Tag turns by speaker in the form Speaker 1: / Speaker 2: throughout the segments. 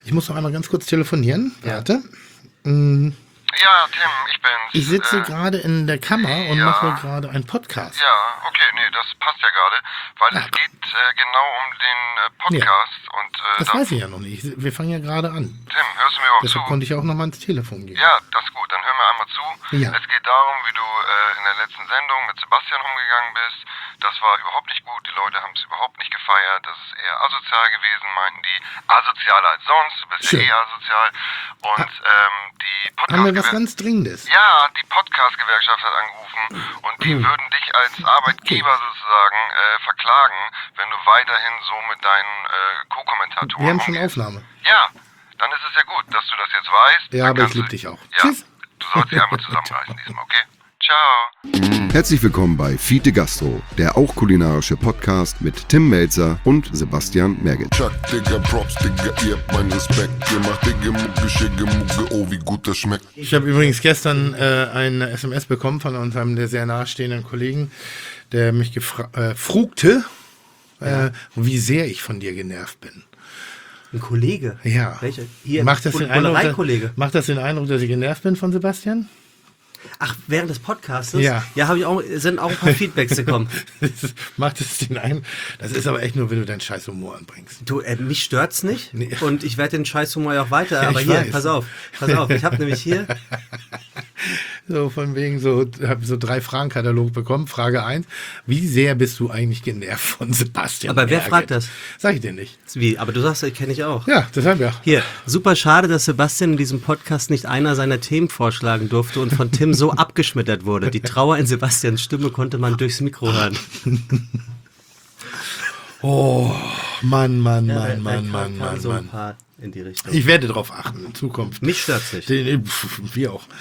Speaker 1: Ich muss noch einmal ganz kurz telefonieren.
Speaker 2: Ja.
Speaker 1: Warte.
Speaker 3: Ja, Tim, ich bin's.
Speaker 1: Ich sitze gerade in der Kammer und mache gerade einen Podcast.
Speaker 3: Ja, okay, nee, das passt ja gerade, weil es geht genau um den Podcast und
Speaker 1: Das weiß ich ja noch nicht. Wir fangen ja gerade an.
Speaker 3: Tim, hörst du mir überhaupt
Speaker 1: Deshalb
Speaker 3: zu?
Speaker 1: konnte ich auch noch mal ins Telefon gehen.
Speaker 3: Ja, das ist gut, dann hör mir einmal zu.
Speaker 1: Ja.
Speaker 3: Es geht darum, wie du in der letzten Sendung mit Sebastian umgegangen bist. Das war überhaupt nicht gut, die Leute haben es überhaupt nicht gefeiert, das ist eher asozial gewesen, meinten die. Asozialer als sonst, du bist ja asozial. Und die
Speaker 1: Haben wir was ganz Dringendes?
Speaker 3: Ja, die Podcast-Gewerkschaft hat angerufen und die würden dich als Arbeitgeber sozusagen verklagen, wenn du weiterhin so mit deinen Co-Kommentatoren
Speaker 1: Wir haben schon
Speaker 3: umgehst.
Speaker 1: Aufnahme.
Speaker 3: Ja, dann ist es ja gut, dass du das jetzt weißt.
Speaker 1: Ja,
Speaker 3: Dann
Speaker 1: aber ich
Speaker 3: kannst
Speaker 1: liebe
Speaker 3: du-
Speaker 1: dich auch.
Speaker 3: Ja,
Speaker 1: Tschüss.
Speaker 3: du sollst dich einmal zusammenreißen diesmal, okay? Ciao.
Speaker 4: Herzlich willkommen bei Fiete Gastro, der auch kulinarische Podcast mit Tim Melzer und Sebastian Merget.
Speaker 5: Chuck, Digga, Props, Digga, ihr habt meinen Respekt. Ihr macht Digga, Mucke, Schicke, Mucke, oh, wie gut das schmeckt.
Speaker 1: Ich habe übrigens gestern eine SMS bekommen von einem der sehr nahestehenden Kollegen, der mich frugte, wie sehr ich von dir genervt bin.
Speaker 2: Ein Kollege?
Speaker 1: Ja.
Speaker 2: Welcher? Hier,
Speaker 1: Macht das den Eindruck,
Speaker 2: Bullerei-Kollege.
Speaker 1: macht das den Eindruck, dass ich genervt bin von Sebastian?
Speaker 2: Ach, während des Podcasts?
Speaker 1: Ja.
Speaker 2: Ja, habe ich auch, sind auch ein paar Feedbacks gekommen.
Speaker 1: Macht es den Eindruck? Das ist aber echt nur, wenn du deinen scheiß Humor anbringst.
Speaker 2: Du, mich stört's nicht.
Speaker 1: Nee.
Speaker 2: Und ich werde den Scheißhumor ja auch weiter.
Speaker 1: Ja,
Speaker 2: Aber
Speaker 1: ich
Speaker 2: hier,
Speaker 1: weiß.
Speaker 2: pass auf. Ich habe nämlich hier.
Speaker 1: So von wegen habe so 3 Fragenkatalog bekommen. Frage 1, wie sehr bist du eigentlich genervt von Sebastian
Speaker 2: Aber wer
Speaker 1: Merget?
Speaker 2: fragt das?
Speaker 1: Sag ich dir nicht.
Speaker 2: Wie? Aber du sagst, ich kenne ich auch.
Speaker 1: Ja, deshalb ja.
Speaker 2: Hier, super schade, dass Sebastian in diesem Podcast nicht einer seiner Themen vorschlagen durfte und von Tim so abgeschmettert wurde. Die Trauer in Sebastians Stimme konnte man durchs Mikro hören.
Speaker 1: Oh, Mann.
Speaker 2: So ein paar in die Richtung.
Speaker 1: Ich werde darauf achten in Zukunft.
Speaker 2: Mich stört's nicht.
Speaker 1: Wir auch.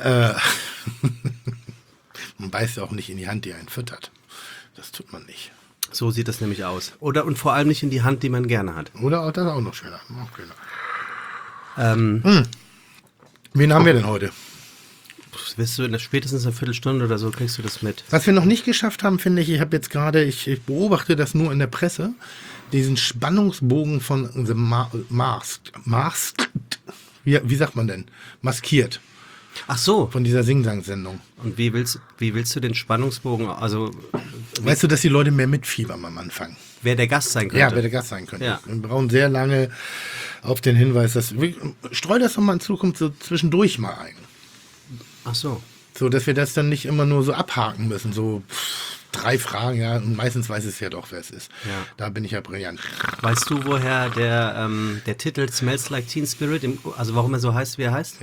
Speaker 1: Man beißt auch nicht in die Hand, die einen füttert. Das tut man nicht.
Speaker 2: So sieht das nämlich aus. Und vor allem nicht in die Hand, die man gerne hat.
Speaker 1: Oder auch das auch noch schöner. Wen haben wir denn heute?
Speaker 2: Wirst du spätestens eine Viertelstunde oder so kriegst du das mit.
Speaker 1: Was wir noch nicht geschafft haben, finde ich, ich beobachte das nur in der Presse, diesen Spannungsbogen von The Masked, wie sagt man denn? Maskiert,
Speaker 2: Ach so.
Speaker 1: von dieser Sing-Sang-Sendung.
Speaker 2: Und wie willst du den Spannungsbogen, also
Speaker 1: Weißt du, dass die Leute mehr mitfiebern am Anfang?
Speaker 2: wer der Gast sein könnte?
Speaker 1: Ja, wer der Gast sein könnte.
Speaker 2: Ja.
Speaker 1: Wir brauchen sehr lange auf den Hinweis, streu das doch mal in Zukunft so zwischendurch mal ein.
Speaker 2: Ach so.
Speaker 1: So, dass wir das dann nicht immer nur so abhaken müssen, so 3 Fragen, ja, und meistens weiß es ja doch, wer es ist.
Speaker 2: Ja.
Speaker 1: Da bin ich ja brillant.
Speaker 2: Weißt du, woher der Titel Smells Like Teen Spirit, also warum er so heißt, wie er heißt?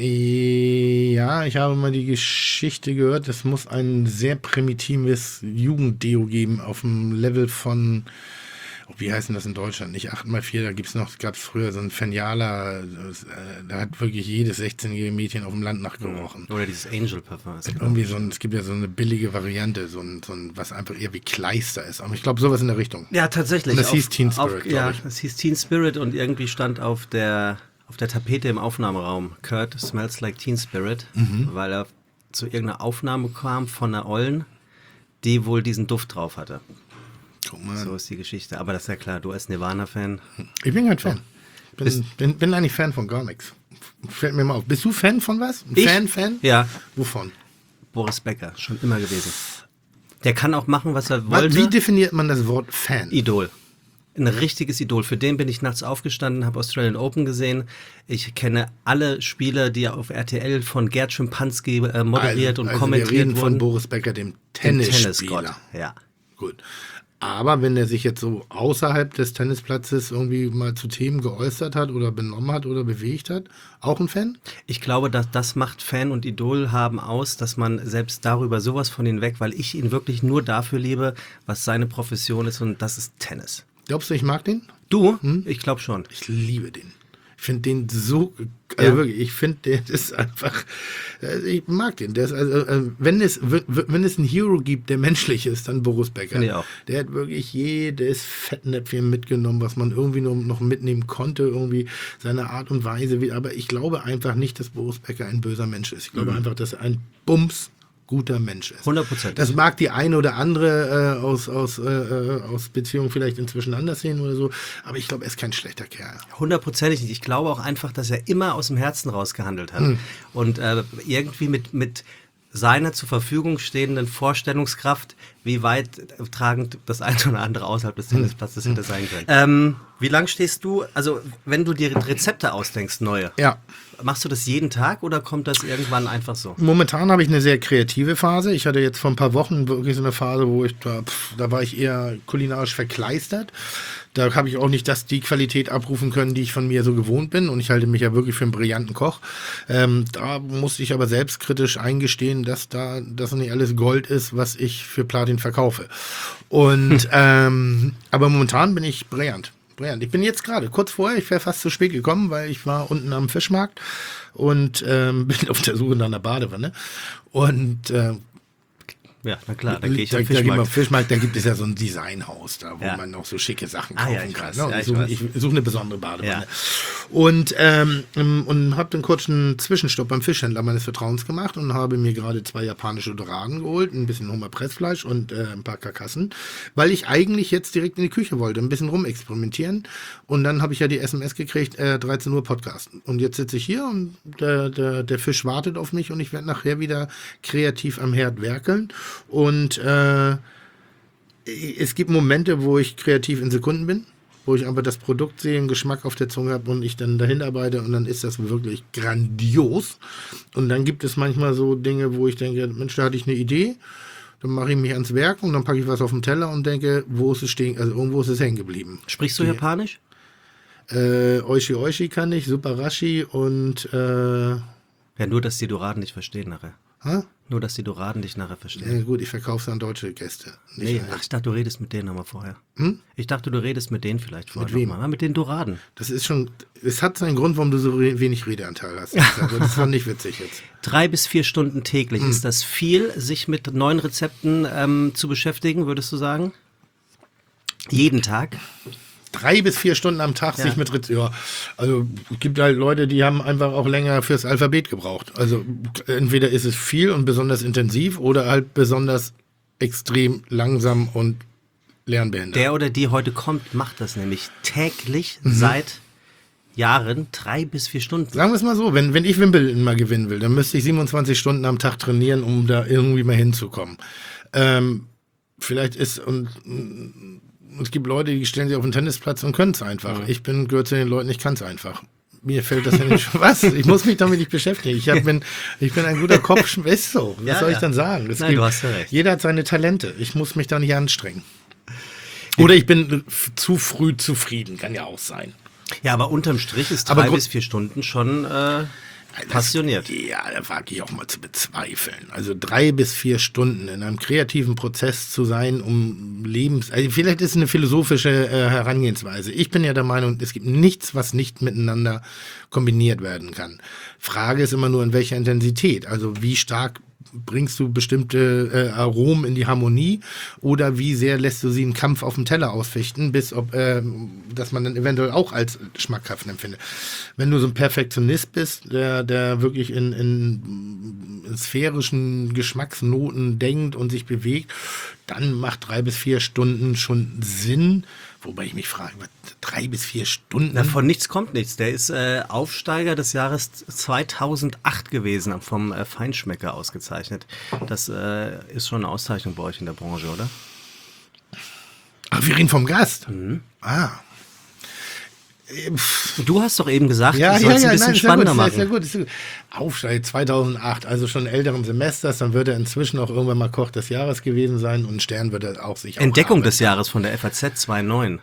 Speaker 1: Ja, ich habe mal die Geschichte gehört, es muss ein sehr primitives Jugenddeo geben auf dem Level von, wie heißt denn das in Deutschland? Nicht 8x4, da gab es früher so ein Fenialer, da hat wirklich jedes 16-jährige Mädchen auf dem Land nachgerochen.
Speaker 2: Oder dieses Angel Parfum.
Speaker 1: Irgendwie es gibt ja so eine billige Variante, so ein was einfach eher wie Kleister ist. Aber ich glaube, sowas in der Richtung.
Speaker 2: Ja, tatsächlich.
Speaker 1: Und das hieß Teen Spirit, glaub
Speaker 2: Ja,
Speaker 1: ich.
Speaker 2: es hieß Teen Spirit und irgendwie stand auf der Tapete im Aufnahmeraum Kurt Smells Like Teen Spirit, weil er zu irgendeiner Aufnahme kam von einer Ollen, die wohl diesen Duft drauf hatte.
Speaker 1: Guck mal.
Speaker 2: So ist die Geschichte. Aber das ist ja klar, du als Nirvana-Fan.
Speaker 1: Ich bin kein Fan. Bin eigentlich Fan von gar nichts. Fällt mir mal auf. Bist du Fan von was?
Speaker 2: Ich?
Speaker 1: Fan?
Speaker 2: Ja,
Speaker 1: Wovon?
Speaker 2: Boris Becker, schon immer gewesen. Der kann auch machen, was er
Speaker 1: Wie
Speaker 2: wollte.
Speaker 1: definiert man das Wort Fan?
Speaker 2: Idol. Ein richtiges Idol. Für den bin ich nachts aufgestanden, habe Australian Open gesehen. Ich kenne alle Spieler, die auf RTL von Gerd Schimpanski moderiert und
Speaker 1: also
Speaker 2: kommentiert
Speaker 1: wir reden
Speaker 2: wurden.
Speaker 1: von Boris Becker, dem
Speaker 2: Dem
Speaker 1: Tennisspieler.
Speaker 2: Tennisgott. Ja.
Speaker 1: Gut. Aber wenn er sich jetzt so außerhalb des Tennisplatzes irgendwie mal zu Themen geäußert hat oder benommen hat oder bewegt hat, auch ein Fan?
Speaker 2: Ich glaube, dass das macht Fan und Idol haben aus, dass man selbst darüber sowas von ihn weg, weil ich ihn wirklich nur dafür liebe, was seine Profession ist und das ist Tennis.
Speaker 1: Glaubst du, ich mag den?
Speaker 2: Du? Ich glaube schon.
Speaker 1: Ich liebe den. Ich finde den so,
Speaker 2: Ja.
Speaker 1: wirklich, ich finde, der ist einfach, ich mag den. Der ist wenn es ein Hero gibt, der menschlich ist, dann Boris Becker.
Speaker 2: Finde ich auch.
Speaker 1: Der hat wirklich jedes Fettnäpfchen mitgenommen, was man irgendwie noch mitnehmen konnte, irgendwie seine Art und Weise. Aber ich glaube einfach nicht, dass Boris Becker ein böser Mensch ist. Ich glaube einfach, dass er ein Bums guter Mensch ist.
Speaker 2: 100%.
Speaker 1: Das mag die eine oder andere aus Beziehungen vielleicht inzwischen anders sehen oder so, aber ich glaube, er ist kein schlechter Kerl.
Speaker 2: 100% nicht. Ich glaube auch einfach, dass er immer aus dem Herzen raus gehandelt hat. Und irgendwie mit seiner zur Verfügung stehenden Vorstellungskraft, wie weit tragend das eine oder andere außerhalb des Tennisplatzes hätte sein können. Wie lange stehst du, also wenn du dir Rezepte ausdenkst, neue,
Speaker 1: Ja.
Speaker 2: machst du das jeden Tag oder kommt das irgendwann einfach so?
Speaker 1: Momentan habe ich eine sehr kreative Phase. Ich hatte jetzt vor ein paar Wochen wirklich so eine Phase, wo ich da war ich eher kulinarisch verkleistert. Da habe ich auch nicht die Qualität abrufen können, die ich von mir so gewohnt bin. Und ich halte mich ja wirklich für einen brillanten Koch. Da musste ich aber selbstkritisch eingestehen, dass das nicht alles Gold ist, was ich für Platin verkaufe. Und aber momentan bin ich brillant. Ich bin jetzt gerade kurz vorher, ich wäre fast zu spät gekommen, weil ich war unten am Fischmarkt und bin auf der Suche nach einer Badewanne. Und
Speaker 2: Ja, na klar, da gehe ich
Speaker 1: da
Speaker 2: am
Speaker 1: geht man
Speaker 2: Fischmarkt.
Speaker 1: auf Fischmarkt, da gibt es ja so ein Designhaus, da wo
Speaker 2: Ja.
Speaker 1: man auch so schicke Sachen
Speaker 2: Ah,
Speaker 1: kaufen
Speaker 2: ja, ich
Speaker 1: kann.
Speaker 2: weiß.
Speaker 1: Ne? Und
Speaker 2: Ja,
Speaker 1: ich
Speaker 2: ich weiß.
Speaker 1: suche eine besondere Badewanne.
Speaker 2: Ja.
Speaker 1: Und habe dann kurz einen Zwischenstopp beim Fischhändler meines Vertrauens gemacht und habe mir gerade 2 japanische Doraden geholt, ein bisschen Hummerpressfleisch und ein paar Karkassen, weil ich eigentlich jetzt direkt in die Küche wollte, ein bisschen rumexperimentieren. Und dann habe ich ja die SMS gekriegt, 13 Uhr Podcast. Und jetzt sitze ich hier und der Fisch wartet auf mich und ich werde nachher wieder kreativ am Herd werkeln. Und es gibt Momente, wo ich kreativ in Sekunden bin, wo ich einfach das Produkt sehe, einen Geschmack auf der Zunge habe und ich dann dahin arbeite und dann ist das wirklich grandios. Und dann gibt es manchmal so Dinge, wo ich denke, Mensch, da hatte ich eine Idee, dann mache ich mich ans Werk und dann packe ich was auf den Teller und denke, wo ist es stehen, also irgendwo ist es hängen geblieben.
Speaker 2: Sprichst du Japanisch?
Speaker 1: Oishi Oishi kann ich, Suparashi und
Speaker 2: Ja, nur, dass die Doraden nicht verstehen nachher.
Speaker 1: hä?
Speaker 2: Nur, dass die Doraden dich nachher verstehen.
Speaker 1: Ja, gut, ich verkaufe es an deutsche Gäste. Nicht
Speaker 2: Nee,
Speaker 1: an-
Speaker 2: ach, ich dachte, du redest mit denen nochmal vorher. Ich dachte, du redest mit denen vielleicht vorher
Speaker 1: wem?
Speaker 2: nochmal. Mit den Doraden.
Speaker 1: Das ist schon, es hat seinen Grund, warum du so wenig Redeanteil hast. Also das war nicht witzig jetzt.
Speaker 2: 3 bis 4 Stunden täglich. Ist das viel, sich mit neuen Rezepten zu beschäftigen, würdest du sagen? Jeden Tag?
Speaker 1: 3 bis 4 Stunden am Tag
Speaker 2: Ja.
Speaker 1: sich mit Rezept. Ja, also es gibt halt Leute, die haben einfach auch länger fürs Alphabet gebraucht. Also entweder ist es viel und besonders intensiv oder halt besonders extrem langsam und lernbehindert.
Speaker 2: Der oder die heute kommt, macht das nämlich täglich seit Jahren 3 bis 4 Stunden.
Speaker 1: Sagen wir es mal so, wenn ich Wimbledon mal gewinnen will, dann müsste ich 27 Stunden am Tag trainieren, um da irgendwie mal hinzukommen. Vielleicht ist es gibt Leute, die stellen sich auf den Tennisplatz und können es einfach. Ich gehöre zu den Leuten, ich kann es einfach. Mir fällt das ja nicht. Was? Ich muss mich damit nicht beschäftigen. Ich bin ein guter Kopf. Ist so. Was
Speaker 2: Ja,
Speaker 1: soll ich
Speaker 2: ja.
Speaker 1: dann sagen?
Speaker 2: Nein, du hast ja recht.
Speaker 1: Jeder hat seine Talente. Ich muss mich da nicht anstrengen. Oder ich bin zu früh zufrieden. Kann ja auch sein.
Speaker 2: Ja, aber unterm Strich ist
Speaker 1: Aber
Speaker 2: 3 bis 4 Stunden schon passioniert.
Speaker 1: Ja, da wage ich auch mal zu bezweifeln. Also 3 bis 4 Stunden in einem kreativen Prozess zu sein, um also vielleicht ist es eine philosophische Herangehensweise. Ich bin ja der Meinung, es gibt nichts, was nicht miteinander kombiniert werden kann. Frage ist immer nur, in welcher Intensität. Also wie stark bringst du bestimmte Aromen in die Harmonie oder wie sehr lässt du sie einen Kampf auf dem Teller ausfechten, dass man dann eventuell auch als schmackhaft empfindet. Wenn du so ein Perfektionist bist, der wirklich in sphärischen Geschmacksnoten denkt und sich bewegt, dann macht 3 bis 4 Stunden schon Sinn. Wobei ich mich frage, 3 bis 4 Stunden?
Speaker 2: Na, von nichts kommt nichts. Der ist Aufsteiger des Jahres 2008 gewesen, vom Feinschmecker ausgezeichnet. Das ist schon eine Auszeichnung bei euch in der Branche, oder?
Speaker 1: Ach, wir reden vom Gast. Ah.
Speaker 2: Du hast doch eben gesagt,
Speaker 1: Ja,
Speaker 2: du sollst ein bisschen
Speaker 1: nein,
Speaker 2: spannender
Speaker 1: ist ja
Speaker 2: machen.
Speaker 1: gut, ist ja gut. Aufsteiger 2008, also schon älteren Semesters, dann wird er inzwischen auch irgendwann mal Koch des Jahres gewesen sein und einen Stern wird er auch sich
Speaker 2: Entdeckung
Speaker 1: auch
Speaker 2: des Jahres von der FAZ 2.9.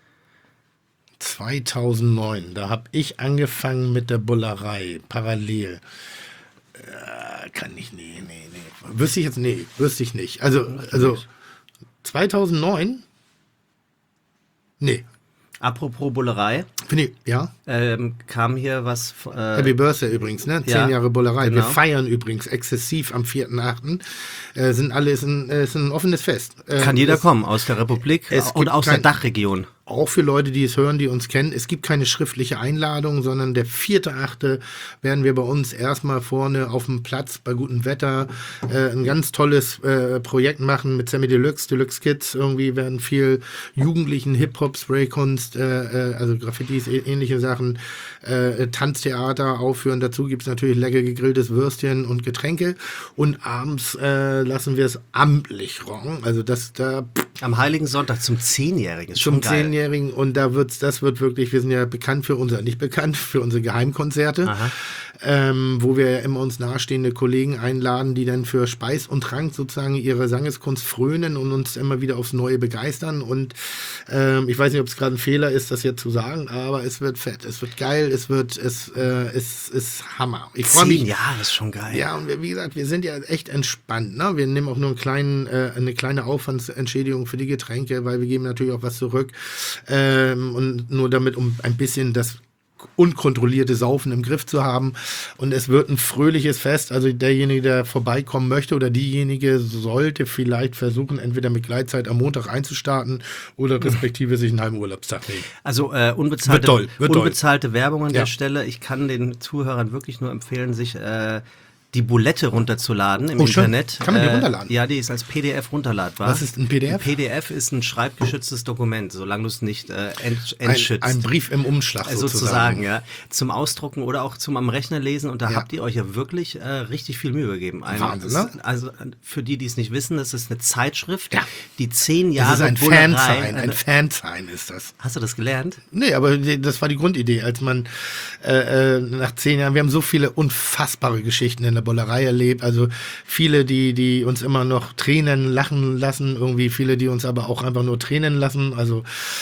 Speaker 1: 2009, da habe ich angefangen mit der Bullerei, parallel. Kann ich, nee. Wüsste ich nicht. Also 2009? Nee.
Speaker 2: Apropos Bullerei,
Speaker 1: Finde ich, ja.
Speaker 2: kam hier was.
Speaker 1: Happy Birthday übrigens, ne? 10
Speaker 2: ja,
Speaker 1: Jahre Bullerei. Wir
Speaker 2: genau.
Speaker 1: feiern übrigens exzessiv am 4.8. Ist ein offenes Fest.
Speaker 2: Kann jeder kommen aus der Republik
Speaker 1: es
Speaker 2: und
Speaker 1: gibt
Speaker 2: aus der
Speaker 1: kein-
Speaker 2: Dachregion.
Speaker 1: auch für Leute, die es hören, die uns kennen, es gibt keine schriftliche Einladung, sondern der 4.8. werden wir bei uns erstmal vorne auf dem Platz bei gutem Wetter ein ganz tolles Projekt machen mit Sammy Deluxe Kids. Irgendwie werden viel Jugendlichen Hip-Hop, Spraykunst, also Graffitis, ähnliche Sachen, Tanztheater aufführen. Dazu gibt es natürlich lecker gegrilltes Würstchen und Getränke. Und abends lassen wir es amtlich rocken. Also
Speaker 2: am Heiligen Sonntag zum 10-Jährigen ist schon geil.
Speaker 1: 10-Jährigen und das wird wirklich, wir sind ja bekannt für unsere Geheimkonzerte, wo wir ja immer uns nahestehende Kollegen einladen, die dann für Speis und Trank sozusagen ihre Sangeskunst frönen und uns immer wieder aufs Neue begeistern und ich weiß nicht, ob es gerade ein Fehler ist, das jetzt zu sagen, aber es wird fett, es wird geil, es ist Hammer. Ich freue mich.
Speaker 2: 10 Jahre ist schon geil.
Speaker 1: Ja, und wie gesagt, wir sind ja echt entspannt, ne? Wir nehmen auch nur eine kleine Aufwandsentschädigung für die Getränke, weil wir geben natürlich auch was zurück und nur damit, um ein bisschen das unkontrollierte Saufen im Griff zu haben. Und es wird ein fröhliches Fest. Also derjenige, der vorbeikommen möchte oder diejenige sollte vielleicht versuchen, entweder mit Gleitzeit am Montag einzustarten oder respektive sich einen halben Urlaubstag nehmen.
Speaker 2: Also unbezahlte Werbung an
Speaker 1: Ja.
Speaker 2: der Stelle. Ich kann den Zuhörern wirklich nur empfehlen, sich die Bulette runterzuladen im
Speaker 1: schön.
Speaker 2: Internet.
Speaker 1: Kann man die runterladen?
Speaker 2: Ja, die ist als PDF runterladbar.
Speaker 1: Was ist ein PDF?
Speaker 2: Ein PDF ist ein schreibgeschütztes Dokument, solange du es nicht entschützt.
Speaker 1: Ein Brief im Umschlag
Speaker 2: sozusagen, ja. Zum Ausdrucken oder auch zum am Rechner lesen. Und da
Speaker 1: Ja.
Speaker 2: habt ihr euch ja wirklich richtig viel Mühe gegeben.
Speaker 1: Wahnsinn, ne?
Speaker 2: Also für die es nicht wissen, das ist eine Zeitschrift,
Speaker 1: Ja.
Speaker 2: die 10
Speaker 1: Das
Speaker 2: Jahre
Speaker 1: ist ein
Speaker 2: Bullerei-
Speaker 1: Fansign. Ein Fansign ist das.
Speaker 2: Hast du das gelernt?
Speaker 1: Nee, aber das war die Grundidee, als man nach 10 Jahren, wir haben so viele unfassbare Geschichten in der Bullerei erlebt, also viele, die uns immer noch Tränen lachen lassen, irgendwie viele, die uns aber auch einfach nur Tränen lassen, also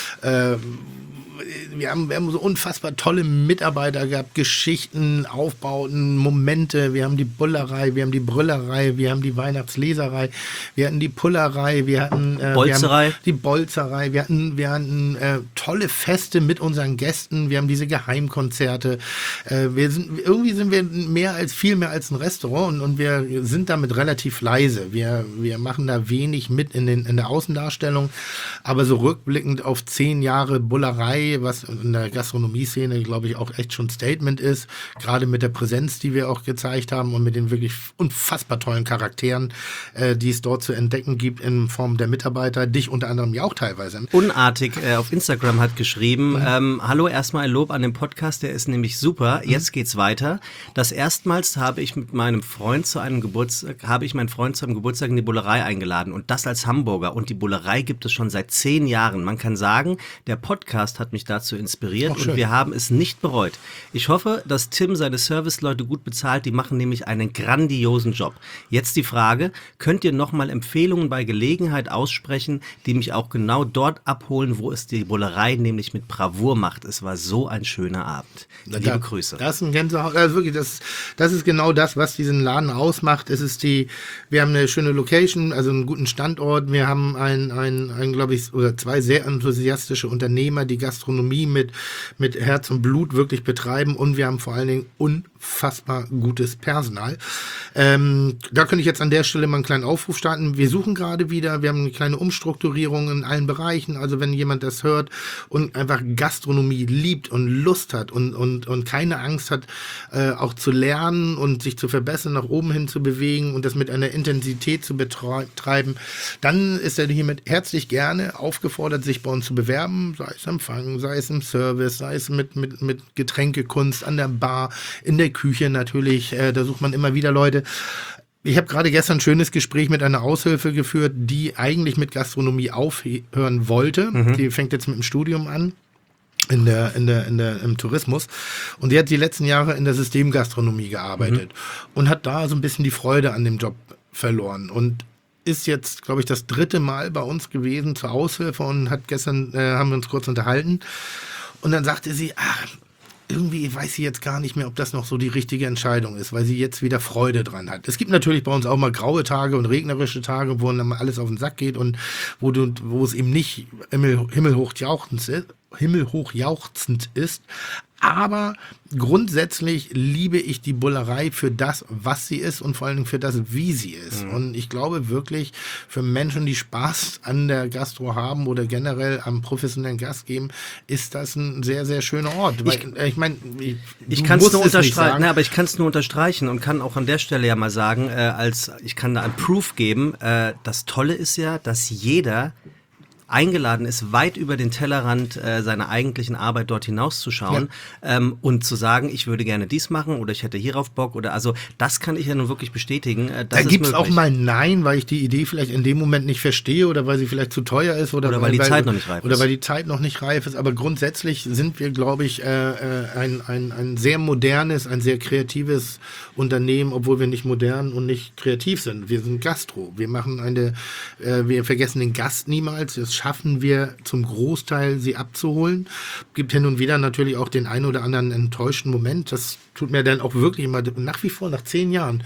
Speaker 1: wir haben so unfassbar tolle Mitarbeiter gehabt, Geschichten, Aufbauten, Momente. Wir haben die Bullerei, wir haben die Brüllerei, wir haben die Weihnachtsleserei, wir hatten die Pullerei, wir hatten
Speaker 2: Bolzerei.
Speaker 1: wir haben die Bolzerei, wir hatten tolle Feste mit unseren Gästen, wir haben diese Geheimkonzerte. Irgendwie sind wir viel mehr als ein Restaurant und wir sind damit relativ leise. Wir machen da wenig mit in der Außendarstellung, aber so rückblickend auf 10 Jahre Bullerei, was in der Gastronomie-Szene, glaube ich, auch echt schon ein Statement ist, gerade mit der Präsenz, die wir auch gezeigt haben und mit den wirklich unfassbar tollen Charakteren, die es dort zu entdecken gibt in Form der Mitarbeiter, dich unter anderem ja auch teilweise.
Speaker 2: Unartig auf Instagram hat geschrieben, hallo, erstmal ein Lob an den Podcast, der ist nämlich super, jetzt geht's weiter. Das erstmals habe ich meinen Freund zu einem Geburtstag in die Bullerei eingeladen und das als Hamburger und die Bullerei gibt es schon seit 10 Jahren. Man kann sagen, der Podcast hat mich dazu inspiriert
Speaker 1: Ach, schön.
Speaker 2: und wir haben es nicht bereut. Ich hoffe, dass Tim seine Serviceleute gut bezahlt, die machen nämlich einen grandiosen Job. Jetzt die Frage, könnt ihr nochmal Empfehlungen bei Gelegenheit aussprechen, die mich auch genau dort abholen, wo es die Bullerei nämlich mit Bravour macht. Es war so ein schöner Abend. Liebe Grüße.
Speaker 1: Das ist ein Gänsehaut. Also wirklich, das ist genau das, was diesen Laden ausmacht. Wir haben eine schöne Location, also einen guten Standort. Wir haben glaube ich, oder 2 sehr enthusiastische Unternehmer, die Gastronomie mit Herz und Blut wirklich betreiben und wir haben vor allen Dingen unfassbar gutes Personal. Da könnte ich jetzt an der Stelle mal einen kleinen Aufruf starten. Wir suchen gerade wieder, wir haben eine kleine Umstrukturierung in allen Bereichen. Also wenn jemand das hört und einfach Gastronomie liebt und Lust hat und keine Angst hat, auch zu lernen und sich zu verbessern, nach oben hin zu bewegen und das mit einer Intensität zu betreiben, dann ist er hiermit herzlich gerne aufgefordert, sich bei uns zu bewerben, sei es Empfang, sei es im Service, sei es mit Getränkekunst an der Bar, in der Küche natürlich, da sucht man immer wieder Leute. Ich habe gerade gestern ein schönes Gespräch mit einer Aushilfe geführt, die eigentlich mit Gastronomie aufhören wollte. Die fängt jetzt mit dem Studium an. Im Tourismus. Und die hat die letzten Jahre in der Systemgastronomie gearbeitet und hat da so ein bisschen die Freude an dem Job verloren und ist jetzt, glaube ich, das 3. Mal bei uns gewesen zur Aushilfe und hat gestern, haben wir uns kurz unterhalten und dann sagte sie, irgendwie weiß sie jetzt gar nicht mehr, ob das noch so die richtige Entscheidung ist, weil sie jetzt wieder Freude dran hat. Es gibt natürlich bei uns auch mal graue Tage und regnerische Tage, wo dann mal alles auf den Sack geht und wo es eben nicht himmelhoch jauchzend ist. Aber grundsätzlich liebe ich die Bullerei für das, was sie ist und vor allen Dingen für das, wie sie ist. Und ich glaube wirklich, für Menschen, die Spaß an der Gastro haben oder generell am professionellen Gast geben, ist das ein sehr, sehr schöner Ort. Weil, ich meine,
Speaker 2: ich kann es nur unterstreichen, aber ich kann es nur unterstreichen und kann auch an der Stelle ja mal sagen, ich kann da ein Proof geben. Das Tolle ist ja, dass jeder eingeladen ist, weit über den Tellerrand seiner eigentlichen Arbeit dort hinauszuschauen und zu sagen, ich würde gerne dies machen oder ich hätte hierauf Bock oder also das kann ich ja nun wirklich bestätigen.
Speaker 1: Da gibt es auch mal Nein, weil ich die Idee vielleicht in dem Moment nicht verstehe oder weil sie vielleicht zu teuer ist oder
Speaker 2: weil die Zeit noch nicht reif ist.
Speaker 1: Oder weil die Zeit noch nicht reif ist. Aber grundsätzlich sind wir, glaube ich, ein sehr modernes, ein sehr kreatives Unternehmen, obwohl wir nicht modern und nicht kreativ sind. Wir sind Gastro. Wir machen wir vergessen den Gast niemals. Das schaffen wir zum Großteil, sie abzuholen. Gibt hin und wieder natürlich auch den einen oder anderen enttäuschten Moment. Das tut mir dann auch wirklich immer nach wie vor, nach 10 Jahren,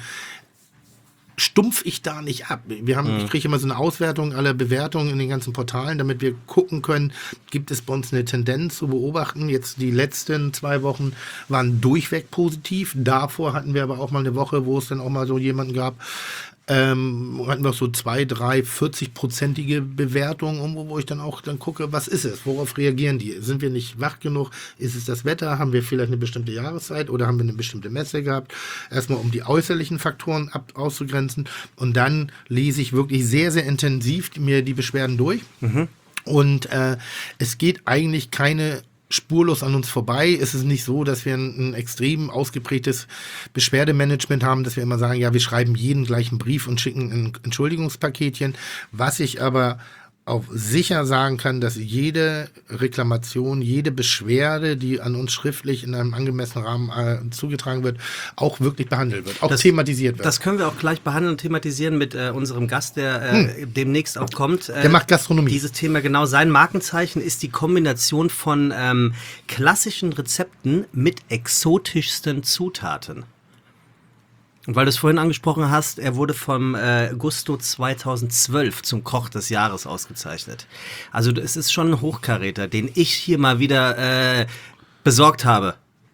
Speaker 1: stumpf ich da nicht ab. Ich kriege immer so eine Auswertung aller Bewertungen in den ganzen Portalen, damit wir gucken können, gibt es bei uns eine Tendenz zu beobachten. Jetzt die letzten 2 Wochen waren durchweg positiv. Davor hatten wir aber auch mal eine Woche, wo es dann auch mal so jemanden gab, hatten wir auch so 2, 3, 40-prozentige Bewertungen, wo ich dann gucke, was ist es? Worauf reagieren die? Sind wir nicht wach genug? Ist es das Wetter? Haben wir vielleicht eine bestimmte Jahreszeit oder haben wir eine bestimmte Messe gehabt? Erstmal, um die äußerlichen Faktoren auszugrenzen. Und dann lese ich wirklich sehr, sehr intensiv mir die Beschwerden durch. Und es geht eigentlich keine spurlos an uns vorbei. Es ist nicht so, dass wir ein extrem ausgeprägtes Beschwerdemanagement haben, dass wir immer sagen, ja, wir schreiben jeden gleichen Brief und schicken ein Entschuldigungspaketchen. Was ich aber auch sicher sagen kann, dass jede Reklamation, jede Beschwerde, die an uns schriftlich in einem angemessenen Rahmen zugetragen wird, auch wirklich behandelt wird, auch thematisiert wird.
Speaker 2: Das können wir auch gleich behandeln und thematisieren mit unserem Gast, der demnächst auch kommt.
Speaker 1: Der macht Gastronomie.
Speaker 2: Dieses Thema, genau, sein Markenzeichen ist die Kombination von klassischen Rezepten mit exotischsten Zutaten. Und weil du es vorhin angesprochen hast, er wurde vom Gusto 2012 zum Koch des Jahres ausgezeichnet. Also es ist schon ein Hochkaräter, den ich hier mal wieder besorgt habe.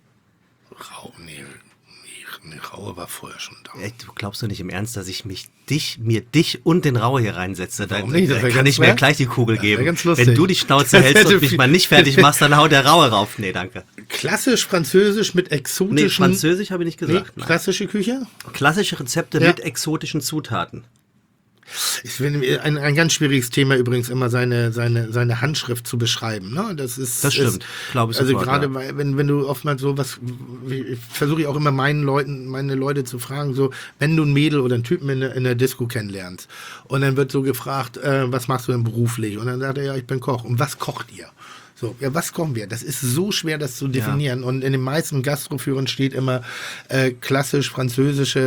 Speaker 1: Raue war vorher schon da.
Speaker 2: Du glaubst doch nicht im Ernst, dass ich mir dich und den Raue hier reinsetze.
Speaker 1: Warum nicht?
Speaker 2: Da kann ich mir gleich die Kugel geben.
Speaker 1: Ganz lustig.
Speaker 2: Wenn du die Schnauze hältst und mich mal nicht fertig machst, dann haut der Raue rauf. Nee, danke.
Speaker 1: Klassisch französisch mit exotischen...
Speaker 2: Nee, französisch habe ich nicht gesagt.
Speaker 1: Nee, klassische Küche?
Speaker 2: Klassische Rezepte mit exotischen Zutaten.
Speaker 1: Ich finde ein ganz schwieriges Thema übrigens immer seine Handschrift zu beschreiben. Ne? Das
Speaker 2: stimmt, glaube ich.
Speaker 1: Also gerade wenn du oftmals sowas, versuche ich auch immer meine Leute zu fragen, so wenn du ein Mädel oder einen Typen in der Disco kennenlernst und dann wird so gefragt, was machst du denn beruflich? Und dann sagt er, ja, ich bin Koch. Und was kocht ihr? So, ja, was kochen wir? Das ist so schwer, das zu definieren. Ja. Und in den meisten Gastroführern steht immer klassisch französisch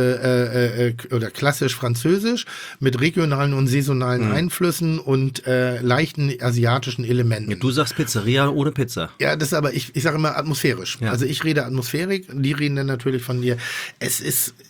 Speaker 1: mit regionalen und saisonalen Einflüssen und leichten asiatischen Elementen.
Speaker 2: Ja, du sagst Pizzeria ohne Pizza.
Speaker 1: Ja, das ist aber, ich sage immer atmosphärisch. Ja. Also ich rede atmosphärisch, die reden dann natürlich von dir. Es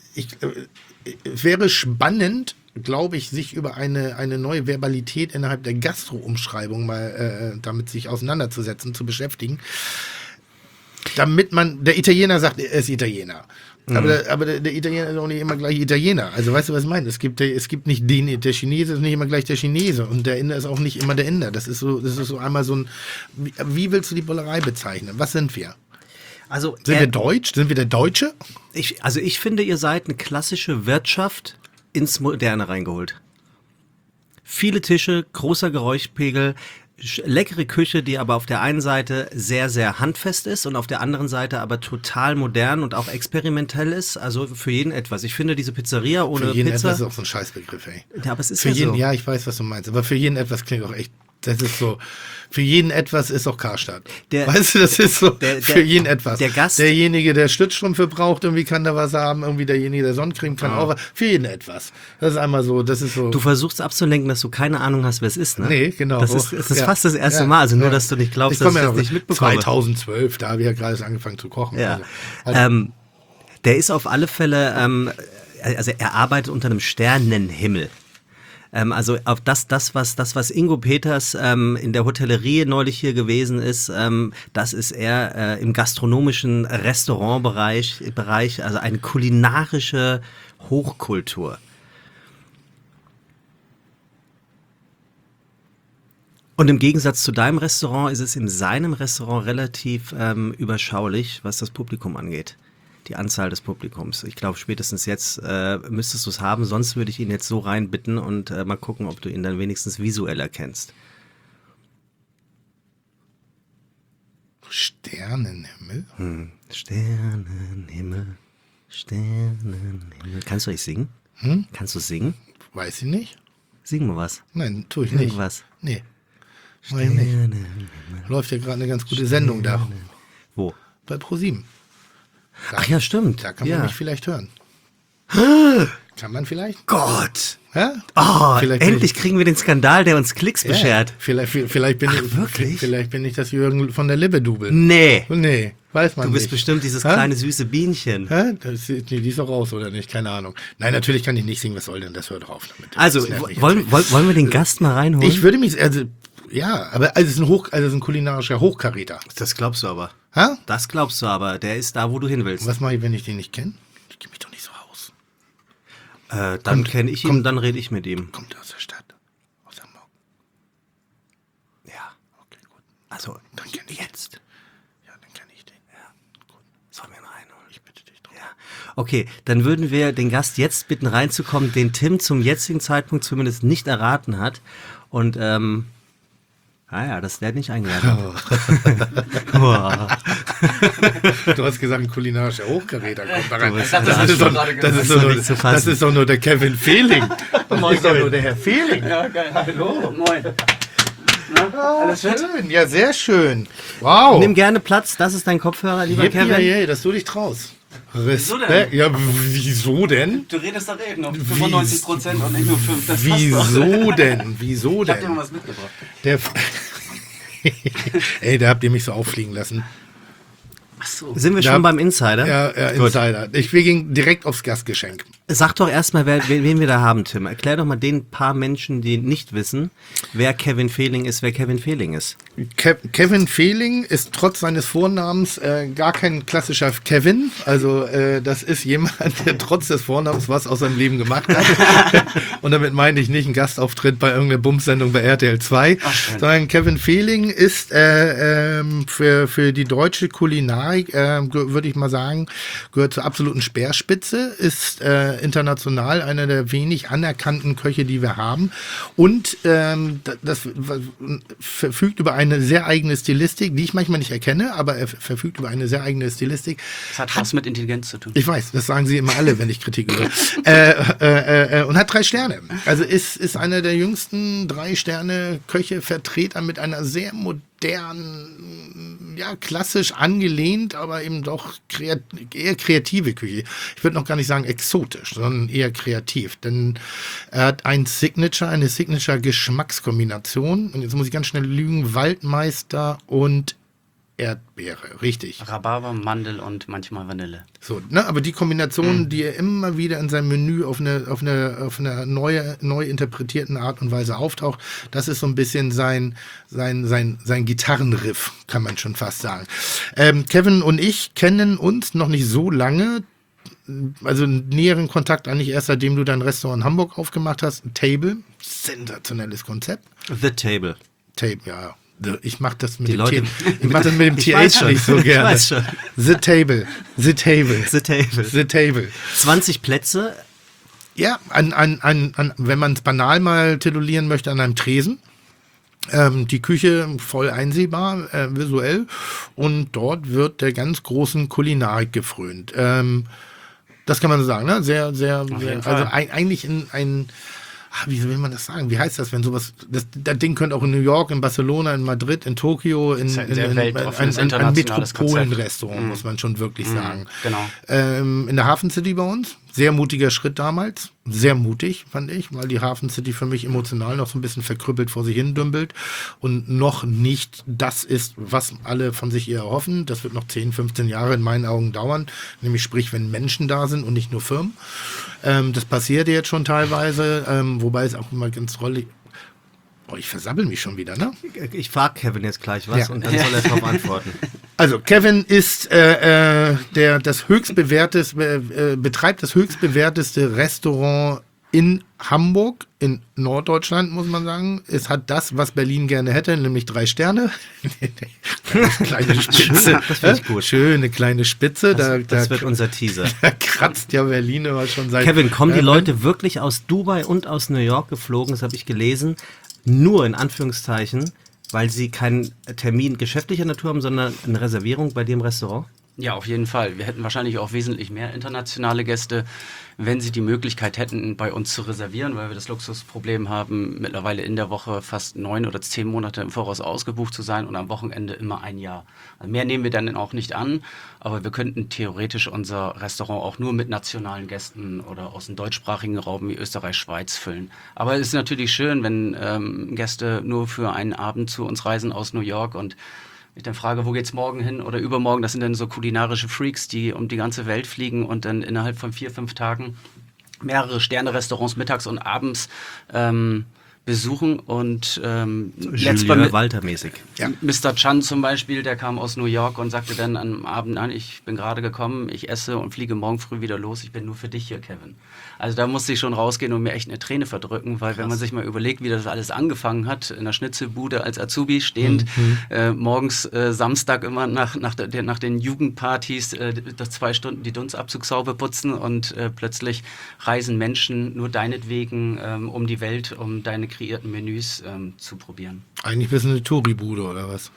Speaker 1: wäre spannend, glaube ich, sich über eine neue Verbalität innerhalb der Gastro-Umschreibung mal damit sich auseinanderzusetzen, zu beschäftigen. Damit der Italiener sagt, er ist Italiener. Aber der Italiener ist auch nicht immer gleich Italiener. Also weißt du, was ich meine? Es gibt nicht der Chinese ist nicht immer gleich der Chinese und der Inder ist auch nicht immer der Inder. Das ist so einmal so ein, wie willst du die Bullerei bezeichnen? Was sind wir?
Speaker 2: Also,
Speaker 1: sind wir deutsch? Sind wir der Deutsche?
Speaker 2: Ich finde, ihr seid eine klassische Wirtschaft ins Moderne reingeholt. Viele Tische, großer Geräuschpegel, leckere Küche, die aber auf der einen Seite sehr, sehr handfest ist und auf der anderen Seite aber total modern und auch experimentell ist. Also für jeden etwas. Ich finde diese Pizzeria ohne Pizza...
Speaker 1: Für jeden etwas ist auch so ein Scheißbegriff, ey.
Speaker 2: Ja, aber es ist
Speaker 1: für jeden, so. Ja, ich weiß, was du meinst. Aber für jeden etwas klingt auch echt... Das ist so, für jeden etwas ist auch Karstadt. Weißt du, das ist so, für jeden etwas.
Speaker 2: Der Gast,
Speaker 1: derjenige, der Stützstrümpfe braucht, irgendwie kann da was haben, irgendwie derjenige, der Sonnencreme kann auch was. Für jeden etwas. Das ist einmal so, das ist so.
Speaker 2: Du versuchst abzulenken, dass du keine Ahnung hast, wer es ist, ne?
Speaker 1: Nee, genau.
Speaker 2: Das ist fast das erste Mal, also nur, dass du nicht glaubst, dass ich das nicht mitbekomme.
Speaker 1: 2012, da habe ich ja gerade angefangen zu kochen.
Speaker 2: Ja. Der ist auf alle Fälle, also er arbeitet unter einem Sternenhimmel. Also auf das, was Ingo Peters in der Hotellerie neulich hier gewesen ist, das ist eher im gastronomischen Restaurantbereich, also eine kulinarische Hochkultur. Und im Gegensatz zu deinem Restaurant ist es in seinem Restaurant relativ überschaulich, was das Publikum angeht. Die Anzahl des Publikums. Ich glaube, spätestens jetzt müsstest du es haben, sonst würde ich ihn jetzt so reinbitten und mal gucken, ob du ihn dann wenigstens visuell erkennst.
Speaker 1: Sternenhimmel?
Speaker 2: Sternenhimmel, Sternenhimmel. Kannst du nicht singen? Kannst du singen?
Speaker 1: Weiß ich nicht.
Speaker 2: Sing mal was.
Speaker 1: Nein, tue ich nicht.
Speaker 2: Irgendwas.
Speaker 1: Nee. Mach ich nicht. Läuft ja gerade eine ganz gute Sendung da.
Speaker 2: Wo?
Speaker 1: Bei ProSieben.
Speaker 2: Ach ja, stimmt.
Speaker 1: Da kann man mich vielleicht hören. Kann man vielleicht?
Speaker 2: Gott!
Speaker 1: Ja?
Speaker 2: Oh,
Speaker 1: Vielleicht
Speaker 2: endlich kriegen wir den Skandal, der uns Klicks beschert.
Speaker 1: Vielleicht bin
Speaker 2: wirklich?
Speaker 1: Vielleicht bin ich das Jürgen von der Lippe-Dubel.
Speaker 2: Nee.
Speaker 1: Nee, weiß man
Speaker 2: Du bist
Speaker 1: nicht.
Speaker 2: bestimmt dieses
Speaker 1: Hä?
Speaker 2: kleine süße Bienchen.
Speaker 1: Hä? Die ist doch raus, oder nicht? Keine Ahnung. Nein, natürlich kann ich nicht singen. Was soll denn das? Hör doch auf damit.
Speaker 2: Also,
Speaker 1: Das nervt mich
Speaker 2: wollen wir den Gast mal reinholen?
Speaker 1: Ich würde mich, ja, aber es ist ein kulinarischer Hochkaräter.
Speaker 2: Das glaubst du aber.
Speaker 1: Hä?
Speaker 2: Das glaubst du aber. Der ist da, wo du hin willst.
Speaker 1: Was mache ich, wenn ich den nicht kenne? Ich kenne mich doch nicht so aus.
Speaker 2: Dann kenne ich ihn, dann rede ich mit ihm.
Speaker 1: Kommt er aus der Stadt? Aus Hamburg?
Speaker 2: Ja.
Speaker 1: Okay, gut.
Speaker 2: Also,
Speaker 1: Dann kenn ich
Speaker 2: jetzt.
Speaker 1: Ja, dann kenne ich den.
Speaker 2: Ja. Gut. Sollen wir ihn reinholen?
Speaker 1: Ich bitte dich drum.
Speaker 2: Ja. Okay, dann würden wir den Gast jetzt bitten reinzukommen, den Tim zum jetzigen Zeitpunkt zumindest nicht erraten hat. Und, das wäre nicht eingeladen.
Speaker 1: Du hast gesagt, ein kulinarischer Hochkaräter kommt da rein.
Speaker 2: Das
Speaker 1: ist doch nur der Kevin Fehling. Das ist doch nur der Herr Fehling.
Speaker 6: Ja, geil. Hallo. Moin. Na, alles fit?
Speaker 1: Schön, ja, sehr schön. Wow.
Speaker 2: Nimm gerne Platz, das ist dein Kopfhörer, lieber Kevin.
Speaker 1: Yippie, dass du dich traust.
Speaker 6: Wieso
Speaker 1: Respekt.
Speaker 6: denn?
Speaker 1: Ja, wieso denn?
Speaker 6: Du redest doch eben noch 95% und nicht nur 5%. Das passt doch.
Speaker 1: Wieso denn? Wieso
Speaker 6: Ich hab dir mal
Speaker 1: denn?
Speaker 6: was mitgebracht.
Speaker 1: Ey, da habt ihr mich so auffliegen lassen.
Speaker 6: Ach so.
Speaker 2: Sind wir schon beim Insider?
Speaker 1: Ja, Insider. Wir gingen direkt aufs Gastgeschenk.
Speaker 2: Sag doch erstmal, wen wir da haben, Tim. Erklär doch mal den paar Menschen, die nicht wissen, wer Kevin Fehling ist.
Speaker 1: Kevin Fehling ist trotz seines Vornamens gar kein klassischer Kevin. Also das ist jemand, der trotz des Vornamens was aus seinem Leben gemacht hat. Und damit meine ich nicht einen Gastauftritt bei irgendeiner Bumsendung bei RTL 2, sondern Kevin Fehling ist für die deutsche Kulinarik, würde ich mal sagen, gehört zur absoluten Speerspitze, ist international einer der wenig anerkannten Köche, die wir haben. Und das verfügt über eine sehr eigene Stilistik, die ich manchmal nicht erkenne, aber er verfügt über eine sehr eigene Stilistik.
Speaker 6: Das hat was mit Intelligenz zu tun.
Speaker 1: Ich weiß, das sagen sie immer alle, wenn ich Kritik übe. Und hat 3 Sterne. Also ist einer der jüngsten 3-Sterne-Köche, Vertreter mit einer sehr modernen, ja, klassisch angelehnt, aber eben doch eher kreative Küche. Ich würde noch gar nicht sagen exotisch, sondern eher kreativ. Denn er hat eine Signature-Geschmackskombination. Und jetzt muss ich ganz schnell lügen, Waldmeister und Erdbeere, richtig.
Speaker 6: Rhabarber, Mandel und manchmal Vanille.
Speaker 1: So, ne, aber die Kombination, die er immer wieder in seinem Menü auf eine neu interpretierten Art und Weise auftaucht, das ist so ein bisschen sein Gitarrenriff, kann man schon fast sagen. Kevin und ich kennen uns noch nicht so lange, also einen näheren Kontakt eigentlich erst seitdem du dein Restaurant in Hamburg aufgemacht hast. Table, sensationelles Konzept.
Speaker 2: The Table.
Speaker 1: Ja. Ich mache das mit
Speaker 2: Die
Speaker 1: dem
Speaker 2: Leute-
Speaker 1: Ich mach das mit dem
Speaker 2: Ich weiß
Speaker 1: TH
Speaker 2: schon.
Speaker 1: nicht so
Speaker 2: Ich
Speaker 1: gerne.
Speaker 2: weiß schon.
Speaker 1: The Table.
Speaker 2: 20 Plätze.
Speaker 1: Ja, wenn man es banal mal titulieren möchte, an einem Tresen. Die Küche voll einsehbar, visuell. Und dort wird der ganz großen Kulinarik gefrönt. Das kann man so sagen, ne? Sehr,
Speaker 6: jeden Fall.
Speaker 1: also eigentlich wie will man das sagen? Wie heißt das, wenn sowas, das Ding könnte auch in New York, in Barcelona, in Madrid, in Tokio,
Speaker 6: ist ein sehr weltoffenes, internationales
Speaker 1: Metropolenrestaurant, muss man schon wirklich sagen.
Speaker 6: Genau.
Speaker 1: In der Hafen City bei uns, Sehr mutiger Schritt damals. Sehr mutig, fand ich, weil die Hafen City für mich emotional noch so ein bisschen verkrüppelt vor sich hin dümpelt und noch nicht das ist, was alle von sich eher erhoffen. Das wird noch 10, 15 Jahre in meinen Augen dauern. Nämlich sprich, wenn Menschen da sind und nicht nur Firmen. Das passiert jetzt schon teilweise, wobei es auch immer ganz rollig. Oh, ich versabbel mich schon wieder, ne?
Speaker 2: Ich frage Kevin jetzt gleich was und dann soll er darauf antworten.
Speaker 1: Also Kevin ist betreibt das höchstbewerteste Restaurant in Hamburg, in Norddeutschland, muss man sagen. Es hat das, was Berlin gerne hätte, nämlich 3 Sterne. Kleine Spitze.
Speaker 2: Das finde ich gut.
Speaker 1: Schöne kleine Spitze.
Speaker 2: Das wird unser Teaser.
Speaker 1: Da kratzt ja Berlin aber schon seit...
Speaker 2: Kevin, kommen die Leute wirklich aus Dubai und aus New York geflogen, das habe ich gelesen, nur in Anführungszeichen, weil sie keinen Termin geschäftlicher Natur haben, sondern eine Reservierung bei dir im Restaurant?
Speaker 6: Ja, auf jeden Fall. Wir hätten wahrscheinlich auch wesentlich mehr internationale Gäste, wenn sie die Möglichkeit hätten, bei uns zu reservieren, weil wir das Luxusproblem haben, mittlerweile in der Woche fast 9 oder 10 Monate im Voraus ausgebucht zu sein und am Wochenende immer ein Jahr. Also mehr nehmen wir dann auch nicht an, aber wir könnten theoretisch unser Restaurant auch nur mit nationalen Gästen oder aus dem deutschsprachigen Raum wie Österreich, Schweiz füllen. Aber es ist natürlich schön, wenn Gäste nur für einen Abend zu uns reisen aus New York und ich dann frage, wo geht's morgen hin oder übermorgen? Das sind dann so kulinarische Freaks, die um die ganze Welt fliegen und dann innerhalb von 4, 5 Tagen mehrere Sterne-Restaurants mittags und abends besuchen und
Speaker 2: Julia Walter-mäßig.
Speaker 6: Ja. Mr. Chan zum Beispiel, der kam aus New York und sagte dann am Abend, nein, ich bin gerade gekommen, ich esse und fliege morgen früh wieder los, ich bin nur für dich hier, Kevin. Also da musste ich schon rausgehen und mir echt eine Träne verdrücken, weil wenn man sich mal überlegt, wie das alles angefangen hat, in der Schnitzelbude als Azubi stehend, morgens Samstag immer nach den Jugendpartys 2 Stunden die Dunstabzugshaube putzen und plötzlich reisen Menschen nur deinetwegen um die Welt, um deine kreierten Menüs zu probieren.
Speaker 1: Eigentlich bist du eine Touri-Bude oder was?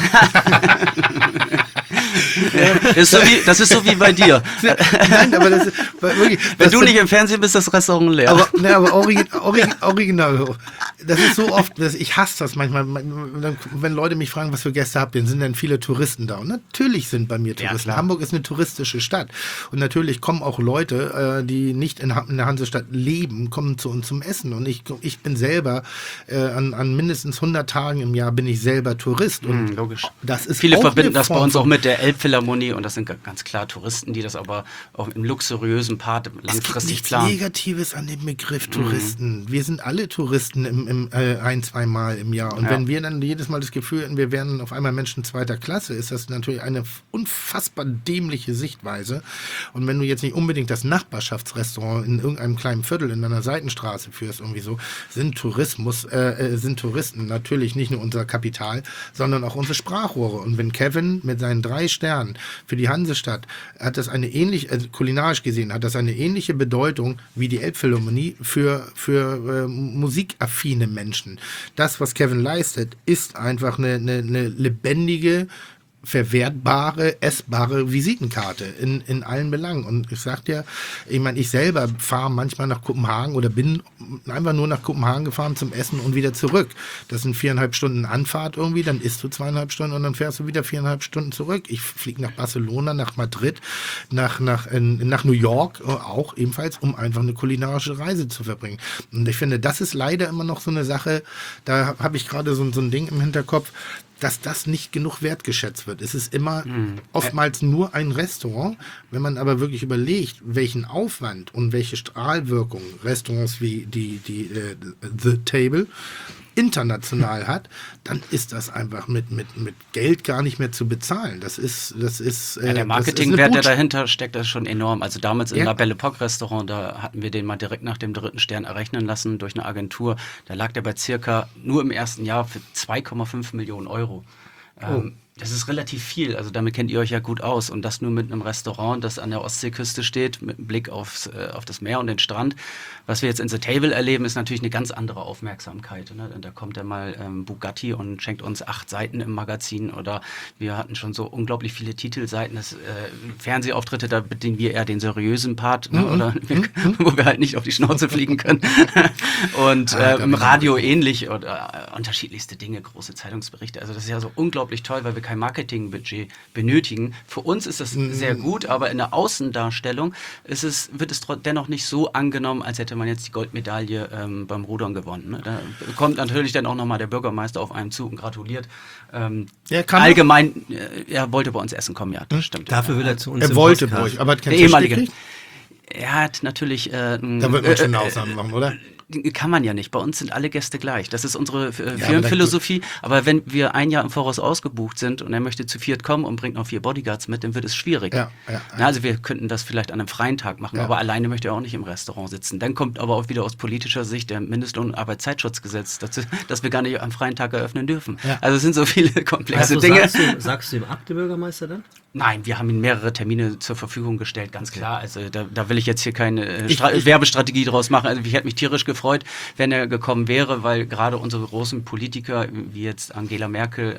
Speaker 6: Das ist so wie bei dir.
Speaker 1: Nein, aber das ist wirklich...
Speaker 6: Wenn du nicht im Fernsehen bist, das Restaurant leer.
Speaker 1: Aber original. Das ist so oft, ich hasse das manchmal, wenn Leute mich fragen, was für Gäste habt ihr, sind dann viele Touristen da. Und natürlich sind bei mir Touristen. Ja, Hamburg ist eine touristische Stadt. Und natürlich kommen auch Leute, die nicht in der Hansestadt leben, kommen zu uns zum Essen. Und ich bin selber, an mindestens 100 Tagen im Jahr bin ich selber Tourist. Und
Speaker 6: logisch.
Speaker 1: Das ist
Speaker 6: viele
Speaker 1: auch
Speaker 6: verbinden das bei uns auch mit der Elbphilharmonie und das sind ganz klar Touristen, die das aber auch im luxuriösen Part langfristig planen.
Speaker 1: Es gibt nichts Negatives an dem Begriff Touristen. Wir sind alle Touristen 1-2 Mal im Jahr. Und wenn wir dann jedes Mal das Gefühl hätten, wir wären auf einmal Menschen 2. Klasse, ist das natürlich eine unfassbar dämliche Sichtweise. Und wenn du jetzt nicht unbedingt das Nachbarschaftsrestaurant in irgendeinem kleinen Viertel in einer Seitenstraße führst, irgendwie so, sind Touristen natürlich nicht nur unser Kapital, sondern auch unsere Sprachrohre. Und wenn Kevin mit seinen 3 Sternen für die Hansestadt hat das eine ähnliche, kulinarisch gesehen, hat das eine ähnliche Bedeutung wie die Elbphilharmonie für musikaffine Menschen. Das, was Kevin leistet, ist einfach eine lebendige, verwertbare, essbare Visitenkarte in allen Belangen. Und ich sag dir, ich meine, ich selber fahre manchmal nach Kopenhagen oder bin einfach nur nach Kopenhagen gefahren zum Essen und wieder zurück. Das sind 4,5 Stunden Anfahrt irgendwie, dann isst du 2,5 Stunden und dann fährst du wieder 4,5 Stunden zurück. Ich fliege nach Barcelona, nach Madrid, nach New York auch ebenfalls, um einfach eine kulinarische Reise zu verbringen. Und ich finde, das ist leider immer noch so eine Sache, da habe ich gerade so ein Ding im Hinterkopf, dass das nicht genug wertgeschätzt wird. Es ist immer oftmals nur ein Restaurant. Wenn man aber wirklich überlegt, welchen Aufwand und welche Strahlwirkung Restaurants wie die The Table international hat, dann ist das einfach mit Geld gar nicht mehr zu bezahlen. Das ist
Speaker 6: der Marketingwert, der dahinter steckt, ist schon enorm. Also damals im La Belle Époque Restaurant, da hatten wir den mal direkt nach dem 3. Stern errechnen lassen durch eine Agentur. Da lag der bei circa nur im ersten Jahr für 2,5 Millionen Euro. Das ist relativ viel, also damit kennt ihr euch ja gut aus und das nur mit einem Restaurant, das an der Ostseeküste steht, mit einem Blick auf das Meer und den Strand. Was wir jetzt in The Table erleben, ist natürlich eine ganz andere Aufmerksamkeit. Ne? Da kommt ja mal Bugatti und schenkt uns 8 Seiten im Magazin oder wir hatten schon so unglaublich viele Titelseiten, Fernsehauftritte, da bedienen wir eher den seriösen Part, ne? Oder wo wir halt nicht auf die Schnauze fliegen können. Und im Radio ähnlich oder unterschiedlichste Dinge, große Zeitungsberichte. Also das ist ja so unglaublich toll, weil wir kein Marketingbudget benötigen. Für uns ist das sehr gut, aber in der Außendarstellung wird es dennoch nicht so angenommen, als hätte man jetzt die Goldmedaille beim Rudern gewonnen. Ne? Da kommt natürlich dann auch nochmal der Bürgermeister auf einen zu und gratuliert. Allgemein, er wollte bei uns essen kommen, ja, das stimmt.
Speaker 2: Dafür will er zu uns
Speaker 1: Er wollte bei euch, aber hat kein
Speaker 6: der
Speaker 1: Fisch
Speaker 6: ehemalige.
Speaker 1: gekriegt?
Speaker 6: Er hat natürlich...
Speaker 1: Da wird man schon eine Ausnahme machen, oder?
Speaker 6: Kann man ja nicht. Bei uns sind alle Gäste gleich. Das ist unsere Firmenphilosophie. Aber wenn wir ein Jahr im Voraus ausgebucht sind und er möchte zu viert kommen und bringt noch 4 Bodyguards mit, dann wird es schwierig.
Speaker 1: Ja.
Speaker 6: Also wir könnten das vielleicht an einem freien Tag machen, aber alleine möchte er auch nicht im Restaurant sitzen. Dann kommt aber auch wieder aus politischer Sicht der Mindestlohn- und Arbeitszeitschutzgesetz dazu, dass wir gar nicht am freien Tag eröffnen dürfen. Ja. Also es sind so viele komplexe Dinge.
Speaker 2: Sagst du ihm ab, der Bürgermeister dann?
Speaker 6: Nein, wir haben ihm mehrere Termine zur Verfügung gestellt, ganz klar. Also da will ich jetzt hier keine Werbestrategie draus machen. Also ich hätte mich tierisch gefreut, wenn er gekommen wäre, weil gerade unsere großen Politiker, wie jetzt Angela Merkel,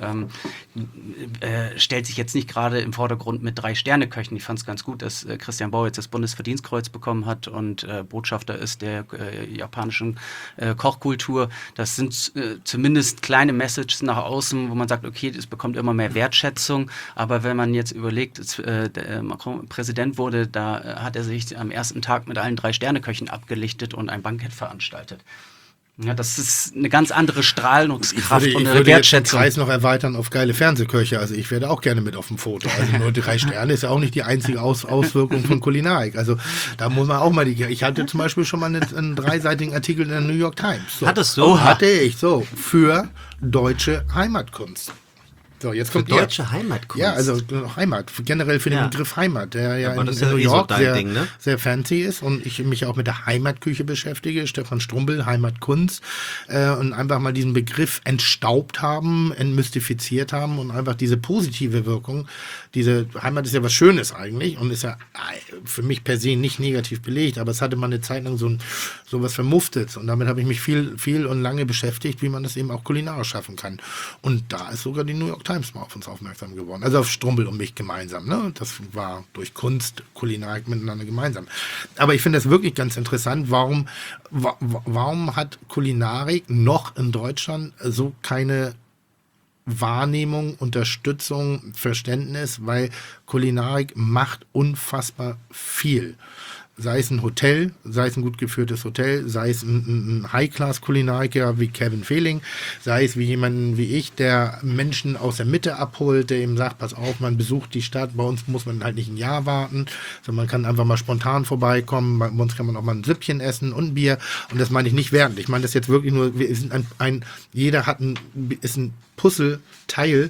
Speaker 6: stellt sich jetzt nicht gerade im Vordergrund mit 3-Sterne-Köchen. Ich fand es ganz gut, dass Christian Bauer jetzt das Bundesverdienstkreuz bekommen hat und Botschafter ist der japanischen Kochkultur. Das sind zumindest kleine Messages nach außen, wo man sagt, okay, es bekommt immer mehr Wertschätzung. Aber wenn man jetzt überlegt, als Macron Präsident wurde, da hat er sich am ersten Tag mit allen 3-Sterne-Köchen abgelichtet und ein Bankett veranstaltet. Ja, das ist eine ganz andere Strahlungskraft und eine Wertschätzung.
Speaker 1: Ich würde den Kreis noch erweitern auf geile Fernsehköche. Also ich werde auch gerne mit auf dem Foto. Also nur 3 Sterne ist ja auch nicht die einzige Auswirkung von Kulinarik. Also da muss man auch mal ich hatte zum Beispiel schon mal einen 3-seitigen Artikel in der New York Times. So.
Speaker 2: Hattest du?
Speaker 1: Hatte ich, so, für deutsche Heimatkunst. So, jetzt kommt
Speaker 2: deutsche Heimatkunst?
Speaker 1: Ja, also Heimat, generell für den Begriff Heimat, der ja in New York sehr fancy ist und ich mich auch mit der Heimatküche beschäftige, Stefan Strumbel, Heimatkunst, und einfach mal diesen Begriff entstaubt haben, entmystifiziert haben und einfach diese positive Wirkung, diese Heimat ist ja was Schönes eigentlich und ist ja für mich per se nicht negativ belegt, aber es hatte mal eine Zeit lang so was Vermufftes und damit habe ich mich viel und lange beschäftigt, wie man das eben auch kulinarisch schaffen kann. Und da ist sogar die New York Times mal auf uns aufmerksam geworden. Also auf Strumbel und mich gemeinsam. Ne? Das war durch Kunst, Kulinarik miteinander gemeinsam. Aber ich finde das wirklich ganz interessant, warum hat Kulinarik noch in Deutschland so keine Wahrnehmung, Unterstützung, Verständnis, weil Kulinarik macht unfassbar viel. Sei es ein Hotel, sei es ein gut geführtes Hotel, sei es ein High-Class-Kulinariker wie Kevin Fehling, sei es wie jemanden wie ich, der Menschen aus der Mitte abholt, der ihm sagt, pass auf, man besucht die Stadt, bei uns muss man halt nicht ein Jahr warten, sondern man kann einfach mal spontan vorbeikommen, bei uns kann man auch mal ein Süppchen essen und ein Bier und das meine ich nicht wertend. Ich meine das jetzt wirklich nur, wir sind jeder ist ein Puzzleteil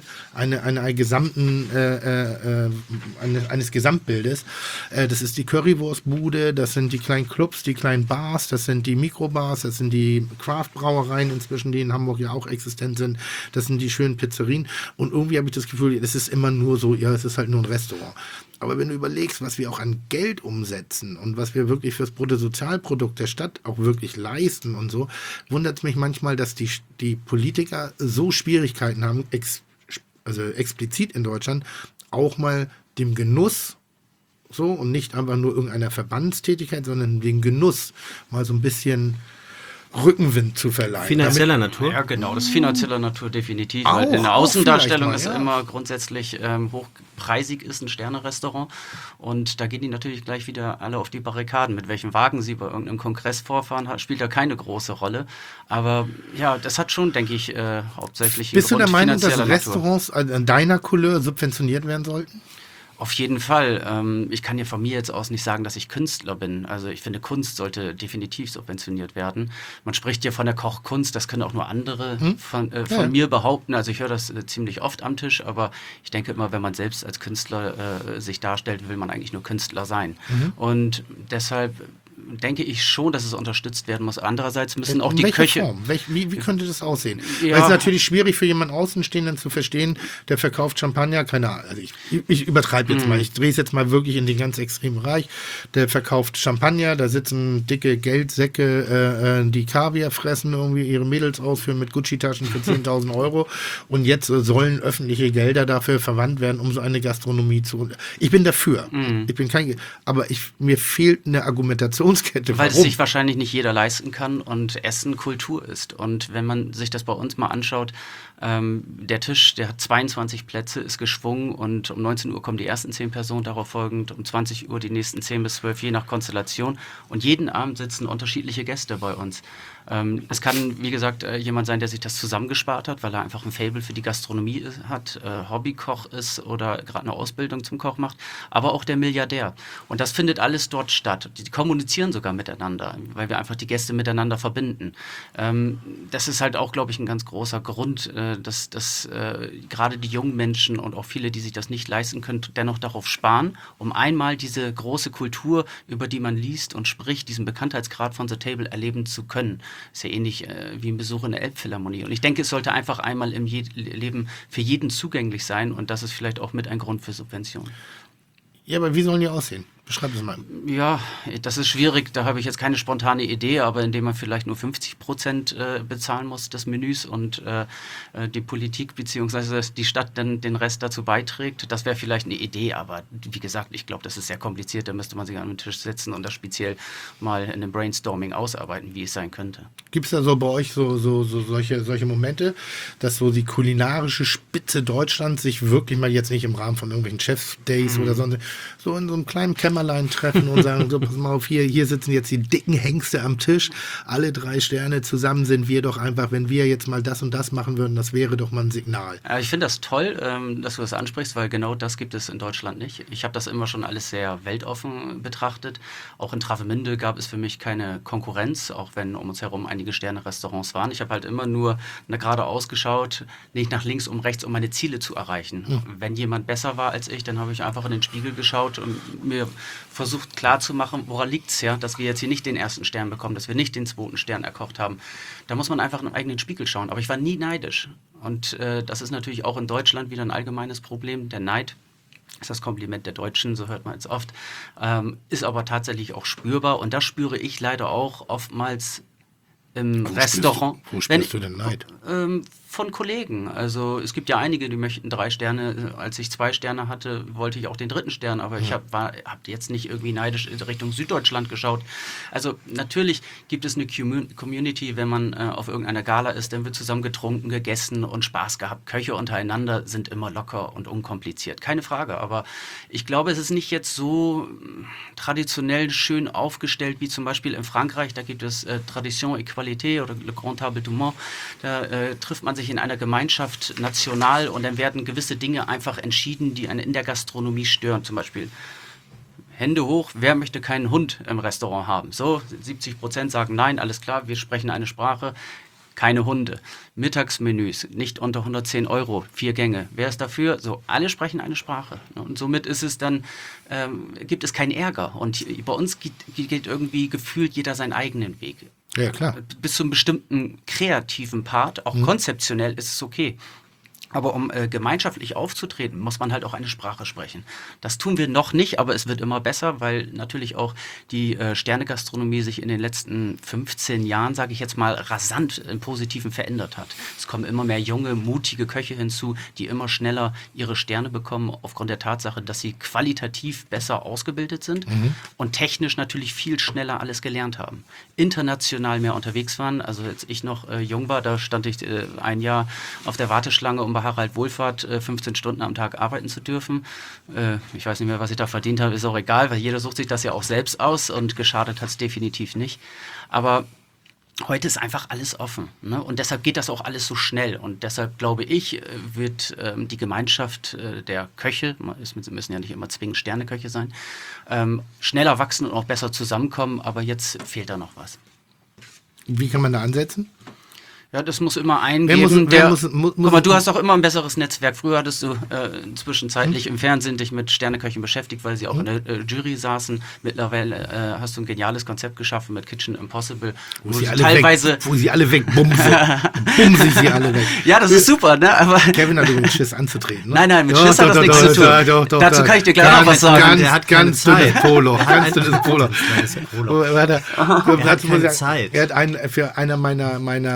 Speaker 1: eines Gesamtbildes. Das ist die Currywurstbude, das sind die kleinen Clubs, die kleinen Bars, das sind die Mikrobars, das sind die Craft-Brauereien inzwischen, die in Hamburg ja auch existent sind, das sind die schönen Pizzerien und irgendwie habe ich das Gefühl, es ist immer nur so, ja, es ist halt nur ein Restaurant. Aber wenn du überlegst, was wir auch an Geld umsetzen und was wir wirklich fürs Bruttosozialprodukt der Stadt auch wirklich leisten und so, wundert es mich manchmal, dass die Politiker so Schwierigkeiten haben, also explizit in Deutschland, auch mal dem Genuss so und nicht einfach nur irgendeiner Verbandstätigkeit, sondern den Genuss mal so ein bisschen Rückenwind zu verleihen.
Speaker 2: Finanzieller Natur?
Speaker 6: Ja, genau, das ist finanzieller Natur definitiv.
Speaker 1: Auch,
Speaker 6: weil in der Außendarstellung
Speaker 1: mal,
Speaker 6: ist immer grundsätzlich hochpreisig ist ein Sterne-Restaurant und da gehen die natürlich gleich wieder alle auf die Barrikaden. Mit welchem Wagen sie bei irgendeinem Kongress vorfahren, spielt da keine große Rolle. Aber ja, das hat schon, denke ich, hauptsächlich
Speaker 1: Bist du der Meinung, dass
Speaker 6: Natur.
Speaker 1: Restaurants an deiner Couleur subventioniert werden sollten?
Speaker 6: Auf jeden Fall. Ich kann ja von mir jetzt aus nicht sagen, dass ich Künstler bin. Also ich finde, Kunst sollte definitiv subventioniert werden. Man spricht ja von der Kochkunst, das können auch nur andere von mir behaupten. Also ich höre das ziemlich oft am Tisch, aber ich denke immer, wenn man selbst als Künstler sich darstellt, will man eigentlich nur Künstler sein. Und deshalb denke ich schon, dass es unterstützt werden muss. Andererseits müssen auch die Köche...
Speaker 1: Form? Wie könnte das aussehen?
Speaker 6: Ja.
Speaker 1: Weil es ist natürlich schwierig für jemanden Außenstehenden zu verstehen, der verkauft Champagner, keine Ahnung, also ich übertreibe jetzt mal, ich drehe es jetzt mal wirklich in den ganz extremen Bereich, der verkauft Champagner, da sitzen dicke Geldsäcke, die Kaviar fressen, irgendwie ihre Mädels ausführen mit Gucci-Taschen für 10.000 Euro und jetzt sollen öffentliche Gelder dafür verwandt werden, um so eine Gastronomie zu... Ich bin dafür, ich bin aber mir fehlt eine Argumentation Nahrungskette.
Speaker 6: Weil es sich wahrscheinlich nicht jeder leisten kann und Essen Kultur ist. Und wenn man sich das bei uns mal anschaut, der Tisch, der hat 22 Plätze, ist geschwungen und um 19 Uhr kommen die ersten 10 Personen, darauf folgend um 20 Uhr die nächsten 10 bis 12, je nach Konstellation. Und jeden Abend sitzen unterschiedliche Gäste bei uns. Es kann, wie gesagt, jemand sein, der sich das zusammengespart hat, weil er einfach ein Faible für die Gastronomie hat, Hobbykoch ist oder gerade eine Ausbildung zum Koch macht, aber auch der Milliardär. Und das findet alles dort statt. Die kommunizieren sogar miteinander, weil wir einfach die Gäste miteinander verbinden. Das ist halt auch, glaube ich, ein ganz großer Grund, dass gerade die jungen Menschen und auch viele, die sich das nicht leisten können, dennoch darauf sparen, um einmal diese große Kultur, über die man liest und spricht, diesen Bekanntheitsgrad von The Table erleben zu können. Ist ja ähnlich wie ein Besuch in der Elbphilharmonie. Und ich denke, es sollte einfach einmal im Leben für jeden zugänglich sein und das ist vielleicht auch mit ein Grund für Subventionen.
Speaker 1: Ja, aber wie sollen die aussehen? Beschreib es mal.
Speaker 6: Ja, das ist schwierig. Da habe ich jetzt keine spontane Idee, aber indem man vielleicht nur 50% bezahlen muss des Menüs und die Politik bzw. die Stadt dann den Rest dazu beiträgt, das wäre vielleicht eine Idee. Aber wie gesagt, ich glaube, das ist sehr kompliziert. Da müsste man sich an den Tisch setzen und das speziell mal in einem Brainstorming ausarbeiten, wie es sein könnte.
Speaker 1: Gibt es da so bei euch solche Momente, dass so die kulinarische Spitze Deutschlands sich wirklich mal jetzt nicht im Rahmen von irgendwelchen Chef-Days oder sonst so in so einem kleinen Kämmerlein treffen und sagen, so, pass mal auf, hier sitzen jetzt die dicken Hengste am Tisch, alle 3 Sterne, zusammen sind wir doch einfach, wenn wir jetzt mal das und das machen würden, das wäre doch mal ein Signal.
Speaker 6: Ja, ich finde das toll, dass du das ansprichst, weil genau das gibt es in Deutschland nicht. Ich habe das immer schon alles sehr weltoffen betrachtet. Auch in Travemünde gab es für mich keine Konkurrenz, auch wenn um uns herum einige Sterne-Restaurants waren. Ich habe halt immer nur geradeaus geschaut, nicht nach links, um rechts, um meine Ziele zu erreichen. Wenn jemand besser war als ich, dann habe ich einfach in den Spiegel geschaut und mir versucht klarzumachen, woran liegt es ja, dass wir jetzt hier nicht den ersten Stern bekommen, dass wir nicht den 2. Stern erkocht haben. Da muss man einfach in den eigenen Spiegel schauen. Aber ich war nie neidisch. Und das ist natürlich auch in Deutschland wieder ein allgemeines Problem. Der Neid ist das Kompliment der Deutschen, so hört man es oft, ist aber tatsächlich auch spürbar. Und das spüre ich leider auch oftmals im Restaurant.
Speaker 1: Wo spürst du denn Neid?
Speaker 6: Von Kollegen. Also es gibt ja einige, die möchten 3 Sterne. Als ich 2 Sterne hatte, wollte ich auch den 3. Stern. Aber ich habe jetzt nicht irgendwie neidisch in Richtung Süddeutschland geschaut. Also natürlich gibt es eine Community, wenn man auf irgendeiner Gala ist, dann wird zusammen getrunken, gegessen und Spaß gehabt. Köche untereinander sind immer locker und unkompliziert. Keine Frage. Aber ich glaube, es ist nicht jetzt so traditionell schön aufgestellt wie zum Beispiel in Frankreich. Da gibt es Tradition et Qualité oder Le Grand Table du Mans. Da trifft man sich in einer Gemeinschaft national und dann werden gewisse Dinge einfach entschieden, die einen in der Gastronomie stören. Zum Beispiel Hände hoch, wer möchte keinen Hund im Restaurant haben? So, 70% sagen nein, alles klar, wir sprechen eine Sprache. Keine Hunde. Mittagsmenüs, nicht unter 110 €, 4 Gänge. Wer ist dafür? So, alle sprechen eine Sprache. Und somit ist es dann, gibt es keinen Ärger. Und bei uns geht irgendwie gefühlt jeder seinen eigenen Weg.
Speaker 1: Ja, klar.
Speaker 6: Bis zu einem bestimmten kreativen Part, auch konzeptionell ist es okay. Aber um gemeinschaftlich aufzutreten, muss man halt auch eine Sprache sprechen. Das tun wir noch nicht, aber es wird immer besser, weil natürlich auch die Sternegastronomie sich in den letzten 15 Jahren, sage ich jetzt mal, rasant im Positiven verändert hat. Es kommen immer mehr junge, mutige Köche hinzu, die immer schneller ihre Sterne bekommen, aufgrund der Tatsache, dass sie qualitativ besser ausgebildet sind und technisch natürlich viel schneller alles gelernt haben. International mehr unterwegs waren. Also als ich noch jung war, da stand ich ein Jahr auf der Warteschlange, um bei Harald Wohlfahrt 15 Stunden am Tag arbeiten zu dürfen. Ich weiß nicht mehr, was ich da verdient habe, ist auch egal, weil jeder sucht sich das ja auch selbst aus und geschadet hat es definitiv nicht. Aber heute ist einfach alles offen, ne? Und deshalb geht das auch alles so schnell. Und deshalb glaube ich, wird die Gemeinschaft der Köche, es müssen ja nicht immer zwingend Sterneköche sein, schneller wachsen und auch besser zusammenkommen. Aber jetzt fehlt da noch was.
Speaker 1: Wie kann man da ansetzen?
Speaker 6: Ja, das muss immer eingeben.
Speaker 1: Guck
Speaker 6: mal, du hast auch immer ein besseres Netzwerk. Früher hattest du zwischenzeitlich im Fernsehen dich mit Sterneköchen beschäftigt, weil sie auch in der Jury saßen. Mittlerweile hast du ein geniales Konzept geschaffen mit Kitchen Impossible.
Speaker 1: Wo sie alle wegbumsen. Bumsen sie alle weg.
Speaker 6: Ja, das ist super, ne? Aber
Speaker 1: Kevin hat übrigens Schiss anzutreten. Ne?
Speaker 6: Nein, mit Schiss hat das nichts zu tun. Dazu kann ich dir gleich noch was sagen.
Speaker 1: Der hat ganz dünnes Polo. Ganz dünnes Polo. Er hat für einer meiner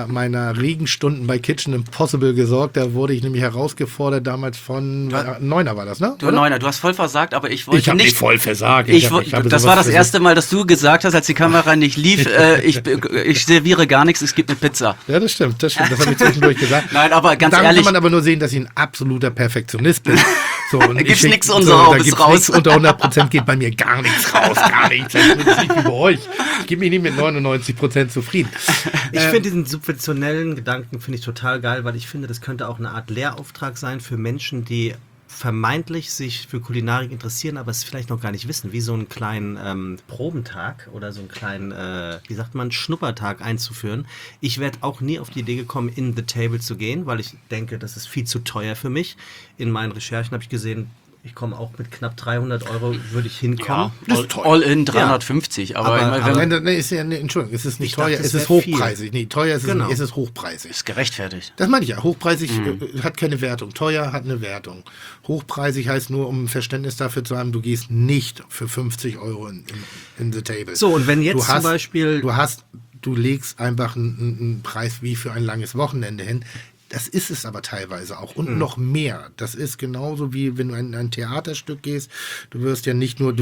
Speaker 1: meiner Regenstunden bei Kitchen Impossible gesorgt. Da wurde ich nämlich herausgefordert, damals von Neuner war das, ne?
Speaker 6: Neuner, du hast voll versagt, aber ich wollte
Speaker 1: Ich habe
Speaker 6: nicht...
Speaker 1: nicht voll versagt.
Speaker 6: Das war das erste Mal, dass du gesagt hast, als die Kamera nicht lief, ich serviere gar nichts, es gibt eine Pizza.
Speaker 1: Ja, das stimmt. Das habe ich zwischendurch gesagt.
Speaker 6: Nein, aber ganz
Speaker 1: Dann
Speaker 6: ehrlich...
Speaker 1: kann man aber nur sehen, dass ich ein absoluter Perfektionist bin. So, und
Speaker 6: Da gibt's
Speaker 1: schick-
Speaker 6: nix unter raus.
Speaker 1: Da gibt's nichts unter 100%, geht bei mir gar nichts raus, gar nichts. Ich bin nicht wie bei euch. Ich gebe mich nicht mit 99% zufrieden.
Speaker 2: Ich finde diesen subventionellen Gedanken finde ich total geil, weil ich finde, das könnte auch eine Art Lehrauftrag sein für Menschen, die vermeintlich sich für Kulinarik interessieren, aber es vielleicht noch gar nicht wissen, wie so einen kleinen Probentag oder so einen kleinen, wie sagt man, Schnuppertag einzuführen. Ich werde auch nie auf die Idee gekommen, in The Table zu gehen, weil ich denke, das ist viel zu teuer für mich. In meinen Recherchen habe ich gesehen, ich komme auch mit knapp 300 € würde ich hinkommen.
Speaker 6: Ja, all in 350, aber, ich meine, wenn man,
Speaker 1: Nein, ist ja, Entschuldigung, es ist nicht
Speaker 2: Ich
Speaker 1: teuer,
Speaker 2: dachte,
Speaker 1: es
Speaker 2: es
Speaker 1: ist
Speaker 2: wär viel.
Speaker 1: hochpreisig. Nee, teuer ist es
Speaker 2: Genau.
Speaker 1: nicht, es ist hochpreisig.
Speaker 6: ist gerechtfertigt.
Speaker 1: Das meine ich ja. Hochpreisig hat keine Wertung. Teuer hat eine Wertung. Hochpreisig heißt nur, um Verständnis dafür zu haben, du gehst nicht für 50 € in The Table.
Speaker 2: So, und wenn jetzt zum Beispiel...
Speaker 1: Du legst einfach einen Preis wie für ein langes Wochenende hin. Das ist es aber teilweise auch. Und noch mehr. Das ist genauso wie wenn du in ein Theaterstück gehst. Du gehst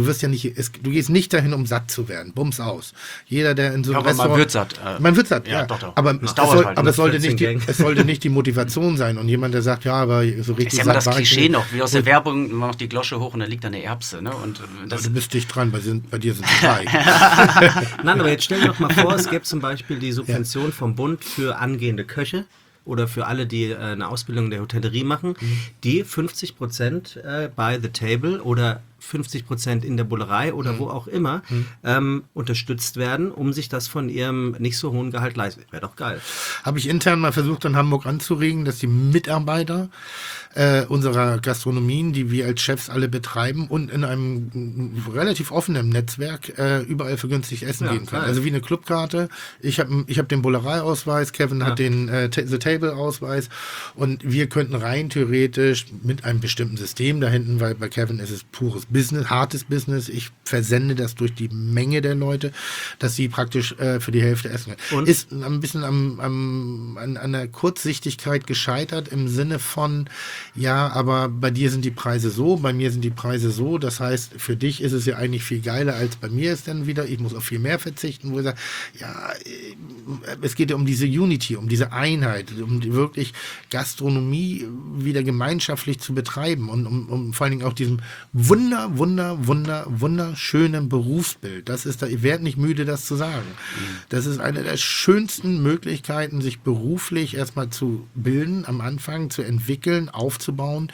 Speaker 1: nicht dahin, um satt zu werden. Bums aus. Jeder, der in so einem
Speaker 6: Ja, aber man
Speaker 1: Restaurant...
Speaker 6: wird satt.
Speaker 1: Man wird satt, ja.
Speaker 6: Doch.
Speaker 1: Aber,
Speaker 6: Es dauert halt,
Speaker 1: aber es, sollte
Speaker 2: 14
Speaker 1: nicht
Speaker 2: Gang.
Speaker 1: es sollte nicht die Motivation sein. Und jemand, der sagt, ja, aber so richtig
Speaker 6: Das ist ja immer das
Speaker 1: satt war ich
Speaker 6: Klischee
Speaker 1: nicht.
Speaker 6: noch, wie aus der Werbung, man macht die Glosche hoch und da liegt da eine Erbse. Ne? Und das
Speaker 1: Du bist dicht dran, bei dir sind es 3.
Speaker 2: Nein, aber jetzt stell dir doch mal vor, es gäbe zum Beispiel die Subvention vom Bund für angehende Köche oder für alle, die eine Ausbildung in der Hotellerie machen, die 50% bei The Table oder 50% in der Bullerei oder wo auch immer unterstützt werden, um sich das von ihrem nicht so hohen Gehalt leisten. Wäre doch geil.
Speaker 1: Habe ich intern mal versucht, in Hamburg anzuregen, dass die Mitarbeiter unserer Gastronomien, die wir als Chefs alle betreiben und in einem relativ offenen Netzwerk überall für günstig essen gehen können.
Speaker 2: geil.
Speaker 1: Also wie eine Clubkarte. Ich hab den Bullerei-Ausweis, Kevin hat den The Table-Ausweis und wir könnten rein theoretisch mit einem bestimmten System da hinten, weil bei Kevin ist es pures Business, hartes Business. Ich versende das durch die Menge der Leute, dass sie praktisch für die Hälfte essen können.
Speaker 2: Und?
Speaker 1: Ist ein bisschen an der Kurzsichtigkeit gescheitert im Sinne von, ja, aber bei dir sind die Preise so, bei mir sind die Preise so. Das heißt, für dich ist es ja eigentlich viel geiler als bei mir ist dann wieder. Ich muss auf viel mehr verzichten, wo ich sage, ja, es geht ja um diese Unity, um diese Einheit, um die wirklich Gastronomie wieder gemeinschaftlich zu betreiben und um vor allen Dingen auch diesem wunderschönen Berufsbild. Das ist da, ich werde nicht müde, das zu sagen. Das ist eine der schönsten Möglichkeiten, sich beruflich erstmal zu bilden, am Anfang zu entwickeln, aufzubauen,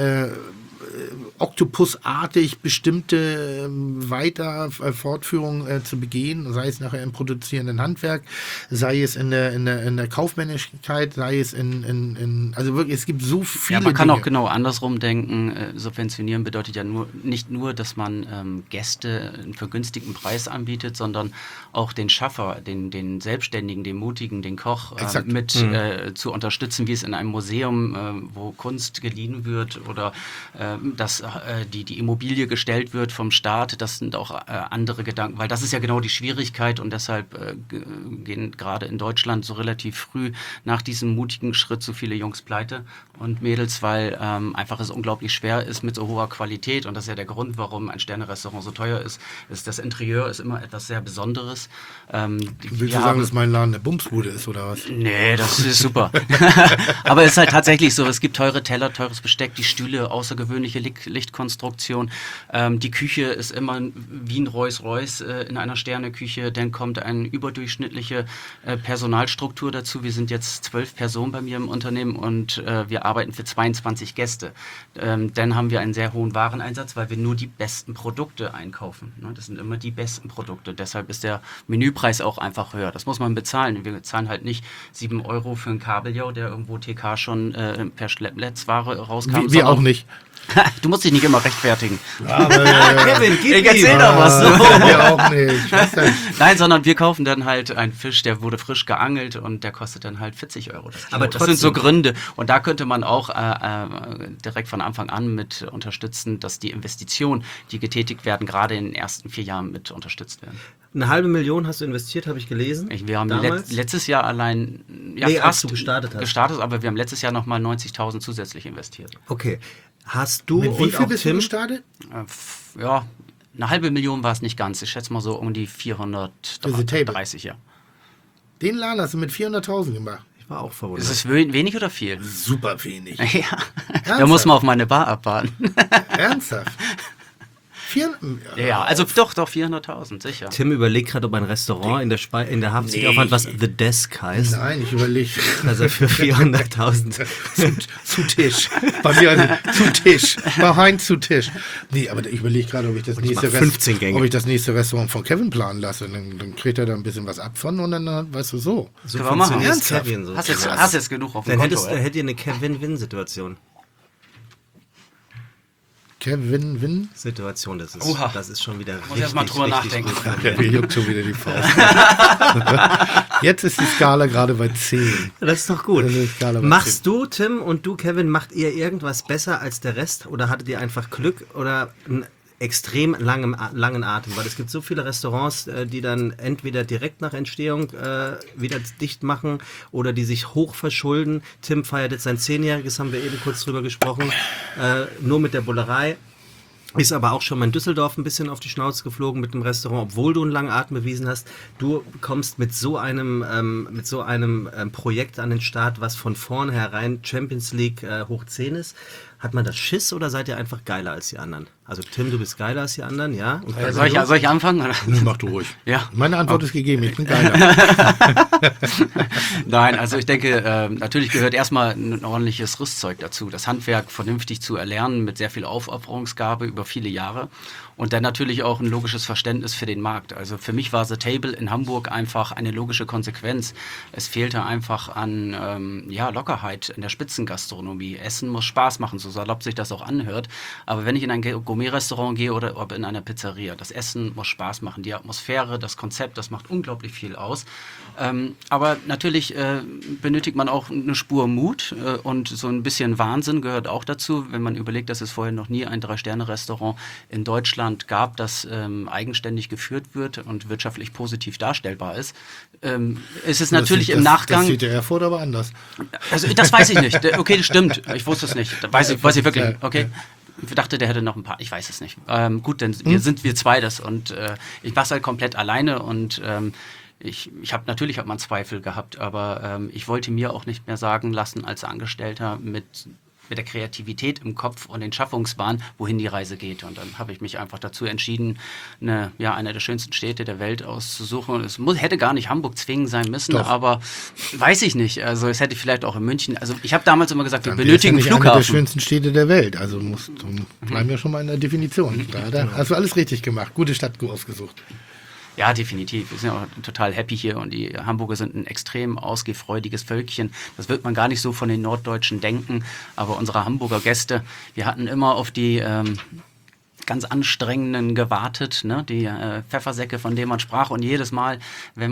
Speaker 1: oktopusartig bestimmte Fortführungen zu begehen, sei es nachher im produzierenden Handwerk, sei es in der Kaufmännlichkeit, sei es also wirklich, es gibt so viele
Speaker 6: Ja, man kann
Speaker 1: Dinge.
Speaker 6: auch genau andersrum denken. Subventionieren bedeutet ja nicht nur, dass man Gäste einen vergünstigten Preis anbietet, sondern auch den Schaffer, den Selbstständigen, den Mutigen, den Koch
Speaker 1: Exakt.
Speaker 6: mit zu unterstützen, wie es in einem Museum, wo Kunst geliehen wird oder dass die Immobilie gestellt wird vom Staat. Das sind auch andere Gedanken, weil das ist ja genau die Schwierigkeit und deshalb gehen gerade in Deutschland so relativ früh nach diesem mutigen Schritt so viele Jungs pleite und Mädels, weil einfach es unglaublich schwer ist mit so hoher Qualität und das ist ja der Grund, warum ein Sterne-Restaurant so teuer ist das Interieur ist immer etwas sehr Besonderes.
Speaker 1: Willst du sagen, dass mein Laden eine Bumsbude ist oder was?
Speaker 6: Nee, das ist super. Aber es ist halt tatsächlich so, es gibt teure Teller, teures Besteck, die Stühle, außergewöhnliche Lichtkonstruktion. Die Küche ist immer wie ein Rolls-Royce in einer Sterneküche. Dann kommt eine überdurchschnittliche Personalstruktur dazu. Wir sind jetzt 12 Personen bei mir im Unternehmen und wir arbeiten für 22 Gäste. Dann haben wir einen sehr hohen Wareneinsatz, weil wir nur die besten Produkte einkaufen. Ne? Das sind immer die besten Produkte. Deshalb ist der Menüpreis auch einfach höher. Das muss man bezahlen. Wir zahlen halt nicht 7 € für einen Kabeljau, der irgendwo TK schon per Schleppnetzware rauskam.
Speaker 1: Wir auch nicht.
Speaker 6: Du musst dich nicht immer rechtfertigen.
Speaker 2: Kevin,
Speaker 6: Ich erzähl doch was.
Speaker 1: Wir auch nicht. Was denn?
Speaker 6: Nein, sondern wir kaufen dann halt einen Fisch, der wurde frisch geangelt und der kostet dann halt 40 €.
Speaker 2: Aber
Speaker 6: das sind so
Speaker 2: trotzdem.
Speaker 6: Gründe. Und da könnte man auch direkt von Anfang an mit unterstützen, dass die Investitionen, die getätigt werden, gerade in den ersten 4 Jahren mit unterstützt werden.
Speaker 2: 500.000 hast du investiert, habe ich gelesen.
Speaker 6: Wir haben
Speaker 2: damals.
Speaker 6: letztes Jahr allein
Speaker 2: als
Speaker 6: fast
Speaker 2: du gestartet hast.
Speaker 6: aber wir haben letztes Jahr nochmal 90.000 zusätzlich investiert.
Speaker 2: Okay. Hast du
Speaker 1: Mit wie
Speaker 2: und
Speaker 1: viel
Speaker 2: auch
Speaker 1: bist du
Speaker 2: Tim
Speaker 1: gestartet?
Speaker 6: Ja, 500.000 war es nicht ganz. Ich schätze mal so um die
Speaker 1: Für the Table.
Speaker 6: 430, ja.
Speaker 1: Den Laden hast du mit 400.000 gemacht.
Speaker 2: Ich war auch verwundert.
Speaker 6: Ist es wenig oder viel?
Speaker 1: Super wenig.
Speaker 6: Ja, da muss man auf meine Bar abwarten.
Speaker 1: Ernsthaft?
Speaker 6: Ja, also doch 400.000, sicher.
Speaker 2: Tim überlegt gerade, ob ein Restaurant in der Hafen aufhat, was The Desk heißt.
Speaker 1: Nein, ich überlege.
Speaker 2: Also für 400.000.
Speaker 1: zu Tisch. Bei mir zu Tisch. Bei Heinz zu Tisch. Nee, aber ich überlege gerade, ob ich das nächste
Speaker 2: 15 Gänge.
Speaker 1: ob ich das nächste Restaurant von Kevin planen lasse. Dann kriegt er da ein bisschen was ab von und dann, weißt du, so.
Speaker 2: So
Speaker 6: Können wir machen.
Speaker 2: funktioniert
Speaker 1: Ernsthaft?
Speaker 2: Kevin so.
Speaker 6: Hast jetzt genug auf dem
Speaker 2: Dann
Speaker 6: Konto.
Speaker 2: hättet ihr eine Kevin-Win-Situation.
Speaker 1: Kevin Win.
Speaker 2: Situation, das
Speaker 6: Oha.
Speaker 2: ist schon wieder
Speaker 6: Muss erst mal drüber nachdenken.
Speaker 1: Mir juckt schon wieder die Faust. Jetzt ist die Skala gerade bei 10.
Speaker 2: Das ist doch gut.
Speaker 1: Das ist egal, aber
Speaker 2: Machst du, Tim, und du, Kevin, macht ihr irgendwas besser als der Rest? Oder hattet ihr einfach Glück oder einen extrem langen Atem? Weil es gibt so viele Restaurants, die dann entweder direkt nach Entstehung wieder dicht machen oder die sich hoch verschulden. Tim feiert jetzt sein 10-jähriges, haben wir eben kurz drüber gesprochen, nur mit der Bullerei. Ist aber auch schon mal in Düsseldorf ein bisschen auf die Schnauze geflogen mit dem Restaurant, obwohl du einen langen Atem bewiesen hast. Du kommst mit so einem Projekt an den Start, was von vornherein Champions League hoch 10 ist. Hat man das Schiss oder seid ihr einfach geiler als die anderen? Also Tim, du bist geiler als die anderen, ja? Und
Speaker 6: Soll ich anfangen? Oder?
Speaker 1: Nö, mach du ruhig.
Speaker 6: Ja.
Speaker 1: Meine Antwort ist gegeben, ich bin geiler.
Speaker 6: Nein, also ich denke, natürlich gehört erstmal ein ordentliches Rüstzeug dazu. Das Handwerk vernünftig zu erlernen mit sehr viel Aufopferungsgabe über viele Jahre. Und dann natürlich auch ein logisches Verständnis für den Markt. Also für mich war The Table in Hamburg einfach eine logische Konsequenz. Es fehlte einfach an Lockerheit in der Spitzengastronomie. Essen muss Spaß machen, so salopp sich das auch anhört. Aber wenn ich in ein Gourmet-Restaurant gehe oder ob in einer Pizzeria, das Essen muss Spaß machen. Die Atmosphäre, das Konzept, das macht unglaublich viel aus. Aber natürlich benötigt man auch eine Spur Mut und so ein bisschen Wahnsinn gehört auch dazu, wenn man überlegt, dass es vorher noch nie ein 3-Sterne-Restaurant in Deutschland gab, das eigenständig geführt wird und wirtschaftlich positiv darstellbar ist. Es ist natürlich im Nachgang...
Speaker 1: Das sieht der Erfurt aber anders.
Speaker 6: Also das weiß ich nicht. Okay, das stimmt. Ich wusste es nicht. Weiß ich wirklich. Okay. Ich dachte, der hätte noch ein paar. Ich weiß es nicht. Gut, denn sind wir zwei das und ich war halt komplett alleine und ich habe natürlich man Zweifel gehabt, aber ich wollte mir auch nicht mehr sagen lassen als Angestellter mit der Kreativität im Kopf und den Schaffungswahn, wohin die Reise geht. Und dann habe ich mich einfach dazu entschieden, eine der schönsten Städte der Welt auszusuchen. Es hätte gar nicht Hamburg zwingend sein müssen,
Speaker 1: Doch.
Speaker 6: aber weiß ich nicht. Also es hätte vielleicht auch in München. Also ich habe damals immer gesagt, wir
Speaker 1: Dann
Speaker 6: benötigen einen
Speaker 1: wär's ja nicht eine der
Speaker 6: Flughafen.
Speaker 1: schönsten Städte der Welt. Also bleiben wir schon mal in der Definition. Da hast du alles richtig gemacht. Gute Stadt ausgesucht.
Speaker 6: Ja, definitiv. Wir sind ja auch total happy hier und die Hamburger sind ein extrem ausgehfreudiges Völkchen. Das wird man gar nicht so von den Norddeutschen denken, aber unsere Hamburger Gäste, wir hatten immer auf die ganz anstrengenden gewartet, ne? Die Pfeffersäcke, von denen man sprach und jedes Mal, wenn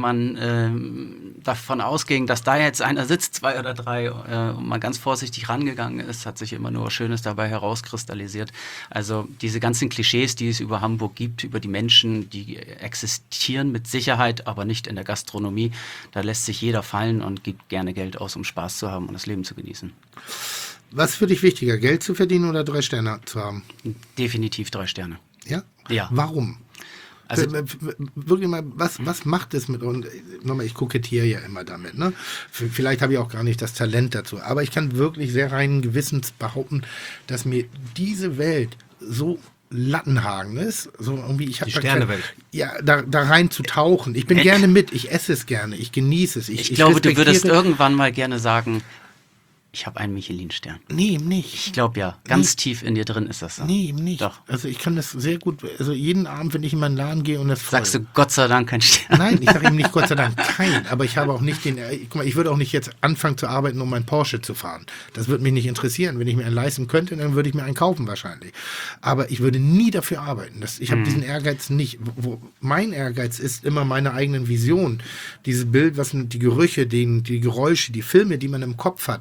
Speaker 6: man davon ausging, dass da jetzt einer sitzt, 2 oder 3 und mal ganz vorsichtig rangegangen ist, hat sich immer nur Schönes dabei herauskristallisiert. Also diese ganzen Klischees, die es über Hamburg gibt, über die Menschen, die existieren mit Sicherheit, aber nicht in der Gastronomie, da lässt sich jeder fallen und gibt gerne Geld aus, um Spaß zu haben und das Leben zu genießen.
Speaker 1: Was ist für dich wichtiger, Geld zu verdienen oder 3 Sterne zu haben?
Speaker 6: Definitiv 3 Sterne.
Speaker 1: Ja?
Speaker 6: Ja.
Speaker 1: Warum?
Speaker 6: Also
Speaker 1: Wirklich mal, was macht es mit uns? Nochmal, ich kokettiere ja immer damit. Ne? Vielleicht habe ich auch gar nicht das Talent dazu. Aber ich kann wirklich sehr reinen Gewissens behaupten, dass mir diese Welt so Lattenhagen ist. So irgendwie, ich habe
Speaker 2: Die Sternewelt.
Speaker 1: Da rein zu tauchen. Ich bin gerne mit, ich esse es gerne, ich genieße es.
Speaker 6: Ich glaube, du würdest
Speaker 1: respektiere-
Speaker 6: irgendwann mal gerne sagen, ich habe einen Michelin-Stern.
Speaker 1: Nee, eben nicht.
Speaker 6: Ich glaube ja, ganz tief in dir drin ist das so.
Speaker 1: Nee, eben nicht.
Speaker 6: Doch.
Speaker 1: Also ich kann das sehr gut, also jeden Abend, wenn ich in meinen Laden gehe und das voll.
Speaker 6: Sagst du Gott sei Dank kein Stern?
Speaker 1: Nein, ich sage ihm nicht Gott sei Dank kein, aber ich habe auch nicht guck mal, ich würde auch nicht jetzt anfangen zu arbeiten, um einen Porsche zu fahren. Das würde mich nicht interessieren. Wenn ich mir einen leisten könnte, dann würde ich mir einen kaufen wahrscheinlich. Aber ich würde nie dafür arbeiten. Ich habe diesen Ehrgeiz nicht. Mein Ehrgeiz ist immer meine eigenen Visionen. Dieses Bild, was die Gerüche, die Geräusche, die Filme, die man im Kopf hat, dieses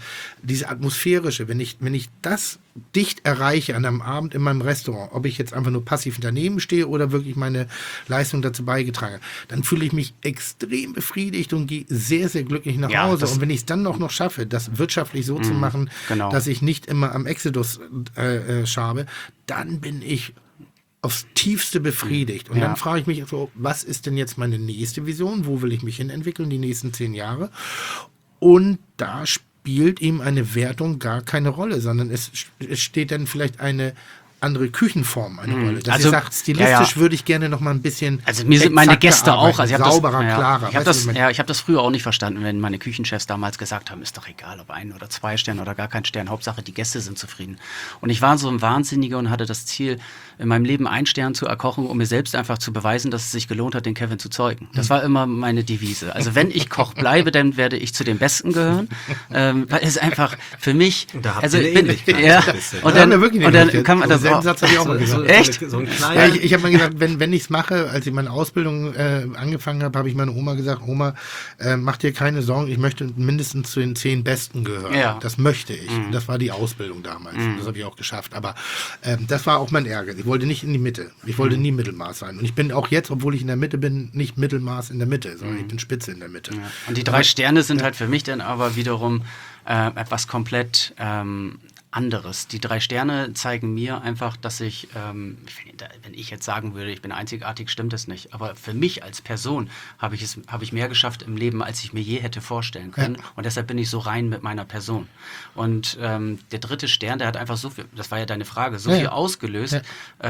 Speaker 1: diese atmosphärische, wenn ich das dicht erreiche an einem Abend in meinem Restaurant, ob ich jetzt einfach nur passiv daneben stehe oder wirklich meine Leistung dazu beigetragen habe, dann fühle ich mich extrem befriedigt und gehe sehr, sehr glücklich nach Hause. Und wenn ich es dann noch schaffe, das wirtschaftlich so zu machen, dass ich nicht immer am Exodus schabe, dann bin ich aufs Tiefste befriedigt. Und dann frage ich mich so, was ist denn jetzt meine nächste Vision? Wo will ich mich hin entwickeln, die nächsten 10 Jahre? Und da spielt ihm eine Wertung gar keine Rolle, sondern es steht dann vielleicht eine andere Küchenform eine Rolle. Dass ihr sagt, stilistisch würde ich gerne noch mal ein bisschen
Speaker 6: mir sind meine Gäste auch, also
Speaker 1: sauberer, klarer.
Speaker 6: Ich habe das früher auch nicht verstanden, wenn meine Küchenchefs damals gesagt haben, ist doch egal, ob 1 oder 2 Sterne oder gar kein Stern, Hauptsache die Gäste sind zufrieden. Und ich war so ein Wahnsinniger und hatte das Ziel, in meinem Leben 1 Stern zu erkochen, um mir selbst einfach zu beweisen, dass es sich gelohnt hat, den Kevin zu zeugen. Das war immer meine Devise. Also wenn ich Koch bleibe, dann werde ich zu den Besten gehören, weil es einfach für mich,
Speaker 2: Da habt
Speaker 6: also
Speaker 2: ihr eine Ähnlichkeit, ein bisschen.
Speaker 6: und dann kann man das
Speaker 1: Den Satz habe ich auch mal gesagt.
Speaker 6: Echt?
Speaker 2: So ein
Speaker 1: Ja,
Speaker 2: kleiner,
Speaker 1: ich habe mal gesagt, wenn ich es mache, als ich meine Ausbildung angefangen habe, habe ich meiner Oma gesagt, Oma, mach dir keine Sorgen, ich möchte mindestens zu den 10 Besten gehören.
Speaker 6: Ja.
Speaker 1: Das möchte ich. Das war die Ausbildung damals. Das habe ich auch geschafft. Aber das war auch mein Ärger. Ich wollte nicht in die Mitte. Ich wollte nie Mittelmaß sein. Und ich bin auch jetzt, obwohl ich in der Mitte bin, nicht Mittelmaß in der Mitte, sondern ich bin Spitze in der Mitte.
Speaker 6: Ja. Und die 3 Sterne sind halt für mich dann aber wiederum etwas komplett anderes. Die 3 Sterne zeigen mir einfach, dass ich, wenn ich jetzt sagen würde, ich bin einzigartig, stimmt das nicht. Aber für mich als Person habe ich mehr geschafft im Leben, als ich mir je hätte vorstellen können. Ja. Und deshalb bin ich so rein mit meiner Person. Und der 3. Stern, der hat einfach so viel, das war ja deine Frage, so viel ausgelöst,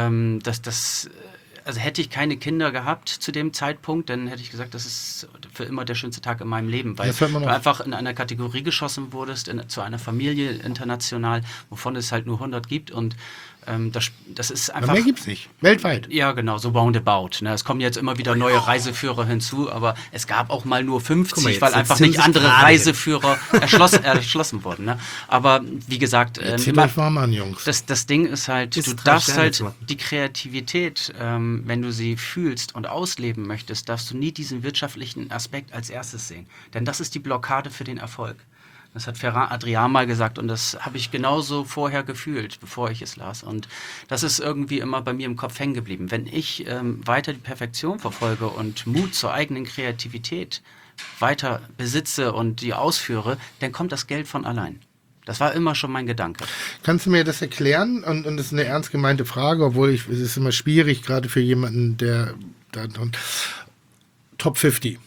Speaker 6: also hätte ich keine Kinder gehabt zu dem Zeitpunkt, dann hätte ich gesagt, das ist für immer der schönste Tag in meinem Leben, weil du einfach in einer Kategorie geschossen wurdest, zu einer Familie international, wovon es halt nur 100 gibt und das ist einfach...
Speaker 1: Aber mehr gibt es nicht, weltweit.
Speaker 6: Ja, genau, so roundabout. Ne? Es kommen jetzt immer wieder neue Reiseführer hinzu, aber es gab auch mal nur 50, weil einfach nicht andere Reiseführer erschlossen wurden. Ne? Aber wie gesagt...
Speaker 1: Erzählt euch warm an, Jungs.
Speaker 6: Das Ding ist halt, du darfst halt die Kreativität, wenn du sie fühlst und ausleben möchtest, darfst du nie diesen wirtschaftlichen Aspekt als erstes sehen. Denn das ist die Blockade für den Erfolg. Das hat Ferran Adrià mal gesagt und das habe ich genauso vorher gefühlt, bevor ich es las. Und das ist irgendwie immer bei mir im Kopf hängen geblieben. Wenn ich weiter die Perfektion verfolge und Mut zur eigenen Kreativität weiter besitze und die ausführe, dann kommt das Geld von allein. Das war immer schon mein Gedanke.
Speaker 1: Kannst du mir das erklären? Und das ist eine ernst gemeinte Frage, obwohl es ist immer schwierig, gerade für jemanden, der da Top 50.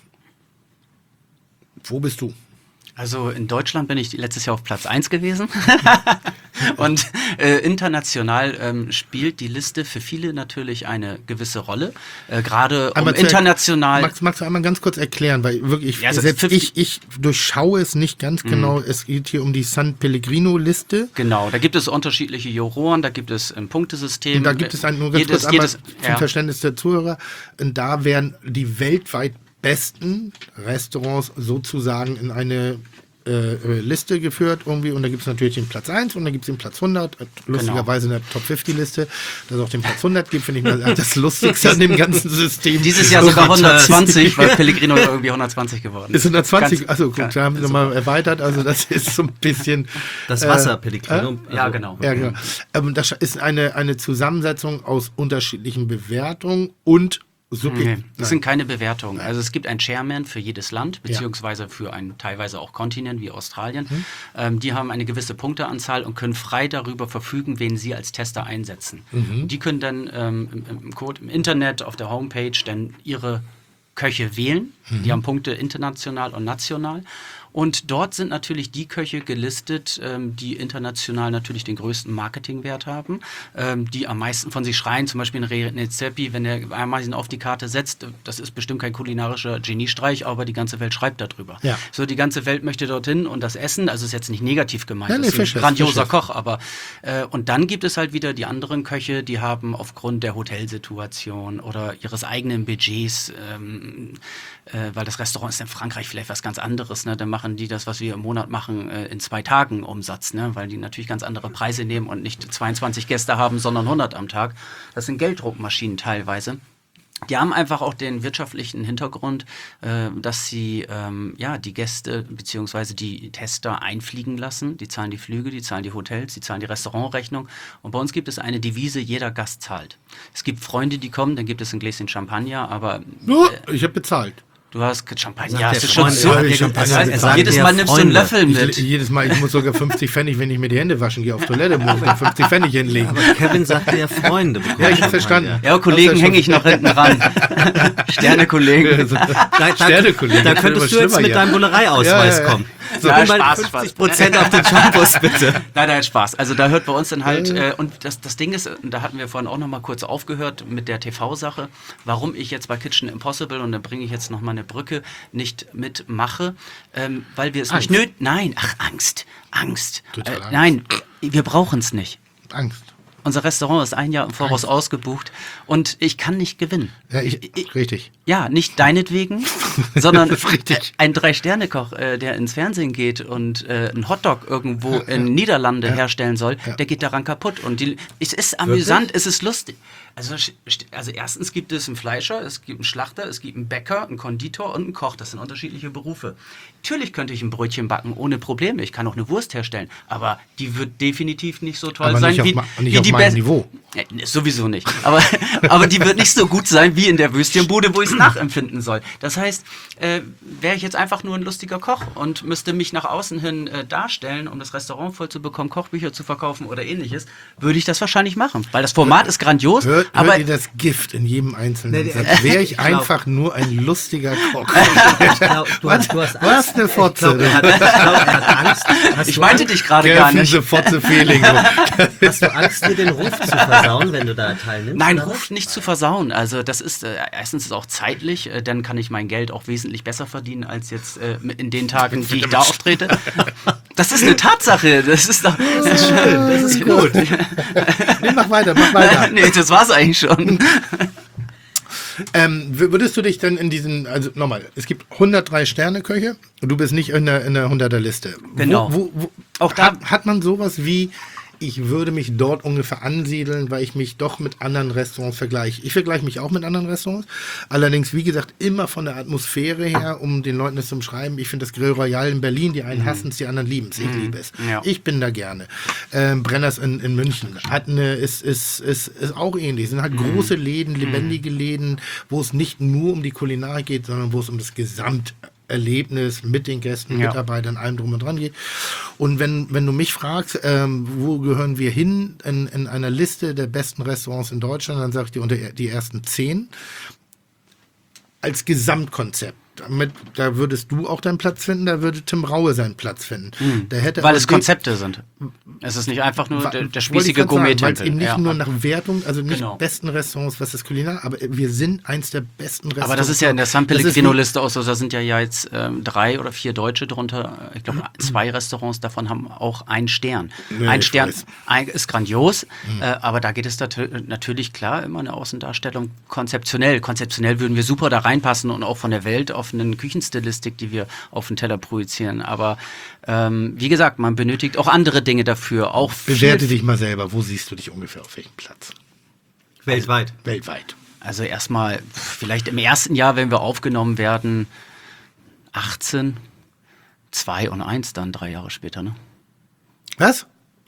Speaker 1: Wo bist du?
Speaker 6: Also in Deutschland bin ich letztes Jahr auf Platz 1 gewesen und international spielt die Liste für viele natürlich eine gewisse Rolle, gerade um international...
Speaker 1: Magst du einmal ganz kurz erklären, weil wirklich,
Speaker 6: also
Speaker 1: selbst ich durchschaue es nicht ganz genau, es geht hier um die San Pellegrino-Liste.
Speaker 6: Genau, da gibt es unterschiedliche Juroren, da gibt es ein Punktesystem.
Speaker 1: Und da gibt es nur ganz kurz einmal zum Verständnis der Zuhörer, und da werden die weltweit besten Restaurants sozusagen in eine Liste geführt irgendwie, und da gibt es natürlich den Platz 1 und da gibt es den Platz 100, lustigerweise in der Top 50 Liste, dass es auch den Platz 100 gibt, finde ich mal das Lustigste an dem ganzen System.
Speaker 6: Dieses Jahr sogar 120, weil Pellegrino irgendwie 120 geworden ist.
Speaker 1: Ist 120, achso gut, da haben sie nochmal erweitert, also das ist so ein bisschen...
Speaker 2: Das Wasser Pellegrino.
Speaker 6: Ja, genau.
Speaker 1: Ja, genau. Das ist eine Zusammensetzung aus unterschiedlichen Bewertungen und
Speaker 6: das sind keine Bewertungen. Also es gibt einen Chairman für jedes Land, beziehungsweise für einen teilweise auch Kontinent wie Australien. Die haben eine gewisse Punkteanzahl und können frei darüber verfügen, wen sie als Tester einsetzen. Die können dann im Internet, auf der Homepage, dann ihre Köche wählen. Die haben Punkte international und national. Und dort sind natürlich die Köche gelistet, die international natürlich den größten Marketingwert haben, die am meisten von sich schreien, zum Beispiel René Zeppi, wenn er Ameisen auf die Karte setzt, das ist bestimmt kein kulinarischer Geniestreich, aber die ganze Welt schreibt darüber. Ja. So, die ganze Welt möchte dorthin und das Essen, also ist jetzt nicht negativ gemeint, das ist ein grandioser Koch, aber und dann gibt es halt wieder die anderen Köche, die haben aufgrund der Hotelsituation oder ihres eigenen Budgets, weil das Restaurant ist in Frankreich vielleicht was ganz anderes, ne? Dann machen die das, was wir im Monat machen, in 2 Tagen Umsatz, ne? Weil die natürlich ganz andere Preise nehmen und nicht 22 Gäste haben, sondern 100 am Tag. Das sind Gelddruckmaschinen teilweise. Die haben einfach auch den wirtschaftlichen Hintergrund, dass sie die Gäste bzw. die Tester einfliegen lassen. Die zahlen die Flüge, die zahlen die Hotels, die zahlen die Restaurantrechnung. Und bei uns gibt es eine Devise, jeder Gast zahlt. Es gibt Freunde, die kommen, dann gibt es ein Gläschen Champagner, aber...
Speaker 1: ich habe bezahlt.
Speaker 6: Du hast Champagner,
Speaker 2: Sagt
Speaker 6: hast du
Speaker 2: der
Speaker 6: schon
Speaker 2: Freund,
Speaker 6: so.
Speaker 2: ja, Champagner,
Speaker 6: Also jedes Mal nimmst du einen Löffel mit.
Speaker 1: Jedes Mal, ich muss sogar 50 Pfennig, wenn ich mir die Hände waschen gehe auf Toilette, muss ich 50 Pfennig hinlegen.
Speaker 2: Aber Kevin sagte ja Freunde.
Speaker 1: Ja, ich habe verstanden.
Speaker 6: Ja, Kollegen hänge ich noch hinten ran. Sterne-Kollegen.
Speaker 1: Sterne-Kollegen.
Speaker 2: Da könntest du jetzt mit deinem Bullerei-Ausweis kommen. So,
Speaker 6: Ja,
Speaker 2: mal
Speaker 6: Spaß,
Speaker 2: 50% auf den Shampoos, bitte.
Speaker 6: Nein, Spaß. Also da hört bei uns dann halt, und das Ding ist, und da hatten wir vorhin auch noch mal kurz aufgehört mit der TV-Sache, warum ich jetzt bei Kitchen Impossible, und da bringe ich jetzt noch mal eine Brücke, nicht mitmache, weil wir es
Speaker 1: Angst.
Speaker 6: nicht Nein, Angst.
Speaker 1: Total Angst.
Speaker 6: Nein, wir brauchen es nicht.
Speaker 1: Angst.
Speaker 6: Unser Restaurant ist ein Jahr im Voraus ausgebucht und ich kann nicht gewinnen.
Speaker 1: Ja, richtig.
Speaker 6: Ja, nicht deinetwegen, sondern
Speaker 1: Das ist richtig.
Speaker 6: ein 3-Sterne-Koch, der ins Fernsehen geht und einen Hotdog irgendwo in Niederlande herstellen soll, der geht daran kaputt. Und es ist amüsant, es ist lustig. Also erstens gibt es einen Fleischer, es gibt einen Schlachter, es gibt einen Bäcker, einen Konditor und einen Koch. Das sind unterschiedliche Berufe. Natürlich könnte ich ein Brötchen backen, ohne Probleme. Ich kann auch eine Wurst herstellen. Aber die wird definitiv nicht so toll
Speaker 1: Aber
Speaker 6: sein
Speaker 1: nicht
Speaker 6: wie
Speaker 1: auf
Speaker 6: wie
Speaker 1: auf
Speaker 6: die
Speaker 1: meinem
Speaker 6: besten.
Speaker 1: Niveau.
Speaker 6: Sowieso nicht. Aber die wird nicht so gut sein wie in der Würstchenbude, wo ich es nachempfinden soll. Das heißt, wäre ich jetzt einfach nur ein lustiger Koch und müsste mich nach außen hin darstellen, um das Restaurant voll zu bekommen, Kochbücher zu verkaufen oder ähnliches, würde ich das wahrscheinlich machen. Weil das Format ist grandios.
Speaker 1: Hört
Speaker 6: aber
Speaker 1: ihr das Gift in jedem einzelnen Satz? Wäre ich einfach nur ein lustiger Koch.
Speaker 2: Du hast Angst.
Speaker 1: Was eine Fotze.
Speaker 2: Er hat Angst.
Speaker 6: ich meinte dich gerade gar nicht.
Speaker 1: Diese Fotze Feeling.
Speaker 2: Hast du Angst, dir den Ruf zu versauen, wenn du da teilnimmst?
Speaker 6: Nein,
Speaker 2: oder was?
Speaker 6: Ruf nicht zu versauen. Also das ist erstens ist auch zeitlich, dann kann ich mein Geld auch wesentlich besser verdienen als jetzt in den Tagen, die ich da auftrete. Das ist eine Tatsache. Das ist doch
Speaker 2: Das ist schön, das ist gut.
Speaker 1: Nee, mach weiter.
Speaker 6: Nee, das war's eigentlich schon.
Speaker 1: Würdest du dich denn in diesen, also nochmal, es gibt 103 Sterneköche und du bist nicht in der 100er Liste.
Speaker 6: Genau.
Speaker 1: Auch da hat man sowas wie, ich würde mich dort ungefähr ansiedeln, weil ich mich doch mit anderen Restaurants vergleiche. Ich vergleiche mich auch mit anderen Restaurants. Allerdings, wie gesagt, immer von der Atmosphäre her, um den Leuten das zu beschreiben. Ich finde das Grill Royal in Berlin, die einen hassen es, die anderen lieben es. Ich liebe es.
Speaker 6: Ja.
Speaker 1: Ich bin da gerne. Brenners in München ist auch ähnlich. Sind halt große Läden, lebendige Läden, wo es nicht nur um die Kulinarik geht, sondern wo es um das Gesamterlebnis mit den Gästen, Mitarbeitern, allem drum und dran geht. Und wenn du mich fragst, wo gehören wir hin in einer Liste der besten Restaurants in Deutschland, dann sage ich dir unter die ersten 10 als Gesamtkonzept. Da würdest du auch deinen Platz finden, da würde Tim Raue seinen Platz finden.
Speaker 6: Weil es Konzepte sind. Es ist nicht einfach nur der spießige Gourmet-Tempel.
Speaker 1: Weil es eben nicht nur nach Wertung, also nicht
Speaker 6: Genau.
Speaker 1: besten Restaurants, was das Kulinar, aber wir sind eins der besten Restaurants.
Speaker 6: Aber das ist ja in der San Pellegrino-Liste auch so, da sind ja jetzt 3 oder 4 Deutsche drunter. Ich glaube, 2 Restaurants davon haben auch einen Stern.
Speaker 1: Ja,
Speaker 6: ein
Speaker 1: ich
Speaker 6: Stern
Speaker 1: weiß.
Speaker 6: ist grandios, aber da geht es natürlich klar immer eine Außendarstellung konzeptionell. Konzeptionell würden wir super da reinpassen und auch von der Welt auf einen Küchenstilistik, die wir auf den Teller projizieren. Aber wie gesagt, man benötigt auch andere Dinge dafür. Auch
Speaker 1: Bewerte dich mal selber, wo siehst du dich ungefähr auf welchem Platz?
Speaker 2: Weltweit.
Speaker 1: Weltweit.
Speaker 6: Also erstmal, vielleicht im ersten Jahr, wenn wir aufgenommen werden, 18, 2 und 1 dann 3 Jahre später, ne?
Speaker 1: Was?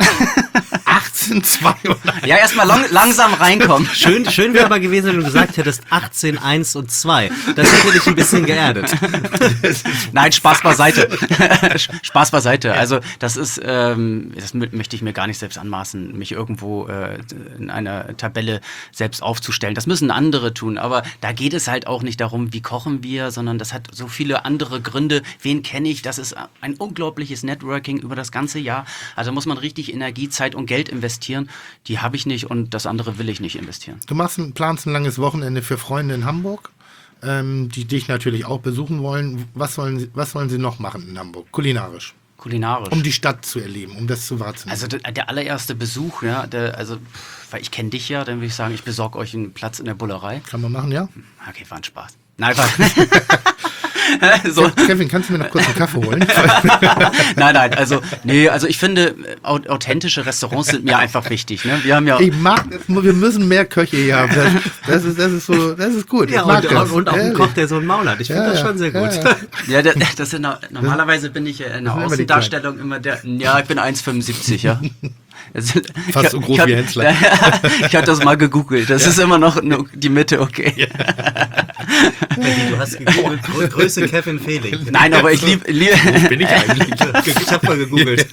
Speaker 1: 18, 2 oder
Speaker 6: Ja, erstmal langsam reinkommen.
Speaker 2: Schön wäre aber gewesen, wenn du gesagt hättest 18, 1 und 2. Das hätte dich ein bisschen geerdet.
Speaker 6: Nein, Spaß beiseite. Spaß beiseite. Also das ist, das möchte ich mir gar nicht selbst anmaßen, mich irgendwo in einer Tabelle selbst aufzustellen. Das müssen andere tun. Aber da geht es halt auch nicht darum, wie kochen wir, sondern das hat so viele andere Gründe. Wen kenne ich? Das ist ein unglaubliches Networking über das ganze Jahr. Also muss man richtig Energie, Zeit und Geld investieren. Die habe ich nicht und das andere will ich nicht investieren.
Speaker 1: Du planst ein langes Wochenende für Freunde in Hamburg, die dich natürlich auch besuchen wollen. Was wollen sie noch machen in Hamburg? Kulinarisch. Um die Stadt zu erleben, um das zu wahrzunehmen.
Speaker 6: Also der allererste Besuch, ja, weil ich kenne dich ja, dann würde ich sagen, ich besorge euch einen Platz in der Bullerei.
Speaker 1: Kann man machen, ja?
Speaker 6: Okay, war ein Spaß. Nein, So.
Speaker 1: Kevin, kannst du mir noch kurz einen Kaffee holen?
Speaker 6: Nein, also ich finde, authentische Restaurants sind mir einfach wichtig. Ne? Wir haben ja
Speaker 1: Ich mag das, wir müssen mehr Köche hier haben. Das ist gut.
Speaker 2: Ja,
Speaker 1: ich mag das.
Speaker 2: und auch ein Koch, der so einen Maul hat. Ich finde das schon sehr gut.
Speaker 6: Ja, das sind normalerweise bin ich in der Außendarstellung immer ich bin 1,75, ja.
Speaker 1: Fast so groß wie Hensler.
Speaker 6: Ich habe das mal gegoogelt. Das ist immer noch die Mitte, okay.
Speaker 2: Ja. Du hast gegoogelt, Größe Kevin Felix.
Speaker 6: Nein, aber ich liebe.
Speaker 1: Wo bin ich eigentlich?
Speaker 2: Ich habe mal gegoogelt.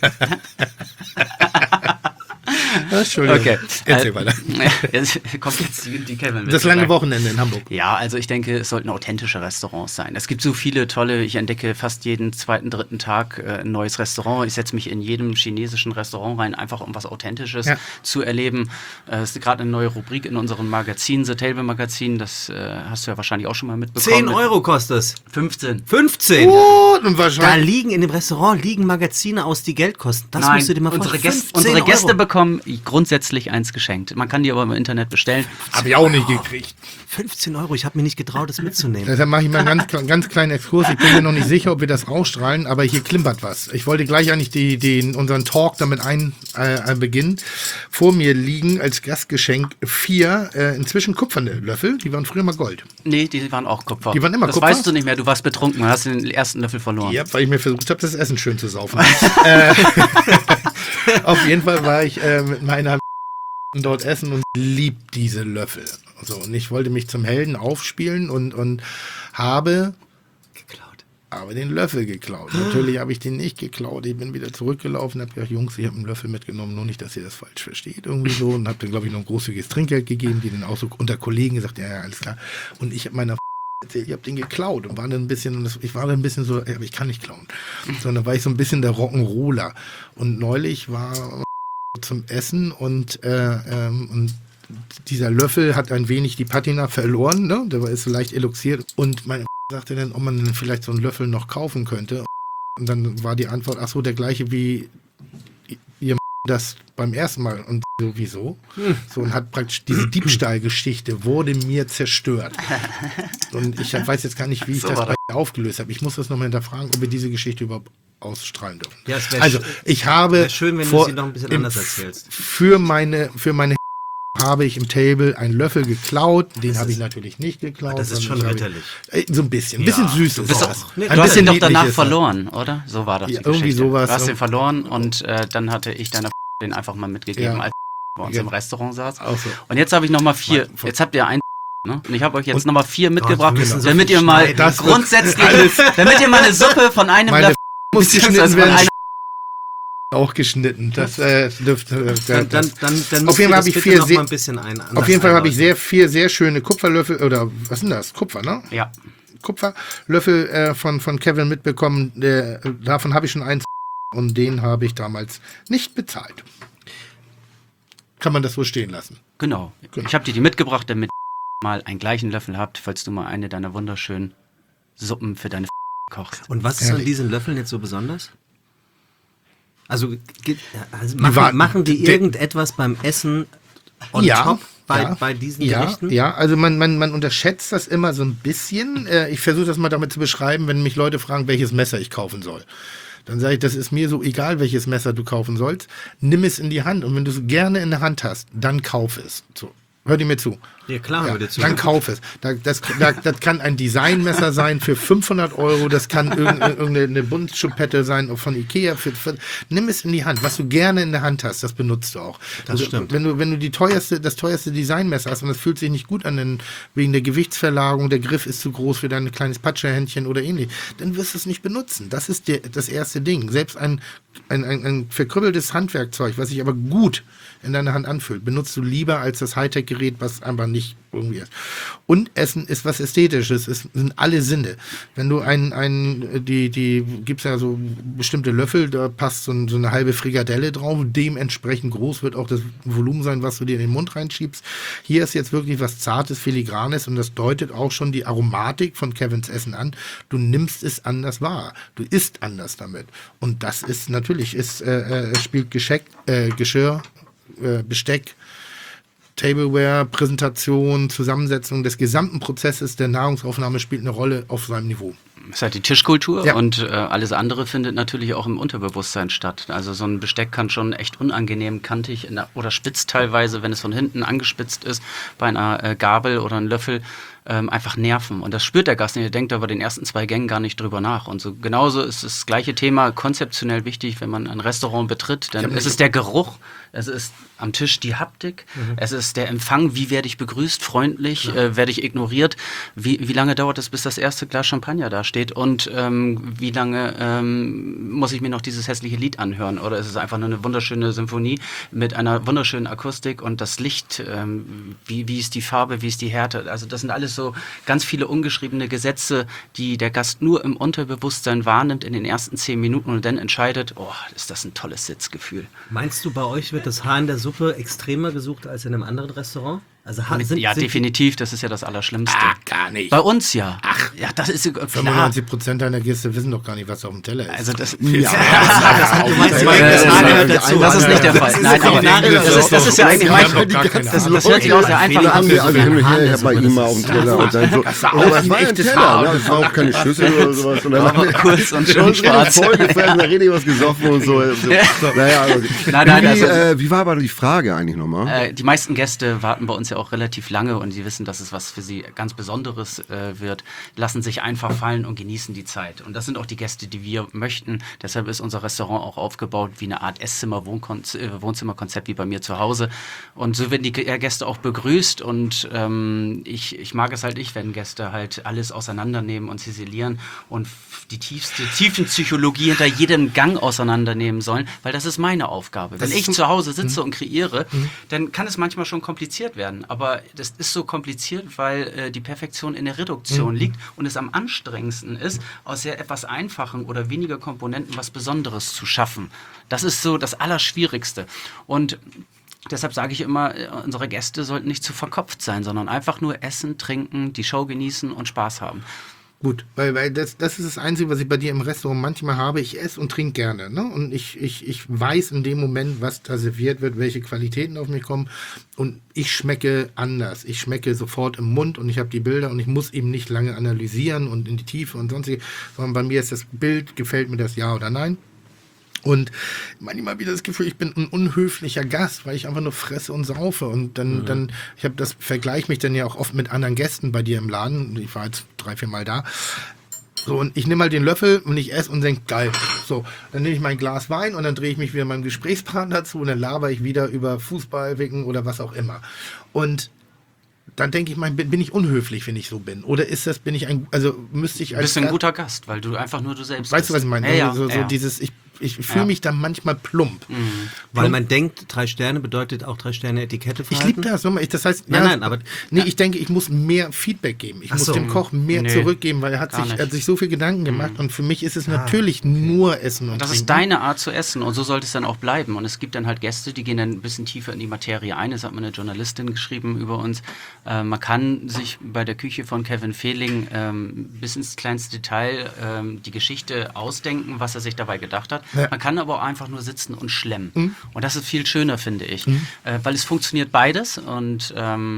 Speaker 1: Entschuldigung.
Speaker 6: Okay.
Speaker 1: Erzähl weiter.
Speaker 6: Jetzt kommt jetzt die Kevin mit.
Speaker 1: Das lange Wochenende in Hamburg.
Speaker 6: Ja, also ich denke, es sollten authentische Restaurants sein. Es gibt so viele tolle, ich entdecke fast jeden zweiten, dritten Tag ein neues Restaurant. Ich setze mich in jedem chinesischen Restaurant rein, einfach um was Authentisches zu erleben. Es ist gerade eine neue Rubrik in unserem Magazin, The Table Magazin, das hast du ja wahrscheinlich auch schon mal mitbekommen.
Speaker 2: 10 Euro kostet es.
Speaker 6: 15.
Speaker 2: 15?
Speaker 1: Und
Speaker 2: Da
Speaker 1: wahrscheinlich.
Speaker 2: liegen in dem Restaurant Magazine aus, die Geld kosten. Das
Speaker 6: Nein,
Speaker 2: musst du dir mal
Speaker 6: unsere
Speaker 2: vorstellen.
Speaker 6: Gäste, unsere Gäste bekommen grundsätzlich eins geschenkt. Man kann die aber im Internet bestellen.
Speaker 1: Habe ich auch nicht gekriegt.
Speaker 2: 15 Euro, ich habe mir nicht getraut, das mitzunehmen.
Speaker 1: Deshalb mache ich mal einen ganz kleinen Exkurs. Ich bin mir noch nicht sicher, ob wir das ausstrahlen, aber hier klimpert was. Ich wollte gleich eigentlich unseren Talk damit beginnen. Vor mir liegen als Gastgeschenk 4 inzwischen kupferne Löffel. Die waren früher mal Gold.
Speaker 6: Nee, die waren auch Kupfer.
Speaker 1: Die waren immer
Speaker 6: das
Speaker 1: Kupfer?
Speaker 6: weißt du nicht mehr, du warst betrunken, hast den ersten Löffel verloren.
Speaker 1: Ja, weil ich mir versucht habe, das Essen schön zu saufen. Auf jeden Fall war ich mit meiner dort essen und liebt diese Löffel. So, und ich wollte mich zum Helden aufspielen und habe den Löffel geklaut. Natürlich habe ich den nicht geklaut. Ich bin wieder zurückgelaufen, habe gesagt, Jungs, ich habe einen Löffel mitgenommen, nur nicht, dass ihr das falsch versteht. Irgendwie so. Und habe dann, glaube ich, noch ein großzügiges Trinkgeld gegeben, die dann auch so unter Kollegen gesagt, ja, alles klar. Und ich habe meiner erzählt, ich habe den geklaut und war dann ein bisschen so, aber ich kann nicht klauen. Sondern war ich so ein bisschen der Rock'n'Roller. Und neulich war zum Essen und dieser Löffel hat ein wenig die Patina verloren, ne? Der ist so leicht eluxiert. Und meine sagte dann, ob man dann vielleicht so einen Löffel noch kaufen könnte. Und dann war die Antwort, ach so, der gleiche wie ihr das beim ersten Mal. Und sowieso. So, und hat praktisch diese Diebstahlgeschichte wurde mir zerstört. Und ich weiß jetzt gar nicht, wie ich das aufgelöst habe. Ich muss das nochmal hinterfragen, ob wir diese Geschichte überhaupt ausstrahlen dürfen.
Speaker 2: Ja, es wär
Speaker 1: also, ich habe
Speaker 2: schön, wenn du sie noch ein bisschen anders erzählst.
Speaker 1: Für meine habe ich im Table einen Löffel geklaut. Den habe ich natürlich nicht geklaut.
Speaker 2: Das ist schon ritterlich.
Speaker 1: So ein bisschen. Ein bisschen süß.
Speaker 6: Du hast den doch danach verloren, oder? So war das die Geschichte.
Speaker 1: Irgendwie sowas.
Speaker 6: Du hast den verloren und dann hatte ich deiner den einfach mal mitgegeben, als bei uns im Restaurant saß. So. Und jetzt habe ich nochmal 4. Jetzt habt ihr ein. Ne? Und ich habe euch jetzt nochmal 4 mitgebracht, damit ihr mal grundsätzlich, damit ihr mal eine Suppe von einem Löffel
Speaker 1: muss geschnitten werden. Auch geschnitten. Das dürfte.
Speaker 2: Dann
Speaker 1: auf jeden Fall habe ich 4
Speaker 2: noch mal ein bisschen
Speaker 1: auf jeden Fall habe ich 4 sehr schöne Kupferlöffel oder was sind das? Kupfer, ne?
Speaker 6: Ja.
Speaker 1: Kupferlöffel von Kevin mitbekommen. Davon habe ich schon 1 und den habe ich damals nicht bezahlt. Kann man das so stehen lassen?
Speaker 6: Genau. Ich habe dir die mitgebracht, damit ihr mal einen gleichen Löffel habt, falls du mal eine deiner wunderschönen Suppen für deine kochst.
Speaker 2: Und was ist an diesen Löffeln jetzt so besonders? Also machen die irgendetwas beim Essen on top bei diesen Gerichten?
Speaker 1: Ja, also man unterschätzt das immer so ein bisschen. Ich versuche das mal damit zu beschreiben, wenn mich Leute fragen, welches Messer ich kaufen soll. Dann sage ich, das ist mir so egal, welches Messer du kaufen sollst. Nimm es in die Hand und wenn du es gerne in der Hand hast, dann kauf es. So. Hör dir mir zu.
Speaker 2: Ja, klar, hör dir zu.
Speaker 1: Dann kauf es. Das kann ein Designmesser sein für 500 €. Das kann irgendeine Buntschuppette sein von Ikea. Nimm es in die Hand. Was du gerne in der Hand hast, das benutzt du auch.
Speaker 2: Das stimmt.
Speaker 1: Wenn du das teuerste Designmesser hast und das fühlt sich nicht gut an, wegen der Gewichtsverlagerung, der Griff ist zu groß für dein kleines Patschehändchen oder ähnlich, dann wirst du es nicht benutzen. Das ist das erste Ding. Selbst ein verkrüppeltes Handwerkzeug, was sich aber gut in deiner Hand anfühlt, benutzt du lieber als das Hightech-Gerät, was einfach nicht irgendwie ist. Und Essen ist was Ästhetisches, es sind alle Sinne. Wenn du gibt's ja so bestimmte Löffel, da passt so eine halbe Frikadelle drauf, dementsprechend groß wird auch das Volumen sein, was du dir in den Mund reinschiebst. Hier ist jetzt wirklich was Zartes, Filigranes und das deutet auch schon die Aromatik von Kevins Essen an. Du nimmst es anders wahr, du isst anders damit. Und das ist natürlich, spielt Geschirr, Besteck, Tableware, Präsentation, Zusammensetzung des gesamten Prozesses der Nahrungsaufnahme spielt eine Rolle auf seinem Niveau.
Speaker 6: ist halt die Tischkultur
Speaker 1: Ja.
Speaker 6: und alles andere findet natürlich auch im Unterbewusstsein statt. Also so ein Besteck kann schon echt unangenehm kantig oder spitz teilweise, wenn es von hinten angespitzt ist, bei einer Gabel oder einem Löffel, einfach nerven. Und das spürt der Gast nicht. Der denkt aber den ersten 2 Gängen gar nicht drüber nach. Und so genauso ist das gleiche Thema konzeptionell wichtig, wenn man ein Restaurant betritt. Denn es ist der Geruch, es ist am Tisch die Haptik, es ist der Empfang, wie werde ich begrüßt, freundlich, werde ich ignoriert, wie lange dauert es, bis das erste Glas Champagner da steht und wie lange muss ich mir noch dieses hässliche Lied anhören oder ist es einfach nur eine wunderschöne Symphonie mit einer wunderschönen Akustik und das Licht, wie ist die Farbe, wie ist die Härte, also das sind alles so ganz viele ungeschriebene Gesetze, die der Gast nur im Unterbewusstsein wahrnimmt in den ersten 10 Minuten und dann entscheidet, oh, ist das ein tolles Sitzgefühl.
Speaker 7: Meinst du, bei euch wird das Haar in der Suppe extremer gesucht als in einem anderen Restaurant? Also
Speaker 6: definitiv, das ist ja das Allerschlimmste.
Speaker 1: Gar nicht.
Speaker 6: Bei uns ja. Ach, ja, das ist klar.
Speaker 1: 95% deiner Gäste wissen doch gar nicht, was auf dem Teller ist.
Speaker 6: Also das,
Speaker 7: das ist nicht der Fall.
Speaker 6: Nein, aber das ist ja eigentlich mein
Speaker 1: Das
Speaker 6: hört sich auch sehr einfach an.
Speaker 4: Ich habe bei ihm mal auf dem Teller und dann so. Aber das war ein Teller, ne? Das war auch keine Schüssel oder sowas. Und dann war
Speaker 6: kurz und schön schwarz.
Speaker 4: vollgefressen, da richtig was gesoffen und so. Naja, wie war aber die Frage eigentlich nochmal?
Speaker 6: Die meisten Gäste warten bei uns ja auch relativ lange und sie wissen, dass es was für sie ganz Besonderes wird, lassen sich einfach fallen und genießen die Zeit. Und das sind auch die Gäste, die wir möchten. Deshalb ist unser Restaurant auch aufgebaut wie eine Art Esszimmer-Wohnzimmerkonzept wie bei mir zu Hause. Und so werden die Gäste auch begrüßt und ich mag es halt nicht, wenn Gäste halt alles auseinandernehmen und ziselieren und die Tiefenpsychologie hinter jedem Gang auseinandernehmen sollen, weil das ist meine Aufgabe. Wenn ich zu Hause sitze und kreiere, dann kann es manchmal schon kompliziert werden. Aber das ist so kompliziert, weil die Perfektion in der Reduktion liegt und es am anstrengendsten ist, aus sehr etwas einfachen oder weniger Komponenten was Besonderes zu schaffen. Das ist so das Allerschwierigste. Und deshalb sage ich immer, unsere Gäste sollten nicht zu verkopft sein, sondern einfach nur essen, trinken, die Show genießen und Spaß haben.
Speaker 1: Gut, weil das ist das Einzige, was ich bei dir im Restaurant manchmal habe. Ich esse und trinke gerne. Ne? Und ich weiß in dem Moment, was da serviert wird, welche Qualitäten auf mich kommen. Und ich schmecke anders. Ich schmecke sofort im Mund und ich habe die Bilder und ich muss eben nicht lange analysieren und in die Tiefe und sonstiges. Sondern bei mir ist das Bild, gefällt mir das ja oder nein. Und manchmal wieder das Gefühl, ich bin ein unhöflicher Gast, weil ich einfach nur fresse und saufe. Und dann ich habe das, vergleiche mich dann ja auch oft mit anderen Gästen bei dir im Laden. Ich war jetzt 3-4 Mal da. So, und ich nehme mal den Löffel und ich esse und denke, geil. So, dann nehme ich mein Glas Wein und dann drehe ich mich wieder meinem Gesprächspartner dazu und dann laber ich wieder über Fußball, Wicken oder was auch immer. Und dann denke ich mal, bin ich unhöflich, wenn ich so bin? Oder ist das, müsste ich als...
Speaker 6: Du bist ein guter Gast, weil du einfach nur du selbst bist.
Speaker 1: Weißt du, was ich meine?
Speaker 6: Ja,
Speaker 1: so dieses, ich fühle mich dann manchmal plump.
Speaker 7: Weil man denkt, 3 Sterne bedeutet auch 3 Sterne Etikette
Speaker 1: Ich liebe das. Das heißt, ich denke, ich muss mehr Feedback geben. Ich muss dem Koch mehr zurückgeben, weil er hat sich so viel Gedanken gemacht und für mich ist es natürlich nur Essen und
Speaker 6: das
Speaker 1: Trinken.
Speaker 6: ist deine Art zu essen und so sollte es dann auch bleiben. Und es gibt dann halt Gäste, die gehen dann ein bisschen tiefer in die Materie ein. Das hat mir eine Journalistin geschrieben über uns. Man kann sich bei der Küche von Kevin Fehling bis ins kleinste Detail die Geschichte ausdenken, was er sich dabei gedacht hat. Ja. Man kann aber auch einfach nur sitzen und schlemmen. Und das ist viel schöner, finde ich. Weil es funktioniert beides. Und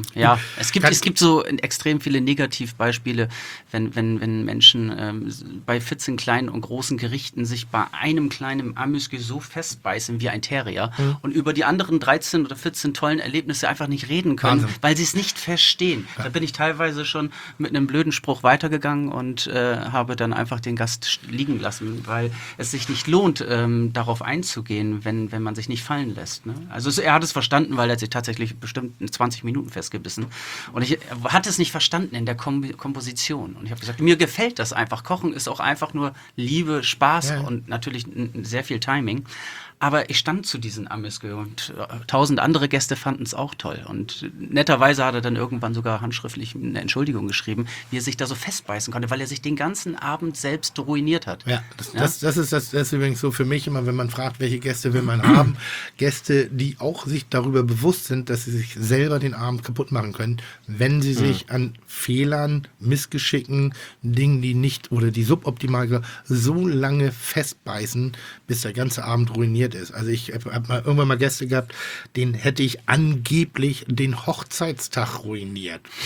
Speaker 6: es gibt so extrem viele Negativbeispiele, wenn Menschen bei 14 kleinen und großen Gerichten sich bei einem kleinen Amüsgü so festbeißen wie ein Terrier und über die anderen 13 oder 14 tollen Erlebnisse einfach nicht reden können, weil sie es nicht verstehen. Ja. Da bin ich teilweise schon mit einem blöden Spruch weitergegangen und habe dann einfach den Gast liegen lassen, weil es sich nicht lohnt, darauf einzugehen, wenn man sich nicht fallen lässt. Ne? Also er hat es verstanden, weil er sich tatsächlich bestimmt 20 Minuten festgebissen. Und ich hatte es nicht verstanden in der Komposition. Und ich habe gesagt, mir gefällt das einfach. Kochen ist auch einfach nur Liebe, Spaß und natürlich sehr viel Timing. Aber ich stand zu diesen Amüsgü und 1000 andere Gäste fanden es auch toll. Und netterweise hat er dann irgendwann sogar handschriftlich eine Entschuldigung geschrieben, wie er sich da so festbeißen konnte, weil er sich den ganzen Abend selbst ruiniert hat. Ja,
Speaker 1: das ist übrigens so für mich immer, wenn man fragt, welche Gäste will man haben. Gäste, die auch sich darüber bewusst sind, dass sie sich selber den Abend kaputt machen können, wenn sie sich an Fehlern, Missgeschicken, Dingen, die nicht oder die suboptimal so lange festbeißen, bis der ganze Abend ruiniert ist. Also ich habe irgendwann mal Gäste gehabt, denen hätte ich angeblich den Hochzeitstag ruiniert.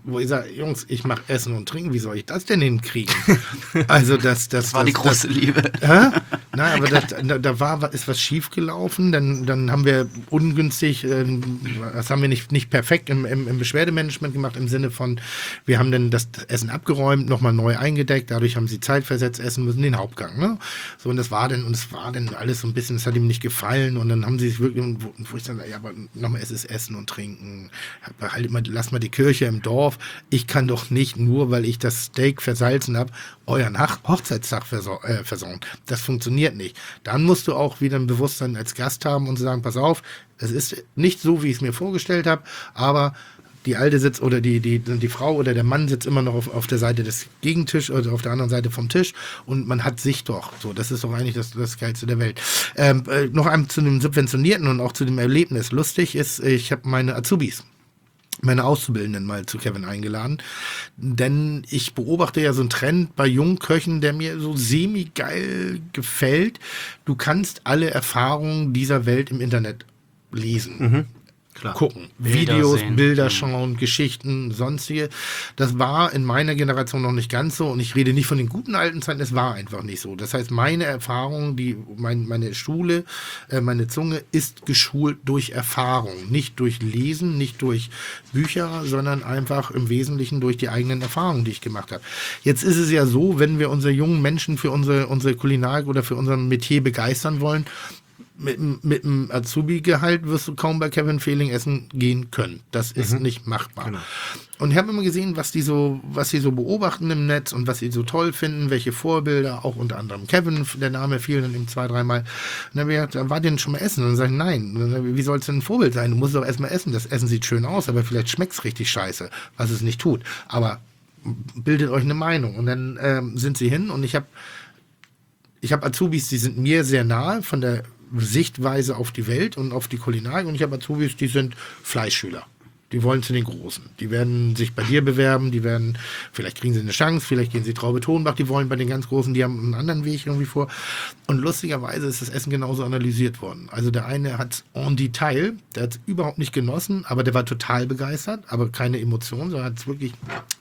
Speaker 1: wo ich sage, Jungs, ich mache Essen und Trinken, wie soll ich das denn hinkriegen? Also das
Speaker 6: war die große Liebe.
Speaker 1: Nein, aber da ist was schiefgelaufen, dann haben wir ungünstig, das haben wir nicht perfekt im Beschwerdemanagement gemacht, im Sinne von, wir haben dann das Essen abgeräumt, nochmal neu eingedeckt, dadurch haben sie zeitversetzt essen müssen, den Hauptgang, ne? So, und es war dann alles so ein bisschen, es hat ihm nicht gefallen und dann haben sie sich wirklich, wo ich dann, ja, aber nochmal, es ist Essen und Trinken, lass mal die Kirche im Dorf, ich kann doch nicht, nur weil ich das Steak versalzen habe, euren Hochzeitstag versauen. Das funktioniert nicht. Dann musst du auch wieder ein Bewusstsein als Gast haben und sagen, pass auf, es ist nicht so, wie ich es mir vorgestellt habe, aber die Alte sitzt oder die Frau oder der Mann sitzt immer noch auf der Seite des Gegentisch oder auf der anderen Seite vom Tisch und man hat sich doch. So, das ist doch eigentlich das Geilste der Welt. Noch einmal zu dem Subventionierten und auch zu dem Erlebnis. Lustig ist, ich habe meine Azubis, meine Auszubildenden mal zu Kevin eingeladen, denn ich beobachte ja so einen Trend bei jungen Köchen, der mir so semi-geil gefällt. Du kannst alle Erfahrungen dieser Welt im Internet lesen.
Speaker 2: Klar.
Speaker 1: Gucken,
Speaker 6: Bilder
Speaker 1: Videos,
Speaker 6: sehen.
Speaker 1: Bilder schauen, Geschichten, sonstige. Das war in meiner Generation noch nicht ganz so und ich rede nicht von den guten alten Zeiten, es war einfach nicht so. Das heißt, meine Erfahrung, meine Schule, meine Zunge ist geschult durch Erfahrung, nicht durch Lesen, nicht durch Bücher, sondern einfach im Wesentlichen durch die eigenen Erfahrungen, die ich gemacht habe. Jetzt ist es ja so, wenn wir unsere jungen Menschen für unsere Kulinarik oder für unser Metier begeistern wollen, mit dem Azubi-Gehalt wirst du kaum bei Kevin Fehling essen gehen können. Das ist nicht machbar. Genau. Und ich habe immer gesehen, was sie so beobachten im Netz und was sie so toll finden, welche Vorbilder, auch unter anderem Kevin, der Name fiel dann eben 2-3 Mal. Und dann habe ich gesagt, da war denn schon mal essen? Und dann sage ich, nein. Und dann sage ich, wie soll es denn ein Vorbild sein? Du musst doch erstmal essen. Das Essen sieht schön aus, aber vielleicht schmeckt es richtig scheiße, was es nicht tut. Aber bildet euch eine Meinung. Und dann sind sie hin und ich habe Azubis, die sind mir sehr nahe von der Sichtweise auf die Welt und auf die Kulinarik und ich habe Azubis, die sind Fleischschüler. Die wollen zu den Großen. Die werden sich bei dir bewerben, vielleicht kriegen sie eine Chance, vielleicht gehen sie Traube Tonbach, die wollen bei den ganz Großen, die haben einen anderen Weg irgendwie vor. Und lustigerweise ist das Essen genauso analysiert worden. Also der eine hat es en Detail, der hat es überhaupt nicht genossen, aber der war total begeistert, aber keine Emotion, sondern hat es wirklich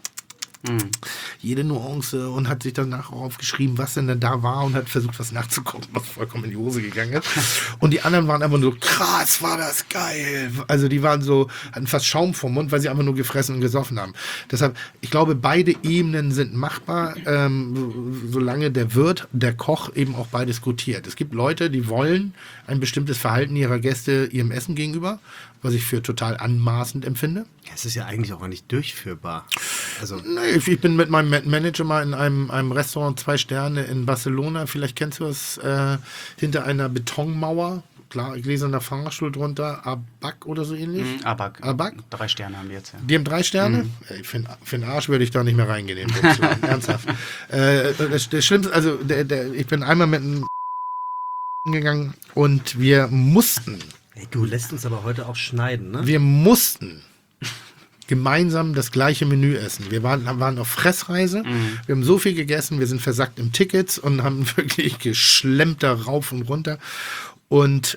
Speaker 1: jede Nuance und hat sich danach auch aufgeschrieben, was denn da war und hat versucht, was nachzugucken, was vollkommen in die Hose gegangen ist. Und die anderen waren einfach nur, krass, war das geil. Also die waren so, hatten fast Schaum vom Mund, weil sie einfach nur gefressen und gesoffen haben. Deshalb, ich glaube, beide Ebenen sind machbar, solange der Wirt, der Koch eben auch beides gutiert. Es gibt Leute, die wollen ein bestimmtes Verhalten ihrer Gäste ihrem Essen gegenüber, was ich für total anmaßend empfinde.
Speaker 2: Ja, es ist ja eigentlich auch nicht durchführbar. Also
Speaker 1: Nee, ich bin mit meinem Manager mal in einem Restaurant 2 Sterne in Barcelona, vielleicht kennst du es, hinter einer Betonmauer, klar, gläserner Fahrstuhl drunter, Abak oder so ähnlich.
Speaker 6: Abak.
Speaker 1: 3
Speaker 6: Sterne haben wir jetzt, ja.
Speaker 1: Die haben 3 Sterne? Ey, für den Arsch würde ich da nicht mehr reingehen. In den Bundesland. Ernsthaft. Das Schlimmste, also ich bin einmal mit einem gegangen und wir mussten.
Speaker 7: Ey, du lässt uns aber heute auch schneiden, ne?
Speaker 1: Wir mussten gemeinsam das gleiche Menü essen. Wir waren auf Fressreise, wir haben so viel gegessen, wir sind versackt im Tickets und haben wirklich geschlemmt da rauf und runter. Und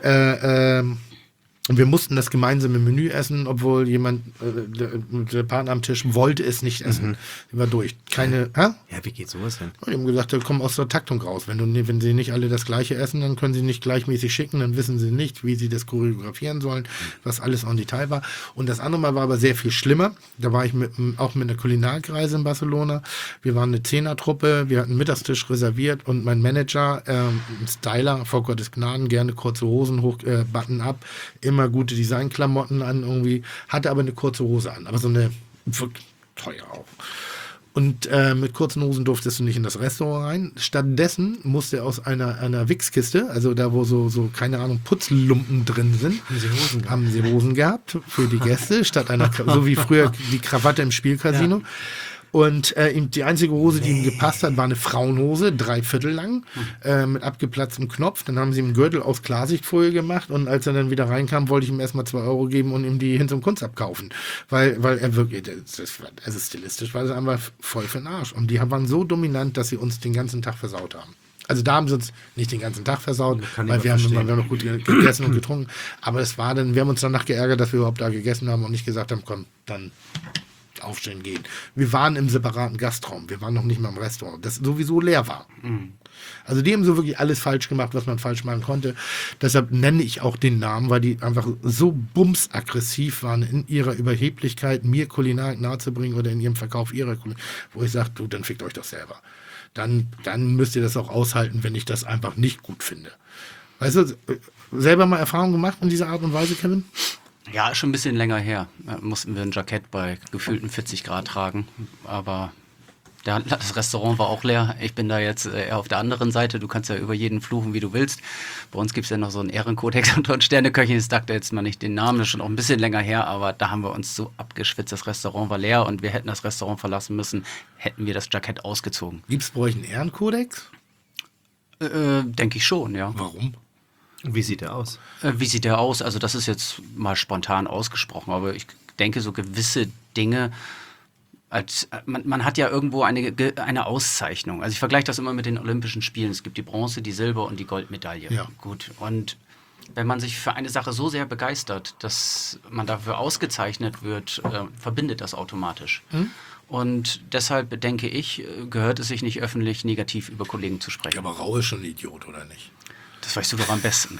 Speaker 1: wir mussten das gemeinsame Menü essen, obwohl jemand, der Partner am Tisch, wollte es nicht essen. War durch. Keine,
Speaker 2: ja, wie geht sowas denn?
Speaker 1: Die haben gesagt, da kommen aus der Taktung raus. Wenn sie nicht alle das Gleiche essen, dann können sie nicht gleichmäßig schicken, dann wissen sie nicht, wie sie das choreografieren sollen, was alles en Detail war. Und das andere Mal war aber sehr viel schlimmer. Da war ich auch mit einer Kulinarikreise in Barcelona. Wir waren eine 10er-Truppe, wir hatten einen Mittagstisch reserviert und mein Manager, ein Styler, vor Gottes Gnaden, gerne kurze Hosen, Button up, immer gute Designklamotten an irgendwie, hatte aber eine kurze Hose an, aber so eine wirklich teuer auch. Und mit kurzen Hosen durftest du nicht in das Restaurant rein. Stattdessen musste er aus einer Wichskiste, also da wo so keine Ahnung, Putzlumpen drin sind, haben sie Hosen gehabt für die Gäste, statt einer, so wie früher die Krawatte im Spielcasino. Ja. Und die einzige Hose, die ihm gepasst hat, war eine Frauenhose, 3/4 lang, mit abgeplatztem Knopf. Dann haben sie ihm Gürtel aus Klarsichtfolie gemacht und als er dann wieder reinkam, wollte ich ihm erstmal 2 Euro geben und ihm die hin zum Kunst abkaufen. Weil er wirklich, also stilistisch war das einfach voll für den Arsch. Und die waren so dominant, dass sie uns den ganzen Tag versaut haben. Also da haben sie uns nicht den ganzen Tag versaut, weil wir haben noch gut gegessen und getrunken. Aber es war dann, wir haben uns danach geärgert, dass wir überhaupt da gegessen haben und nicht gesagt haben, komm, dann aufstehen gehen. Wir waren im separaten Gastraum. Wir waren noch nicht mal im Restaurant, das sowieso leer war. Also die haben so wirklich alles falsch gemacht, was man falsch machen konnte. Deshalb nenne ich auch den Namen, weil die einfach so bumsaggressiv waren in ihrer Überheblichkeit, mir Kulinarik nahezubringen oder in ihrem Verkauf ihrer Kulinarik, wo ich sage, du, dann fickt euch doch selber. Dann müsst ihr das auch aushalten, wenn ich das einfach nicht gut finde. Weißt du, selber mal Erfahrung gemacht in dieser Art und Weise, Kevin?
Speaker 6: Ja, schon ein bisschen länger her. Mussten wir ein Jackett bei gefühlten 40 Grad tragen, aber das Restaurant war auch leer. Ich bin da jetzt eher auf der anderen Seite. Du kannst ja über jeden fluchen, wie du willst. Bei uns gibt es ja noch so einen Ehrenkodex unter Sterneköchen. Ich sagte jetzt mal nicht den Namen, das ist schon auch ein bisschen länger her, aber da haben wir uns so abgeschwitzt. Das Restaurant war leer und wir hätten das Restaurant verlassen müssen, hätten wir das Jackett ausgezogen.
Speaker 1: Gibt es bei euch einen Ehrenkodex?
Speaker 6: Denke ich schon, ja.
Speaker 1: Warum?
Speaker 7: Wie sieht der aus?
Speaker 6: Wie sieht der aus? Also das ist jetzt mal spontan ausgesprochen, aber ich denke, so gewisse Dinge, man hat ja irgendwo eine Auszeichnung. Also ich vergleiche das immer mit den Olympischen Spielen. Es gibt die Bronze, die Silber- und die Goldmedaille.
Speaker 1: Ja.
Speaker 6: Gut. Und wenn man sich für eine Sache so sehr begeistert, dass man dafür ausgezeichnet wird, verbindet das automatisch. Und deshalb denke ich, gehört es sich nicht öffentlich negativ über Kollegen zu sprechen.
Speaker 1: Ja, aber Rau ist schon ein Idiot, oder nicht?
Speaker 6: Das weißt du doch am besten.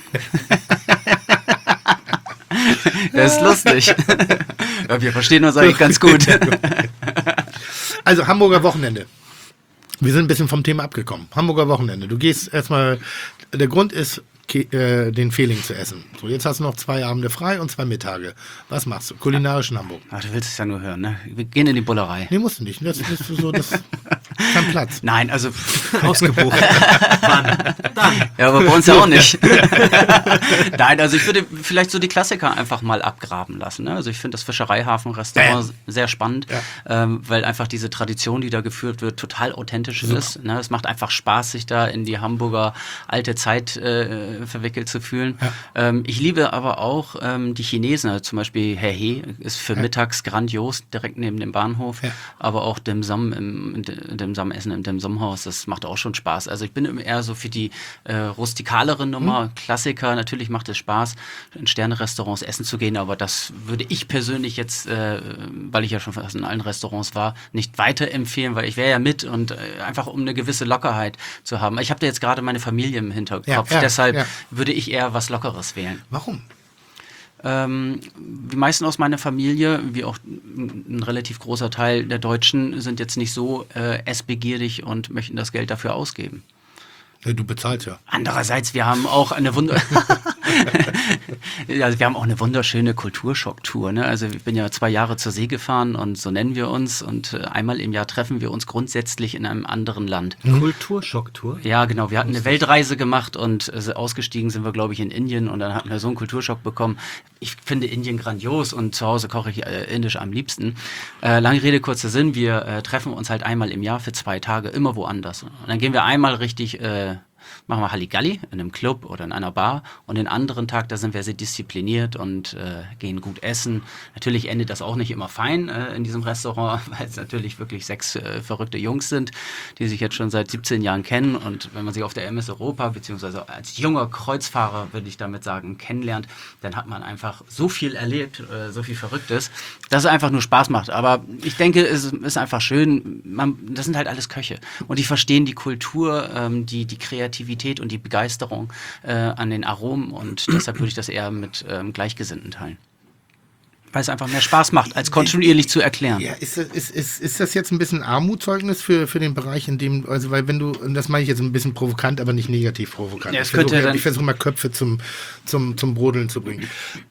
Speaker 6: Das ist lustig. Ja, wir verstehen uns eigentlich ganz gut.
Speaker 1: Also Hamburger Wochenende. Wir sind ein bisschen vom Thema abgekommen. Hamburger Wochenende. Du gehst erstmal, der Grund ist, den Fehling zu essen. So, jetzt hast du noch 2 Abende frei und 2 Mittage. Was machst du? Kulinarisch in Hamburg.
Speaker 6: Ach, du willst es ja nur hören, ne? Wir gehen in die Bullerei.
Speaker 1: Nee, musst du nicht. Das ist so, das kein Platz.
Speaker 6: Nein, also
Speaker 7: Ausgebucht. Dann.
Speaker 6: ja, aber bei uns ja auch nicht. Nein, also ich würde vielleicht so die Klassiker einfach mal abgraben lassen. Ne? Also ich finde das Fischereihafen-Restaurant sehr spannend, weil einfach diese Tradition, die da geführt wird, total authentisch ist. Ne? Es macht einfach Spaß, sich da in die Hamburger alte Zeit verwickelt zu fühlen. Ja. Ich liebe aber auch die Chinesen, also zum Beispiel Herr He ist für mittags grandios, direkt neben dem Bahnhof, aber auch Dim Sum Essen im Dim Sum Haus, das macht auch schon Spaß. Also ich bin eher so für die rustikalere Nummer, Klassiker, natürlich macht es Spaß, in Sterne-Restaurants essen zu gehen, aber das würde ich persönlich jetzt, weil ich ja schon fast in allen Restaurants war, nicht weiterempfehlen, weil ich wäre ja mit und einfach um eine gewisse Lockerheit zu haben. Ich habe da jetzt gerade meine Familie im Hinterkopf, deshalb würde ich eher was Lockeres wählen.
Speaker 1: Warum?
Speaker 6: Die meisten aus meiner Familie, wie auch ein relativ großer Teil der Deutschen, sind jetzt nicht so essbegierig und möchten das Geld dafür ausgeben.
Speaker 1: Ja, du bezahlst ja.
Speaker 6: Andererseits, wir haben auch eine wunderschöne Kulturschocktour. Ne? Also ich bin ja 2 Jahre zur See gefahren und so nennen wir uns. Und einmal im Jahr treffen wir uns grundsätzlich in einem anderen Land.
Speaker 7: Kulturschocktour?
Speaker 6: Ja, genau. Wir hatten eine Weltreise gemacht und ausgestiegen sind wir, glaube ich, in Indien. Und dann hatten wir so einen Kulturschock bekommen. Ich finde Indien grandios und zu Hause koche ich indisch am liebsten. Lange Rede, kurzer Sinn. Wir treffen uns halt einmal im Jahr für 2 Tage, immer woanders. Und dann gehen wir einmal richtig... machen wir Halligalli in einem Club oder in einer Bar und den anderen Tag, da sind wir sehr diszipliniert und gehen gut essen. Natürlich endet das auch nicht immer fein in diesem Restaurant, weil es natürlich wirklich 6 verrückte Jungs sind, die sich jetzt schon seit 17 Jahren kennen und wenn man sich auf der MS Europa beziehungsweise als junger Kreuzfahrer, würde ich damit sagen, kennenlernt, dann hat man einfach so viel erlebt, so viel Verrücktes, dass es einfach nur Spaß macht. Aber ich denke, es ist einfach schön, das sind halt alles Köche und die verstehen die Kultur, die Kreativität und die Begeisterung an den Aromen und deshalb würde ich das eher mit Gleichgesinnten teilen. Weil es einfach mehr Spaß macht, als kontinuierlich zu erklären.
Speaker 1: Ja, ist das jetzt ein bisschen Armutszeugnis für den Bereich, in dem, also weil wenn du, und das meine ich jetzt ein bisschen provokant, aber nicht negativ provokant.
Speaker 6: Ja,
Speaker 1: ich versuche mal Köpfe zum Brodeln zu bringen.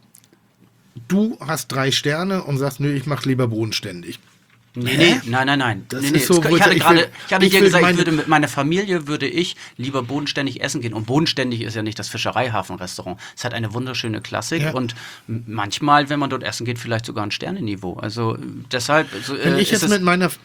Speaker 1: Du hast 3 Sterne und sagst, nö, ich mache lieber bodenständig.
Speaker 6: Nee, nein.
Speaker 1: Das
Speaker 6: Nee,
Speaker 1: ist so,
Speaker 6: ich hatte dir gesagt,
Speaker 1: meine,
Speaker 6: ich würde mit meiner Familie lieber bodenständig essen gehen. Und bodenständig ist ja nicht das Fischereihafen-Restaurant. Es hat eine wunderschöne Klassik und manchmal, wenn man dort essen geht, vielleicht sogar ein Sternenniveau. Also deshalb.
Speaker 1: Wenn ich jetzt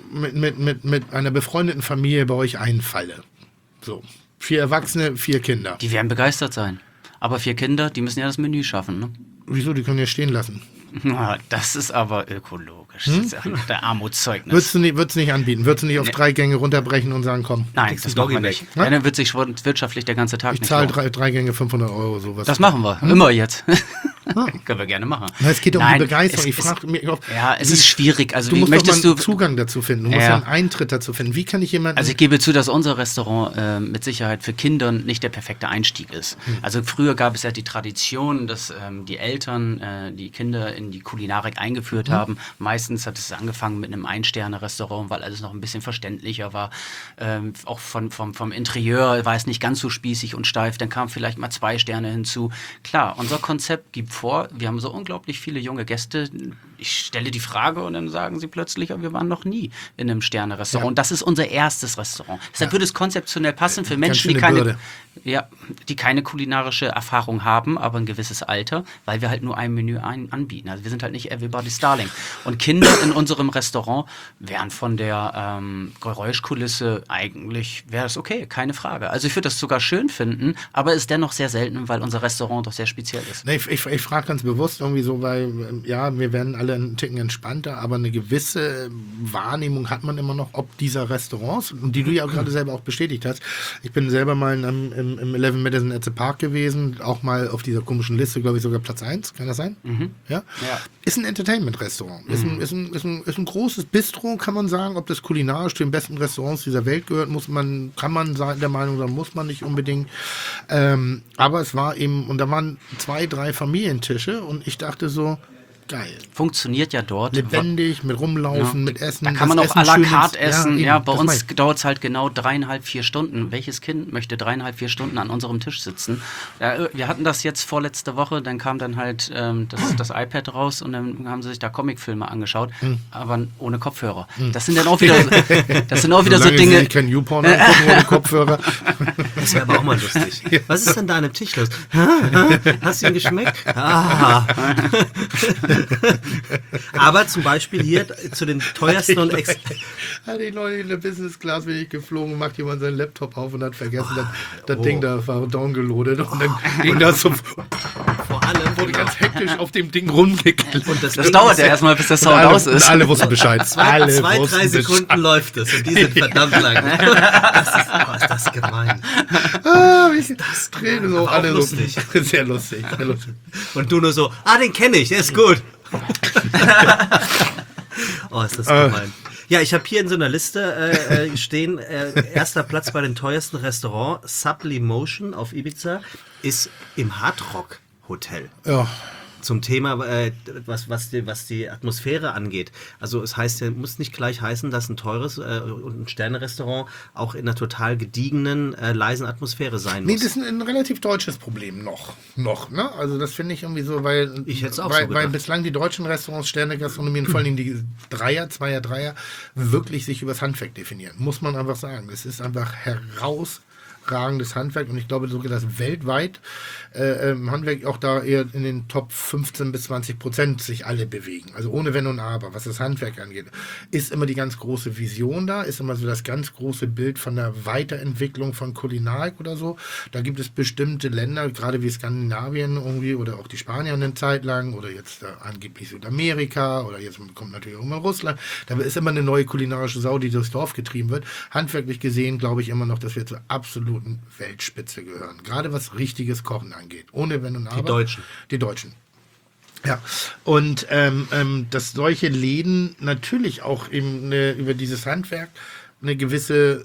Speaker 1: mit einer befreundeten Familie bei euch einfalle, so 4 Erwachsene, 4 Kinder.
Speaker 6: Die werden begeistert sein. Aber 4 Kinder, die müssen ja das Menü schaffen, ne?
Speaker 1: Wieso? Die können ja stehen lassen.
Speaker 6: Das ist aber ökologisch. Das ist ja der Armutszeugnis.
Speaker 1: Würdest du nicht anbieten? Würdest du nicht auf 3 Gänge runterbrechen und sagen, komm?
Speaker 6: Nein, das machen wir nicht. Dann wird sich wirtschaftlich der ganze Tag
Speaker 1: ich
Speaker 6: nicht
Speaker 1: zahle 3 Gänge 500 Euro, sowas.
Speaker 6: Das machen wir. Immer jetzt. Können wir gerne machen.
Speaker 1: Na, es geht um die Begeisterung. Ich frage mich oft,
Speaker 6: es ist schwierig. Also,
Speaker 1: du musst doch mal einen Zugang dazu finden. Du musst einen Eintritt dazu finden. Wie kann ich jemanden...
Speaker 6: Also ich gebe zu, dass unser Restaurant mit Sicherheit für Kinder nicht der perfekte Einstieg ist. Also früher gab es ja die Tradition, dass die Eltern die Kinder in die Kulinarik eingeführt haben. Meistens hat es angefangen mit einem Ein-Sterne-Restaurant, weil alles noch ein bisschen verständlicher war. Auch vom Interieur war es nicht ganz so spießig und steif. Dann kamen vielleicht mal 2 Sterne hinzu. Klar, unser Konzept gibt vor, wir haben so unglaublich viele junge Gäste. Ich stelle die Frage und dann sagen sie plötzlich, wir waren noch nie in einem Sterne-Restaurant. Das ist unser erstes Restaurant. Deshalb würde es konzeptionell passen für Menschen, die keine kulinarische Erfahrung haben, aber ein gewisses Alter, weil wir halt nur ein Menü anbieten. Also wir sind halt nicht Everybody's Darling. Und Kinder in unserem Restaurant wären von der Geräuschkulisse eigentlich, wäre das okay, keine Frage. Also ich würde das sogar schön finden, aber ist dennoch sehr selten, weil unser Restaurant doch sehr speziell ist.
Speaker 1: Nee, ich frage ganz bewusst irgendwie so, weil wir werden alle einen Ticken entspannter, aber eine gewisse Wahrnehmung hat man immer noch, ob dieser Restaurants, die du ja gerade selber auch bestätigt hast. Ich bin selber mal im 11 Madison at the Park gewesen, auch mal auf dieser komischen Liste, glaube ich, sogar Platz 1, kann das sein? Ja? Ist ein Entertainment-Restaurant. Ist ein großes Bistro, kann man sagen. Ob das kulinarisch zu den besten Restaurants dieser Welt gehört, kann man der Meinung sein, muss man nicht unbedingt. Aber es war eben, und da waren 2, 3 Familientische und ich dachte so, geil.
Speaker 6: Funktioniert ja dort.
Speaker 1: Lebendig, mit rumlaufen, mit Essen.
Speaker 6: Da kann man auch à la carte essen. Ja, bei uns dauert es halt genau 3,5, 4 Stunden. Welches Kind möchte 3,5, 4 Stunden an unserem Tisch sitzen? Wir hatten das jetzt vorletzte Woche, dann kam dann halt das iPad raus und dann haben sie sich da Comicfilme angeschaut, aber ohne Kopfhörer. Das sind dann auch wieder, so Dinge.
Speaker 1: Ich kann YouPorn angucken ohne Kopfhörer.
Speaker 7: Das wäre aber auch mal lustig. Was ist denn da an dem Tisch los? Hast du ihn geschmeckt? Aber zum Beispiel hier zu den teuersten und
Speaker 1: hatte ich neulich in der Business Class, bin ich geflogen, macht jemand seinen Laptop auf und hat vergessen, das Ding da war downgeloadet und dann ging das so
Speaker 7: vor allem
Speaker 1: wurde ganz hektisch auf dem Ding rumgeklickt.
Speaker 6: Und das dauert ja erstmal, bis der Sound aus ist.
Speaker 1: Und alle wussten Bescheid.
Speaker 7: 2-3 Sekunden läuft es und die sind verdammt lang. Ist das gemein.
Speaker 1: Wie das Tränen so, alle
Speaker 7: lustig.
Speaker 1: So. Sehr lustig.
Speaker 7: Und du nur so, den kenne ich, der ist gut. Ist das gemein. Ja, ich habe hier in so einer Liste stehen, erster Platz bei den teuersten Restaurants, Sublimotion auf Ibiza, ist im Hard Rock Hotel.
Speaker 1: Ja.
Speaker 7: Zum Thema, was die Atmosphäre angeht. Also es muss nicht gleich heißen, dass ein teures und ein Sterne-Restaurant auch in einer total gediegenen, leisen Atmosphäre sein muss.
Speaker 1: Nee, das ist ein relativ deutsches Problem noch, ne? Also das finde ich irgendwie so, weil bislang die deutschen Restaurants, Sterne-Gastronomien, vor allem die Zweier, Dreier, wirklich sich übers Handwerk definieren. Muss man einfach sagen. Es ist einfach herausragendes Handwerk und ich glaube sogar, dass weltweit Handwerk auch da eher in den Top 15 bis 20% sich alle bewegen. Also ohne Wenn und Aber, was das Handwerk angeht. Ist immer die ganz große Vision da, ist immer so das ganz große Bild von der Weiterentwicklung von Kulinarik oder so. Da gibt es bestimmte Länder, gerade wie Skandinavien irgendwie oder auch die Spanier eine Zeit lang oder jetzt angeblich Südamerika oder jetzt kommt natürlich irgendwann Russland. Da ist immer eine neue kulinarische Sau, die durchs Dorf getrieben wird. Handwerklich gesehen glaube ich immer noch, dass wir zur absoluten Weltspitze gehören. Gerade was richtiges Kochen angeht. Ohne Wenn und Aber. Die Deutschen. Ja. Und dass solche Läden natürlich auch eben über dieses Handwerk eine gewisse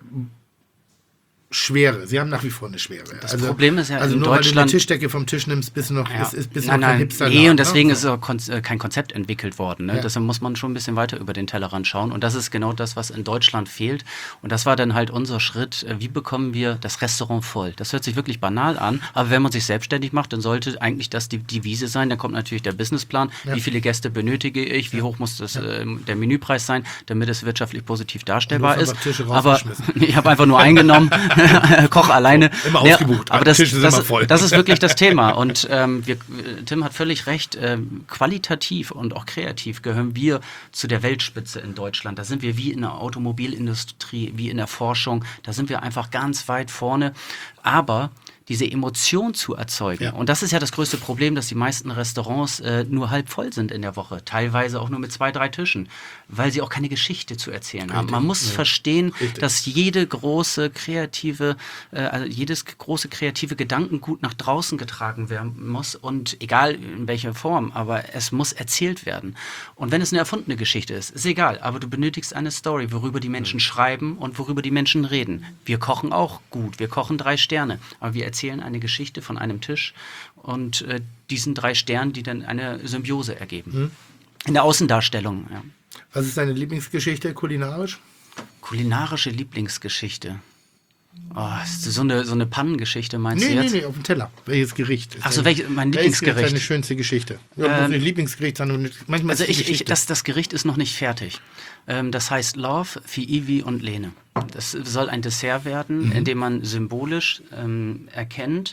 Speaker 1: Schwere. Sie haben nach wie vor eine Schwere.
Speaker 6: Das Problem ist ja in
Speaker 1: nur
Speaker 6: Deutschland...
Speaker 1: weil du eine Tischdecke vom Tisch nimmst, bist du noch kein Hipster.
Speaker 6: Und deswegen ist auch kein Konzept entwickelt worden. Ne? Ja. Deshalb muss man schon ein bisschen weiter über den Tellerrand schauen. Und das ist genau das, was in Deutschland fehlt. Und das war dann halt unser Schritt. Wie bekommen wir das Restaurant voll? Das hört sich wirklich banal an, aber wenn man sich selbstständig macht, dann sollte eigentlich das die Devise sein. Dann kommt natürlich der Businessplan. Ja. Wie viele Gäste benötige ich? Wie hoch muss der Menüpreis sein, damit es wirtschaftlich positiv darstellbar ist?
Speaker 1: Aber
Speaker 6: ich habe einfach nur eingenommen. Koch alleine.
Speaker 1: Immer ausgebucht.
Speaker 6: Aber das ist wirklich das Thema. Und Tim hat völlig recht. Qualitativ und auch kreativ gehören wir zu der Weltspitze in Deutschland. Da sind wir wie in der Automobilindustrie, wie in der Forschung. Da sind wir einfach ganz weit vorne. Aber diese Emotion zu erzeugen. Ja. Und das ist ja das größte Problem, dass die meisten Restaurants nur halb voll sind in der Woche. Teilweise auch nur mit 2, 3 Tischen, weil sie auch keine Geschichte zu erzählen haben. Man muss verstehen, dass jedes große kreative Gedankengut nach draußen getragen werden muss und egal in welcher Form, aber es muss erzählt werden. Und wenn es eine erfundene Geschichte ist egal, aber du benötigst eine Story, worüber die Menschen schreiben und worüber die Menschen reden. Wir kochen auch gut, wir kochen 3 Sterne, aber wir erzählen eine Geschichte von einem Tisch und diesen 3 Sternen, die dann eine Symbiose ergeben. In der Außendarstellung, ja.
Speaker 1: Was ist deine Lieblingsgeschichte kulinarisch?
Speaker 6: Kulinarische Lieblingsgeschichte. Oh, ist so eine Pannengeschichte, meinst du jetzt? Nee,
Speaker 1: auf dem Teller. Welches Gericht?
Speaker 6: Achso, mein Lieblingsgericht.
Speaker 1: Welches ist deine schönste Geschichte? Ja, nicht Lieblingsgericht, sondern manchmal
Speaker 6: also das Gericht ist noch nicht fertig. Das heißt Love für Ivi und Lene. Das soll ein Dessert werden, in dem man symbolisch erkennt,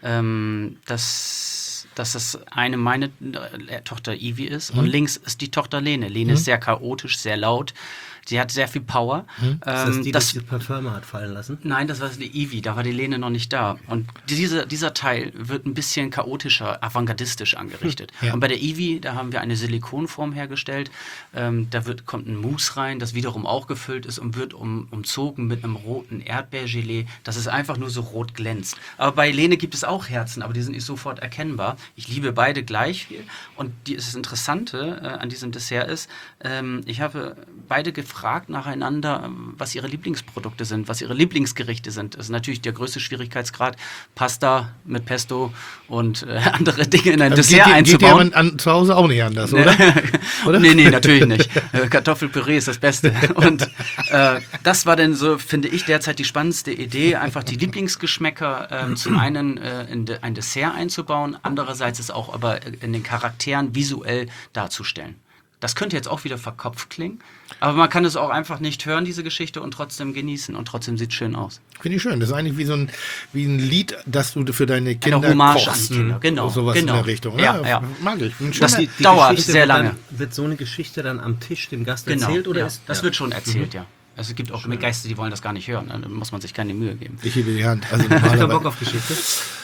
Speaker 6: dass das eine meine Tochter Ivi ist und links ist die Tochter Lene. Lene ist sehr chaotisch, sehr laut. Sie hat sehr viel Power.
Speaker 7: Ist das die Parfüm hat fallen lassen?
Speaker 6: Nein, das war die Ivy, da war die Lene noch nicht da. Und dieser Teil wird ein bisschen chaotischer, avantgardistisch angerichtet. Ja. Und bei der Ivy, da haben wir eine Silikonform hergestellt. Da kommt ein Mousse rein, das wiederum auch gefüllt ist und wird umzogen mit einem roten Erdbeergelee, dass es einfach nur so rot glänzt. Aber bei Lene gibt es auch Herzen, aber die sind nicht sofort erkennbar. Ich liebe beide gleich viel. Und das Interessante an diesem Dessert ist, ich habe beide gefragt nacheinander, was ihre Lieblingsprodukte sind, was ihre Lieblingsgerichte sind. Das ist natürlich der größte Schwierigkeitsgrad, Pasta mit Pesto und andere Dinge in ein Dessert einzubauen.
Speaker 1: Geht zu Hause auch nicht anders, oder?
Speaker 6: Oder? Nee, natürlich nicht. Kartoffelpüree ist das Beste. Und das war dann so, finde ich, derzeit die spannendste Idee, einfach die Lieblingsgeschmäcker zum einen in ein Dessert einzubauen, andererseits es auch aber in den Charakteren visuell darzustellen. Das könnte jetzt auch wieder verkopft klingen, aber man kann es auch einfach nicht hören, diese Geschichte, und trotzdem genießen und trotzdem sieht es schön aus.
Speaker 1: Finde ich schön. Das ist eigentlich wie ein Lied, das du für deine Kinder
Speaker 6: eine Hommage
Speaker 1: kochst.
Speaker 6: An Kinder. Genau.
Speaker 1: Sowas in der Richtung.
Speaker 6: Ja.
Speaker 1: Mag ich.
Speaker 6: Das dauert sehr lange.
Speaker 7: Wird so eine Geschichte dann am Tisch dem Gast erzählt? Oder
Speaker 6: das wird schon erzählt, ja. Also es gibt auch Gäste, die wollen das gar nicht hören. Da muss man sich keine Mühe geben.
Speaker 1: Ich hebe die Hand. Also
Speaker 7: hast du Bock auf Geschichte?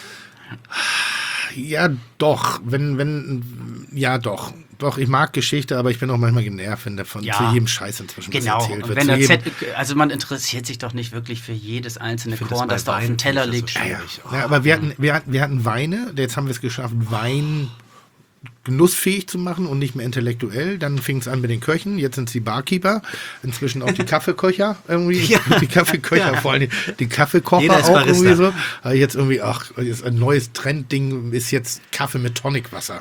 Speaker 1: Ja, doch. Ja, doch. Doch, ich mag Geschichte, aber ich bin auch manchmal genervt, wenn davon zu jedem Scheiß inzwischen was erzählt wird.
Speaker 6: Also man interessiert sich doch nicht wirklich für jedes einzelne Korn, das da auf dem Teller liegt.
Speaker 1: Ja, aber wir hatten Weine, jetzt haben wir es geschafft, Wein genussfähig zu machen und nicht mehr intellektuell. Dann fing es an mit den Köchen, jetzt sind es die Barkeeper, inzwischen auch die Kaffeeköcher irgendwie, die Kaffeeköcher, vor allem die Kaffeekocher auch irgendwie so. Aber jetzt irgendwie, jetzt ein neues Trendding ist jetzt Kaffee mit Tonicwasser.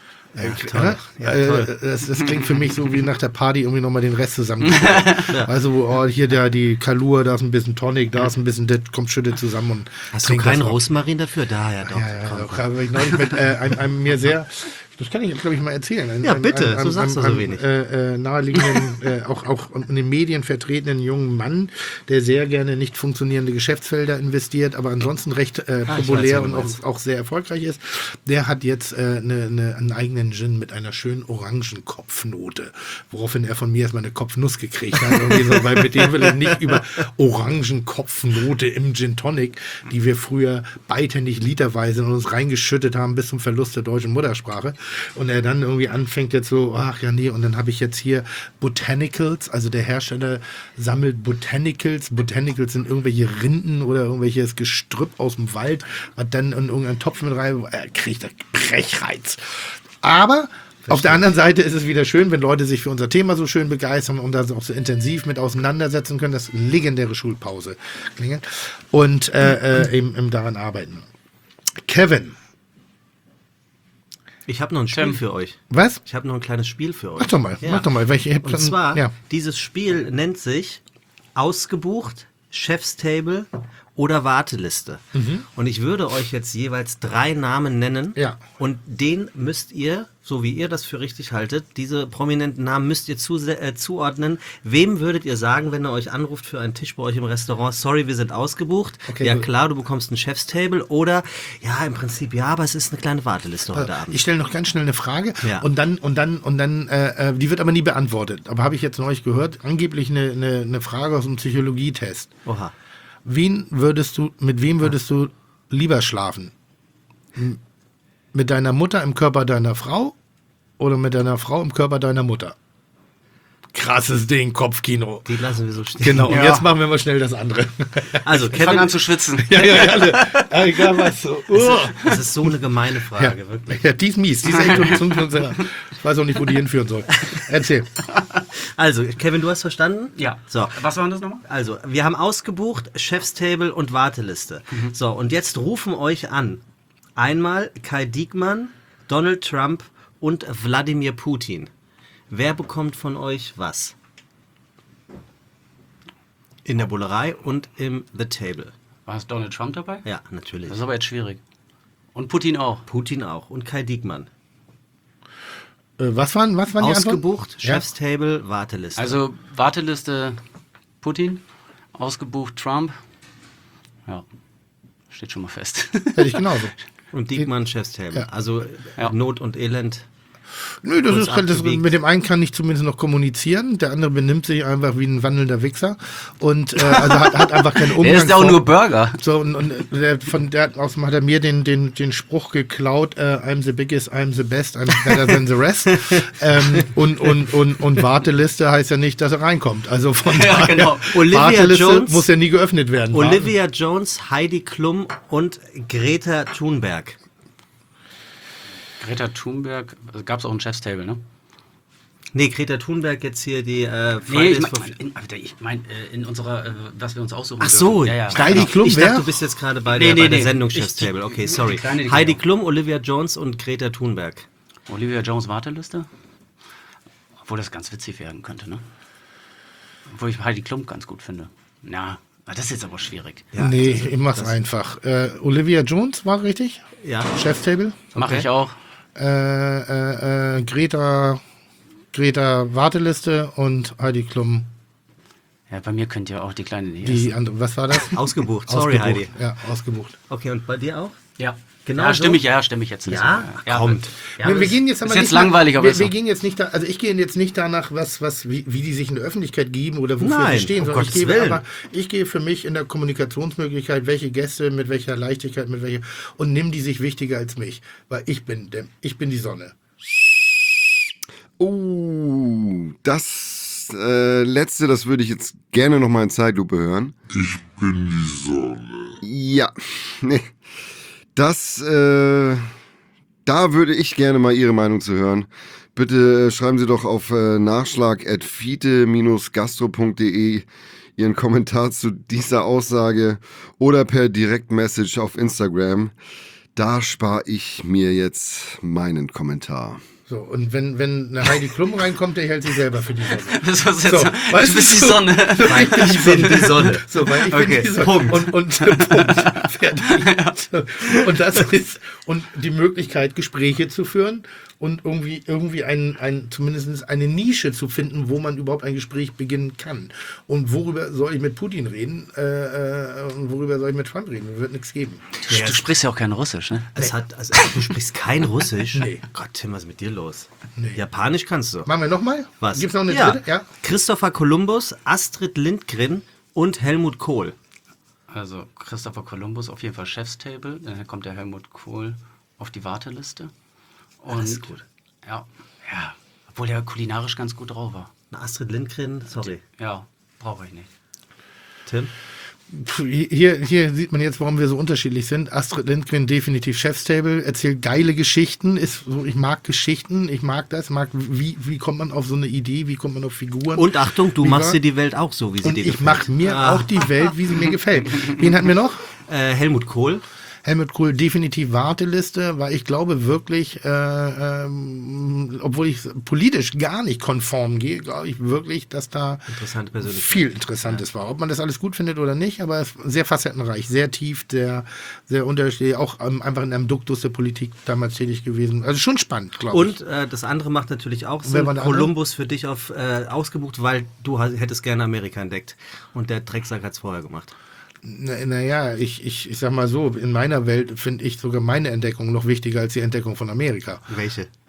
Speaker 1: Das klingt für mich so wie nach der Party irgendwie nochmal den Rest zusammen. Also hier die Kalur, da ist ein bisschen Tonic, da ist ein bisschen, das kommt schüttet zusammen. Und
Speaker 7: hast du keinen Rosmarin dafür? Da, ja doch.
Speaker 1: Ja, doch. Habe ich neulich mit einem mir sehr, das kann ich jetzt, glaube ich, mal erzählen.
Speaker 7: Bitte, so sagst du so wenig.
Speaker 1: Naheliegenden, auch in den Medien vertretenen jungen Mann, der sehr gerne nicht funktionierende Geschäftsfelder investiert, aber ansonsten recht populär und auch sehr erfolgreich ist. Der hat jetzt einen eigenen Gin mit einer schönen Orangenkopfnote, woraufhin er von mir erstmal eine Kopfnuss gekriegt hat. Weil mit dem will er nicht über Orangenkopfnote im Gin Tonic, die wir früher beidhändig literweise in uns reingeschüttet haben bis zum Verlust der deutschen Muttersprache. Und er dann irgendwie anfängt jetzt so, und dann habe ich jetzt hier Botanicals, also der Hersteller sammelt Botanicals. Botanicals sind irgendwelche Rinden oder irgendwelches Gestrüpp aus dem Wald, was dann in irgendeinen Topf mit rein, kriegt er Brechreiz. Aber auf der anderen Seite ist es wieder schön, wenn Leute sich für unser Thema so schön begeistern und das auch so intensiv mit auseinandersetzen können, das legendäre Schulpause klingelt und eben daran arbeiten. Kevin.
Speaker 7: Ich habe noch ein Spiel für euch.
Speaker 1: Was?
Speaker 7: Ich habe noch ein kleines Spiel für euch.
Speaker 1: Mach doch mal.
Speaker 7: Und zwar, dieses Spiel nennt sich Ausgebucht, Chef's Table oder Warteliste. Und ich würde euch jetzt jeweils 3 Namen nennen. Ja. Und den müsst ihr, so wie ihr das für richtig haltet, diese prominenten Namen müsst ihr zuordnen. Wem würdet ihr sagen, wenn er euch anruft für einen Tisch bei euch im Restaurant, sorry, wir sind ausgebucht. Okay, ja klar, du bekommst ein Chef's Table. Oder, ja, im Prinzip ja, aber es ist eine kleine Warteliste heute Abend.
Speaker 1: Ich stelle noch ganz schnell eine Frage und dann, die wird aber nie beantwortet. Aber habe ich jetzt neulich gehört, angeblich eine Frage aus einem Psychologietest.
Speaker 7: Oha.
Speaker 1: Mit wem würdest du lieber schlafen? Mit deiner Mutter im Körper deiner Frau oder mit deiner Frau im Körper deiner Mutter? Krasses Ding, Kopfkino.
Speaker 7: Die lassen wir so stehen.
Speaker 1: Genau, und jetzt machen wir mal schnell das andere.
Speaker 7: Also,
Speaker 6: Ich fange an zu schwitzen.
Speaker 1: Ja, egal was. So.
Speaker 7: Das ist so eine gemeine Frage, wirklich.
Speaker 1: Ja, die ist mies. Die ist echt ich weiß auch nicht, wo die hinführen soll. Erzähl.
Speaker 7: Also, Kevin, du hast verstanden?
Speaker 6: Ja.
Speaker 7: So.
Speaker 6: Was war das nochmal?
Speaker 7: Also, wir haben ausgebucht Chefstable und Warteliste. So, und jetzt rufen euch an. Einmal Kai Diekmann, Donald Trump und Wladimir Putin. Wer bekommt von euch was? In der Bullerei und im The Table.
Speaker 6: War es Donald Trump dabei?
Speaker 7: Ja, natürlich.
Speaker 6: Das ist aber jetzt schwierig. Und Putin auch.
Speaker 7: Putin auch. Und Kai Diekmann.
Speaker 1: Was waren die Antworten?
Speaker 7: Ausgebucht,
Speaker 1: Ja.
Speaker 7: Chefstable, Warteliste.
Speaker 6: Also Warteliste Putin, ausgebucht Trump. Ja, steht schon mal fest.
Speaker 1: Hätte ich genauso.
Speaker 7: und Diekmann, Chefstable.
Speaker 1: Ja.
Speaker 7: Also
Speaker 6: Ja.
Speaker 7: Not und Elend.
Speaker 1: Nö, das
Speaker 7: abgewiegt.
Speaker 1: mit dem einen kann ich zumindest noch kommunizieren, der andere benimmt sich einfach wie ein wandelnder Wichser und also hat einfach keinen Umgang.
Speaker 6: Der ist ja auch nur Burger.
Speaker 1: So, und hat er mir den Spruch geklaut, I'm the biggest, I'm the best, I'm better than the rest. Und Warteliste heißt ja nicht, dass er reinkommt. Also von daher,
Speaker 6: genau.
Speaker 7: Olivia
Speaker 1: Warteliste
Speaker 7: Jones-
Speaker 1: muss ja nie geöffnet werden.
Speaker 7: Olivia Jones, Heidi Klum und Greta Thunberg.
Speaker 6: Greta Thunberg, gab es auch ein Chefstable, ne?
Speaker 7: Nee, Greta Thunberg jetzt hier die
Speaker 6: Nee,
Speaker 7: Fridays
Speaker 6: ich
Speaker 7: for
Speaker 6: meine, in unserer, was wir uns aussuchen
Speaker 7: Ach so,
Speaker 6: dürfen. Ja.
Speaker 1: Heidi Klum,
Speaker 7: ich
Speaker 1: wer?
Speaker 7: dachte, du bist jetzt gerade bei
Speaker 6: Nee,
Speaker 7: der
Speaker 6: nee.
Speaker 7: Sendung Chefstable. Okay, sorry.
Speaker 6: Kleine
Speaker 7: Heidi
Speaker 6: Klum.
Speaker 7: Klum, Olivia Jones und Greta Thunberg.
Speaker 6: Olivia Jones Warteliste? Obwohl das ganz witzig werden könnte, ne? Obwohl ich Heidi Klum ganz gut finde. Ja, das ist jetzt aber schwierig.
Speaker 7: Ja,
Speaker 1: Nee, ich mach's einfach. Olivia Jones war richtig?
Speaker 7: Ja.
Speaker 1: Chefstable?
Speaker 6: Mache ich auch.
Speaker 1: Greta Warteliste und Heidi Klum.
Speaker 6: Ja, bei mir könnt ihr auch die kleine
Speaker 1: Die andere, was war das?
Speaker 7: Ausgebucht. Sorry,
Speaker 1: Ausgebucht.
Speaker 7: Heidi.
Speaker 1: Ja, ausgebucht.
Speaker 7: Okay, und bei dir auch?
Speaker 6: Ja.
Speaker 7: Genau
Speaker 6: Ja,
Speaker 7: so?
Speaker 6: stimme ich jetzt.
Speaker 7: Ja? Kommt.
Speaker 6: Ja,
Speaker 1: wir gehen jetzt aber
Speaker 6: ist jetzt
Speaker 1: nicht
Speaker 6: langweilig, aber
Speaker 1: wir,
Speaker 6: ist
Speaker 1: wir
Speaker 6: so.
Speaker 1: gehen jetzt nicht da, also ich gehe jetzt nicht danach, wie die sich in der Öffentlichkeit geben oder wofür
Speaker 7: Nein,
Speaker 1: sie stehen,
Speaker 7: um
Speaker 1: sondern
Speaker 7: Gottes Willen.
Speaker 1: ich gehe für mich in der Kommunikationsmöglichkeit, welche Gäste, mit welcher Leichtigkeit, und nimm die sich wichtiger als mich, weil ich bin die Sonne.
Speaker 4: Das letzte, das würde ich jetzt gerne noch mal in Zeitlupe hören.
Speaker 5: Ich bin die Sonne.
Speaker 4: Ja, nee. Das, da würde ich gerne mal Ihre Meinung zu hören. Bitte schreiben Sie doch auf nachschlag@fite-gastro.de Ihren Kommentar zu dieser Aussage oder per Direktmessage auf Instagram. Da spare ich mir jetzt meinen Kommentar.
Speaker 1: So, und wenn eine Heidi Klum reinkommt, der hält sich selber für die Sonne.
Speaker 6: Das was jetzt
Speaker 1: So,
Speaker 6: du
Speaker 1: weißt
Speaker 6: bist die
Speaker 1: du?
Speaker 6: Sonne.
Speaker 7: Nein, ich bin die Sonne.
Speaker 1: So, weil ich
Speaker 6: Okay,
Speaker 1: bin die Sonne.
Speaker 7: Punkt.
Speaker 1: Und Punkt. Fertig. So. Und das ist, und die Möglichkeit, Gespräche zu führen und irgendwie zumindest eine Nische zu finden, wo man überhaupt ein Gespräch beginnen kann. Und worüber soll ich mit Putin reden? Und worüber soll ich mit Trump reden? Wird nichts geben.
Speaker 6: Du sprichst ja auch kein Russisch, ne?
Speaker 7: Du sprichst kein Russisch?
Speaker 1: Nee.
Speaker 7: Gott, Tim, was ist mit dir los?
Speaker 1: Nee.
Speaker 7: Japanisch kannst du.
Speaker 1: Machen wir nochmal?
Speaker 7: Was?
Speaker 1: Gibt's noch eine
Speaker 7: ja.
Speaker 1: dritte? Ja.
Speaker 7: Christopher Columbus, Astrid Lindgren und Helmut Kohl.
Speaker 6: Also Christopher Columbus auf jeden Fall Chefstable, dann kommt der Helmut Kohl auf die Warteliste. Und
Speaker 7: Das ist gut.
Speaker 6: Ja, obwohl der kulinarisch ganz gut drauf war.
Speaker 7: Na, Astrid Lindgren, sorry.
Speaker 6: Ja, brauche ich nicht.
Speaker 7: Tim?
Speaker 1: Hier sieht man jetzt, warum wir so unterschiedlich sind. Astrid Lindgren definitiv Chefstable, erzählt geile Geschichten, ich mag Geschichten, ich mag das, wie kommt man auf so eine Idee, wie kommt man auf Figuren.
Speaker 7: Und Achtung, du
Speaker 1: Wie
Speaker 7: machst
Speaker 1: war-
Speaker 7: dir die Welt auch so, wie sie
Speaker 1: Und
Speaker 7: dir
Speaker 1: ich
Speaker 7: gefällt.
Speaker 1: mache mir auch die Welt, wie sie mir gefällt. Wen hatten wir noch?
Speaker 7: Helmut Kohl.
Speaker 1: Helmut Kohl definitiv Warteliste, weil ich glaube wirklich, obwohl ich politisch gar nicht konform gehe, glaube ich wirklich, dass da
Speaker 7: Interessante Persönlichkeit.
Speaker 1: viel Interessantes war. Ob man das alles gut findet oder nicht, aber es ist sehr facettenreich, sehr tief, sehr unterschiedlich, auch einfach in einem Duktus der Politik damals tätig gewesen. Also schon spannend, glaube ich.
Speaker 7: Und das andere macht natürlich auch
Speaker 1: Wer
Speaker 7: Sinn.
Speaker 1: war der andere?
Speaker 7: Kolumbus für dich ausgebucht, weil du hättest gerne Amerika entdeckt. Und der Drecksack hat es vorher gemacht.
Speaker 1: Naja, ich sag mal so, in meiner Welt finde ich sogar meine Entdeckung noch wichtiger als die Entdeckung von Amerika.
Speaker 7: Welche?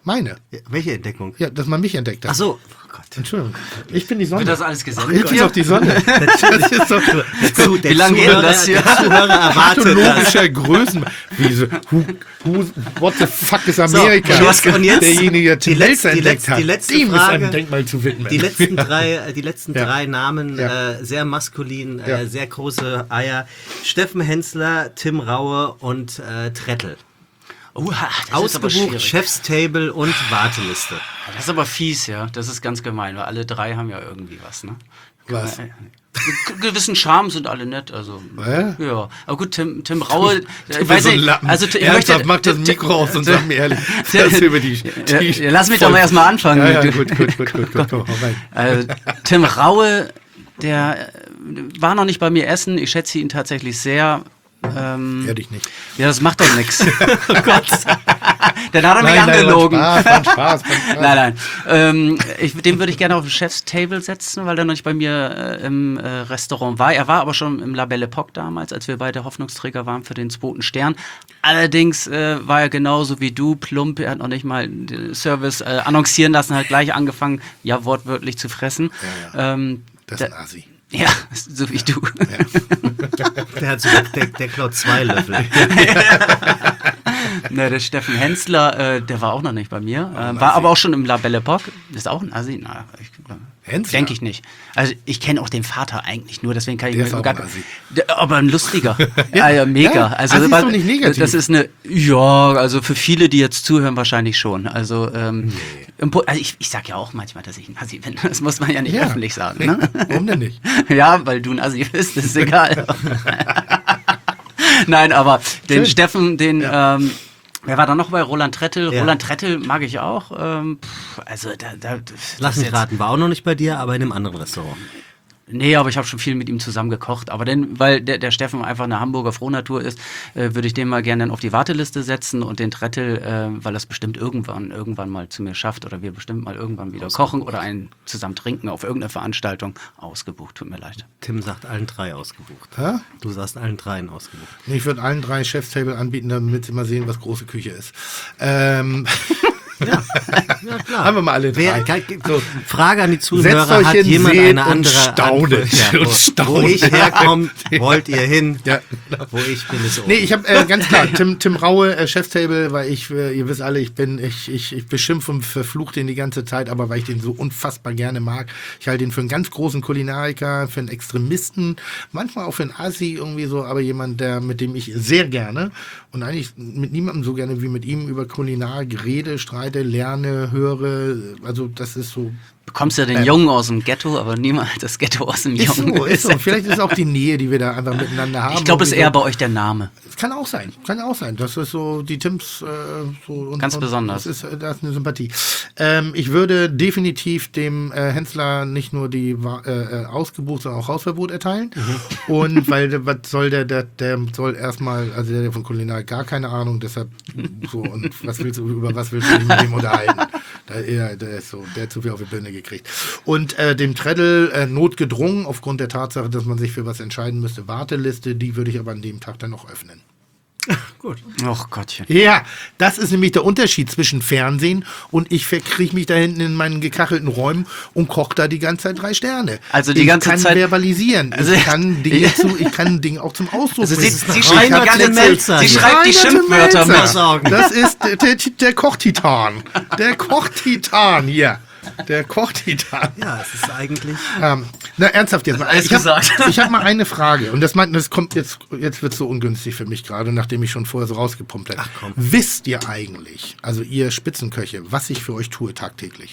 Speaker 1: Meine.
Speaker 7: Welche Entdeckung?
Speaker 1: Ja, dass man mich entdeckt hat.
Speaker 7: Ach so. Oh Gott.
Speaker 1: Entschuldigung. Ich bin die Sonne.
Speaker 6: Wird das alles gesendet?
Speaker 1: Ich bin doch die Sonne. Das ist doch
Speaker 7: Der
Speaker 6: Wie lange geht denn das hier?
Speaker 7: Der Zuhörer erwartet das.
Speaker 1: pathologischer Größen. Wie so, what the fuck ist Amerika?
Speaker 7: und jetzt
Speaker 1: derjenige, der Tim Melzer entdeckt hat.
Speaker 7: die letzte
Speaker 1: Dem ist
Speaker 7: Frage.
Speaker 1: ein Denkmal zu widmen.
Speaker 7: Die letzten drei Namen,
Speaker 1: Ja.
Speaker 7: sehr maskulin,
Speaker 1: Ja.
Speaker 7: sehr große Eier. Steffen Hensler, Tim Raue und Trettel.
Speaker 6: Das ist aber
Speaker 7: Ausgebucht,
Speaker 6: schwierig.
Speaker 7: Chef's Table und Warteliste.
Speaker 6: Das ist aber fies, ja. Das ist ganz gemein, weil alle drei haben ja irgendwie was, ne?
Speaker 1: Was?
Speaker 6: Gewissen Charme sind alle nett, also. Ja. Aber gut, Tim Raue, ich
Speaker 1: Weiß nicht, also
Speaker 6: ich
Speaker 1: ernsthaft, mach das Mikro aus und sag mir ehrlich, das über die
Speaker 6: ja, lass mich doch mal erstmal anfangen.
Speaker 1: Ja, gut, hau rein.
Speaker 6: Also, Tim Raue, der war noch nicht bei mir essen. Ich schätze ihn tatsächlich sehr.
Speaker 1: Ehrlich nicht.
Speaker 6: Ja, das macht doch nichts. Oh Gott. Dann hat er mich angelogen.
Speaker 1: War Spaß.
Speaker 6: Nein. Den würde ich gerne auf den Chef's Table setzen, weil er noch nicht bei mir im Restaurant war. Er war aber schon im La Belle Époque damals, als wir beide Hoffnungsträger waren für den 2. Stern. Allerdings war er genauso wie du, plump. Er hat noch nicht mal den Service annoncieren lassen, hat gleich angefangen, ja, wortwörtlich zu fressen.
Speaker 1: Ja. Das ist ein Asi.
Speaker 6: Ja, so wie du.
Speaker 7: Der hat so, der klaut 2 Löffel.
Speaker 6: Ne, der Steffen Hensler, der war auch noch nicht bei mir. War aber auch schon im La Belle Époque. Ist auch ein Assi? Na,
Speaker 1: Hensler?
Speaker 6: denke ich nicht. Also ich kenne auch den Vater eigentlich nur, deswegen kann ich
Speaker 1: Der
Speaker 6: mir
Speaker 1: ist auch
Speaker 6: gar
Speaker 1: ein Assi.
Speaker 6: aber ein lustiger. ja, mega.
Speaker 1: Ja,
Speaker 6: also
Speaker 1: Assi ist doch nicht negativ.
Speaker 6: Das ist eine, ja, also für viele, die jetzt zuhören, wahrscheinlich schon. Also, also ich sag ja auch manchmal, dass ich ein Assi bin. Das muss man ja nicht öffentlich sagen. Ne?
Speaker 1: Warum denn nicht?
Speaker 6: Ja, weil du ein Assi bist, ist egal. Nein, aber den
Speaker 1: Schön.
Speaker 6: Steffen, wer war da noch bei Roland Trettel?
Speaker 7: Ja.
Speaker 6: Roland Trettel mag ich auch. Also
Speaker 7: Lass mich raten, war auch noch nicht bei dir, aber in einem anderen Restaurant.
Speaker 6: Nee, aber ich habe schon viel mit ihm zusammen gekocht. Aber weil der Steffen einfach eine Hamburger Frohnatur ist, würde ich den mal gerne dann auf die Warteliste setzen und den Trettel, weil er es bestimmt irgendwann mal zu mir schafft oder wir bestimmt mal irgendwann wieder kochen oder einen zusammen trinken auf irgendeiner Veranstaltung. Ausgebucht, tut mir leid.
Speaker 7: Tim sagt allen 3 ausgebucht.
Speaker 1: Hä?
Speaker 7: Du sagst allen 3 ausgebucht.
Speaker 1: Nee, ich würde allen 3 Chef's Table anbieten, damit sie mal sehen, was große Küche ist.
Speaker 7: Ja, klar.
Speaker 1: Haben wir mal alle 3. So.
Speaker 7: Frage an die
Speaker 1: Setzt
Speaker 7: Zuhörer,
Speaker 1: euch
Speaker 7: hat
Speaker 1: hin,
Speaker 7: jemand
Speaker 1: seht
Speaker 7: eine
Speaker 1: und
Speaker 7: andere
Speaker 1: staunet.
Speaker 7: Antwort? Ja,
Speaker 1: Und
Speaker 7: wo
Speaker 1: staunet.
Speaker 7: ich herkomme, wollt ihr hin.
Speaker 1: Ja.
Speaker 7: Wo ich bin, ist oben.
Speaker 1: Nee, ich habe ganz klar Tim Raue, Chef's Table, weil ihr wisst alle, ich beschimpfe und verfluche den die ganze Zeit, aber weil ich den so unfassbar gerne mag. Ich halte ihn für einen ganz großen Kulinariker, für einen Extremisten, manchmal auch für einen Assi irgendwie so, aber jemand, mit dem ich sehr gerne und eigentlich mit niemandem so gerne wie mit ihm über Kulinarik rede, streite, lerne, höre. Also das ist so.
Speaker 6: Bekommst ja den Jungen aus dem Ghetto, aber niemals das Ghetto aus dem Jungen.
Speaker 1: Ist so. Vielleicht ist es auch die Nähe, die wir da einfach miteinander haben.
Speaker 6: Ich glaube, es ist
Speaker 1: Irgendwie
Speaker 6: eher
Speaker 1: so.
Speaker 6: bei euch der Name.
Speaker 1: Kann auch sein. Das ist so die Tims so und,
Speaker 6: Ganz besonders.
Speaker 1: Das ist eine Sympathie. Ich würde definitiv dem Hensler nicht nur die Ausgebucht, sondern auch Hausverbot erteilen. Und weil was soll der soll erstmal, also der von Kulinarik gar keine Ahnung, deshalb so und über was willst du dich mit dem unterhalten? Der ist so, der hat zu viel auf die Birne gekriegt. Und dem Treddle notgedrungen aufgrund der Tatsache, dass man sich für was entscheiden müsste, Warteliste, die würde ich aber an dem Tag dann noch öffnen.
Speaker 7: Gut.
Speaker 6: Och Gottchen.
Speaker 1: Ja, das ist nämlich der Unterschied zwischen Fernsehen und ich verkriege mich da hinten in meinen gekachelten Räumen und koche da die ganze Zeit 3 Sterne.
Speaker 6: Also die ganze
Speaker 1: Zeit. Ich kann verbalisieren.
Speaker 6: Also
Speaker 1: ich kann Dinge auch zum Ausdruck
Speaker 6: Also
Speaker 1: bringen.
Speaker 6: sie schreibt die ganze Zeit, sie schreibt die Schimpfwörter mit.
Speaker 1: Das ist der Kochtitan. Der Kochtitan hier. Der Kochtitan.
Speaker 7: Ja, es ist eigentlich...
Speaker 1: Na, ernsthaft jetzt mal.
Speaker 6: Alles gesagt.
Speaker 1: Ich hab mal eine Frage. Und das kommt jetzt wird es so ungünstig für mich gerade, nachdem ich schon vorher so rausgepumpt habe.
Speaker 7: Ach komm.
Speaker 1: Wisst ihr eigentlich, also ihr Spitzenköche, was ich für euch tue tagtäglich?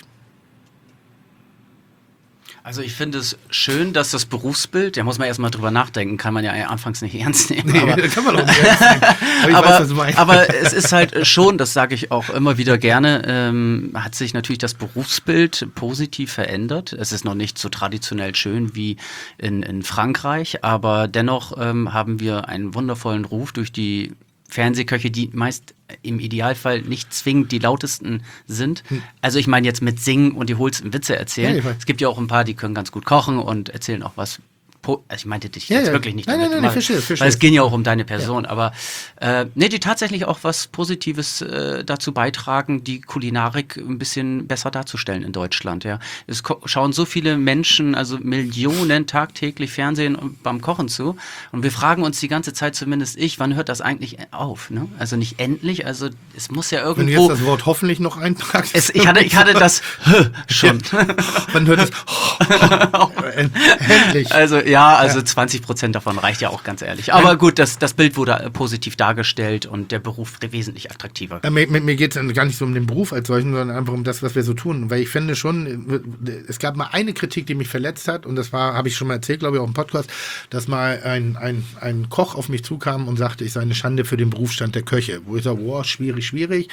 Speaker 6: Also ich finde es schön, dass das Berufsbild, da muss man erstmal drüber nachdenken, kann man ja anfangs nicht ernst nehmen.
Speaker 1: Nee,
Speaker 6: aber,
Speaker 1: kann man auch nicht ernst nehmen. Aber ich weiß, was du meinst.
Speaker 6: aber es ist halt schon, das sage ich auch immer wieder gerne, hat sich natürlich das Berufsbild positiv verändert. Es ist noch nicht so traditionell schön wie in Frankreich, aber dennoch haben wir einen wundervollen Ruf durch die Fernsehköche, die meist im Idealfall nicht zwingend die lautesten sind. Also ich meine jetzt mit Singen und die hohlsten Witze erzählen.
Speaker 1: Ja, ich weiß.
Speaker 6: Es gibt ja auch ein paar, die können ganz gut kochen und erzählen auch was ich meinte dich
Speaker 1: Ja,
Speaker 6: jetzt
Speaker 1: ja.
Speaker 6: wirklich nicht
Speaker 1: Nein,
Speaker 6: damit,
Speaker 1: nein, nein,
Speaker 6: weil,
Speaker 1: ich verstehe.
Speaker 6: weil es ging ja auch um deine Person, aber die tatsächlich auch was Positives dazu beitragen, die Kulinarik ein bisschen besser darzustellen in Deutschland, ja. Es schauen so viele Menschen, also Millionen tagtäglich Fernsehen beim Kochen zu und wir fragen uns die ganze Zeit, zumindest ich, wann hört das eigentlich auf, ne? Also nicht endlich, also es muss ja
Speaker 1: Wenn du
Speaker 6: irgendwo...
Speaker 1: jetzt das Wort hoffentlich noch eintragst.
Speaker 6: Ich hatte das schon.
Speaker 1: Man hört es. Endlich.
Speaker 6: Also ja, also 20% davon reicht ja auch, ganz ehrlich. Aber gut, das Bild wurde positiv dargestellt und der Beruf wesentlich attraktiver.
Speaker 1: Mir geht es gar nicht so um den Beruf als solchen, sondern einfach um das, was wir so tun. Weil ich finde schon, es gab mal eine Kritik, die mich verletzt hat, und das war, habe ich schon mal erzählt, glaube ich, auch im Podcast, dass mal ein Koch auf mich zukam und sagte, ich sei eine Schande für den Berufsstand der Köche. Wo ich sage, boah, schwierig.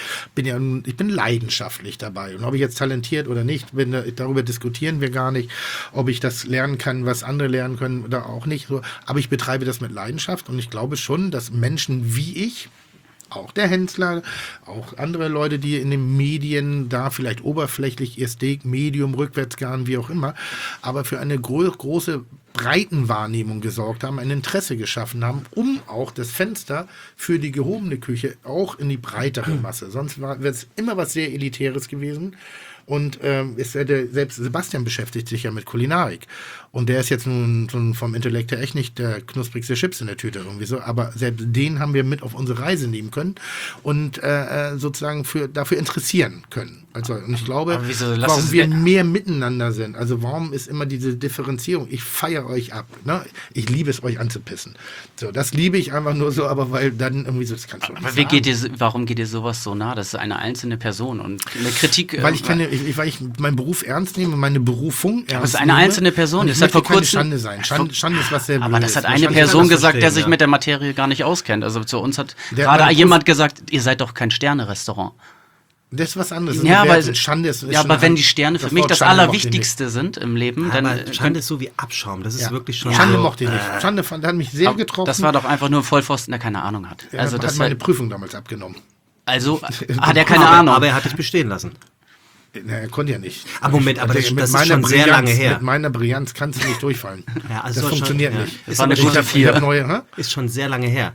Speaker 1: Ich bin leidenschaftlich dabei. Und ob ich jetzt talentiert oder nicht, darüber diskutieren wir gar nicht, ob ich das lernen kann, was andere lernen können oder auch nicht. Aber ich betreibe das mit Leidenschaft und ich glaube schon, dass Menschen wie ich, auch der Hensler, auch andere Leute, die in den Medien da vielleicht oberflächlich ihr Steak, Medium, rückwärts garen, wie auch immer, aber für eine große Breitenwahrnehmung gesorgt haben, ein Interesse geschaffen haben, um auch das Fenster für die gehobene Küche auch in die breitere Masse. Sonst wäre es immer was sehr Elitäres gewesen. Und selbst Sebastian beschäftigt sich ja mit Kulinarik. Und der ist jetzt nun vom Intellekt her echt nicht der knusprigste Chips in der Tüte irgendwie so. Aber selbst den haben wir mit auf unsere Reise nehmen können und sozusagen dafür interessieren können. Also, und ich glaube, warum wir mehr miteinander sind. Also warum ist immer diese Differenzierung? Ich feiere euch ab. Ne? Ich liebe es, euch anzupissen. So, das liebe ich einfach nur so, aber weil dann irgendwie so, das kannst du nicht sagen.
Speaker 6: Warum geht dir sowas so nah? Das ist eine einzelne Person und eine Kritik...
Speaker 1: Weil ich meinen Beruf ernst nehme, meine Berufung ernst nehme.
Speaker 6: Aber es ist eine einzelne Person.
Speaker 1: Das hat vor kurzem Schande sein. Schande ist was sehr Blödes.
Speaker 6: Aber das hat eine Person gesagt, der sich mit der Materie gar nicht auskennt. Also zu uns hat gerade jemand gesagt, ihr seid doch kein Sterne-Restaurant.
Speaker 1: Das ist was anderes.
Speaker 6: Ja, aber
Speaker 1: Schande ist
Speaker 6: aber wenn die Sterne für mich das Allerwichtigste sind im Leben, dann...
Speaker 7: Schande ist so wie Abschaum. Das ist wirklich schon...
Speaker 1: Schande
Speaker 7: so,
Speaker 1: mochte ich nicht. Schande hat mich sehr getroffen.
Speaker 6: Das war doch einfach nur ein Vollpfosten, der keine Ahnung hat.
Speaker 1: Also das hat meine Prüfung damals abgenommen.
Speaker 6: Also hat er keine Ahnung.
Speaker 7: Aber er hat dich bestehen lassen.
Speaker 1: Na, er konnte ja nicht.
Speaker 7: Aber Moment, aber das ist schon sehr lange her.
Speaker 1: Mit meiner Brillanz kannst du nicht durchfallen.
Speaker 7: Ja, also
Speaker 1: das funktioniert
Speaker 7: schon,
Speaker 1: nicht.
Speaker 6: Das war eine gute 4.
Speaker 7: Ist schon sehr lange her.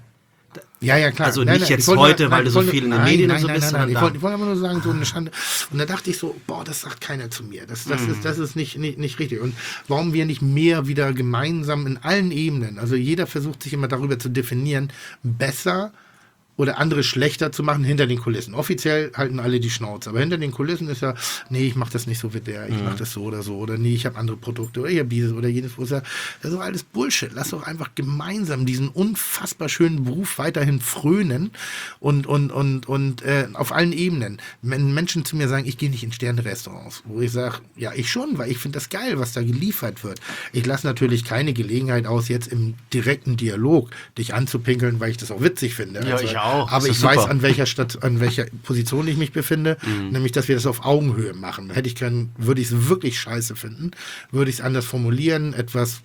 Speaker 1: Ja, klar.
Speaker 7: Also nicht jetzt heute, weil du so viel in den Medien und so bist,
Speaker 1: sondern ich wollte aber nur sagen, so eine Schande. Und da dachte ich so, boah, das sagt keiner zu mir. Das ist nicht richtig. Und warum wir nicht mehr wieder gemeinsam in allen Ebenen, also jeder versucht sich immer darüber zu definieren, besser oder andere schlechter zu machen hinter den Kulissen. Offiziell halten alle die Schnauze, aber hinter den Kulissen ist ja, nee, ich mache das nicht so wie der, ich mache das so, oder nee, ich habe andere Produkte, oder ich habe dieses oder jenes. Das ist doch alles Bullshit. Lass doch einfach gemeinsam diesen unfassbar schönen Beruf weiterhin frönen und auf allen Ebenen. Wenn Menschen zu mir sagen, ich gehe nicht in Sterne-Restaurants, wo ich sage, ja, ich schon, weil ich finde das geil, was da geliefert wird. Ich lasse natürlich keine Gelegenheit aus, jetzt im direkten Dialog dich anzupinkeln, weil ich das auch witzig finde.
Speaker 6: Ja, ich auch.
Speaker 1: Aber ich weiß, an welcher Position ich mich befinde, nämlich, dass wir das auf Augenhöhe machen. Würde ich es wirklich scheiße finden, würde ich es anders formulieren, etwas,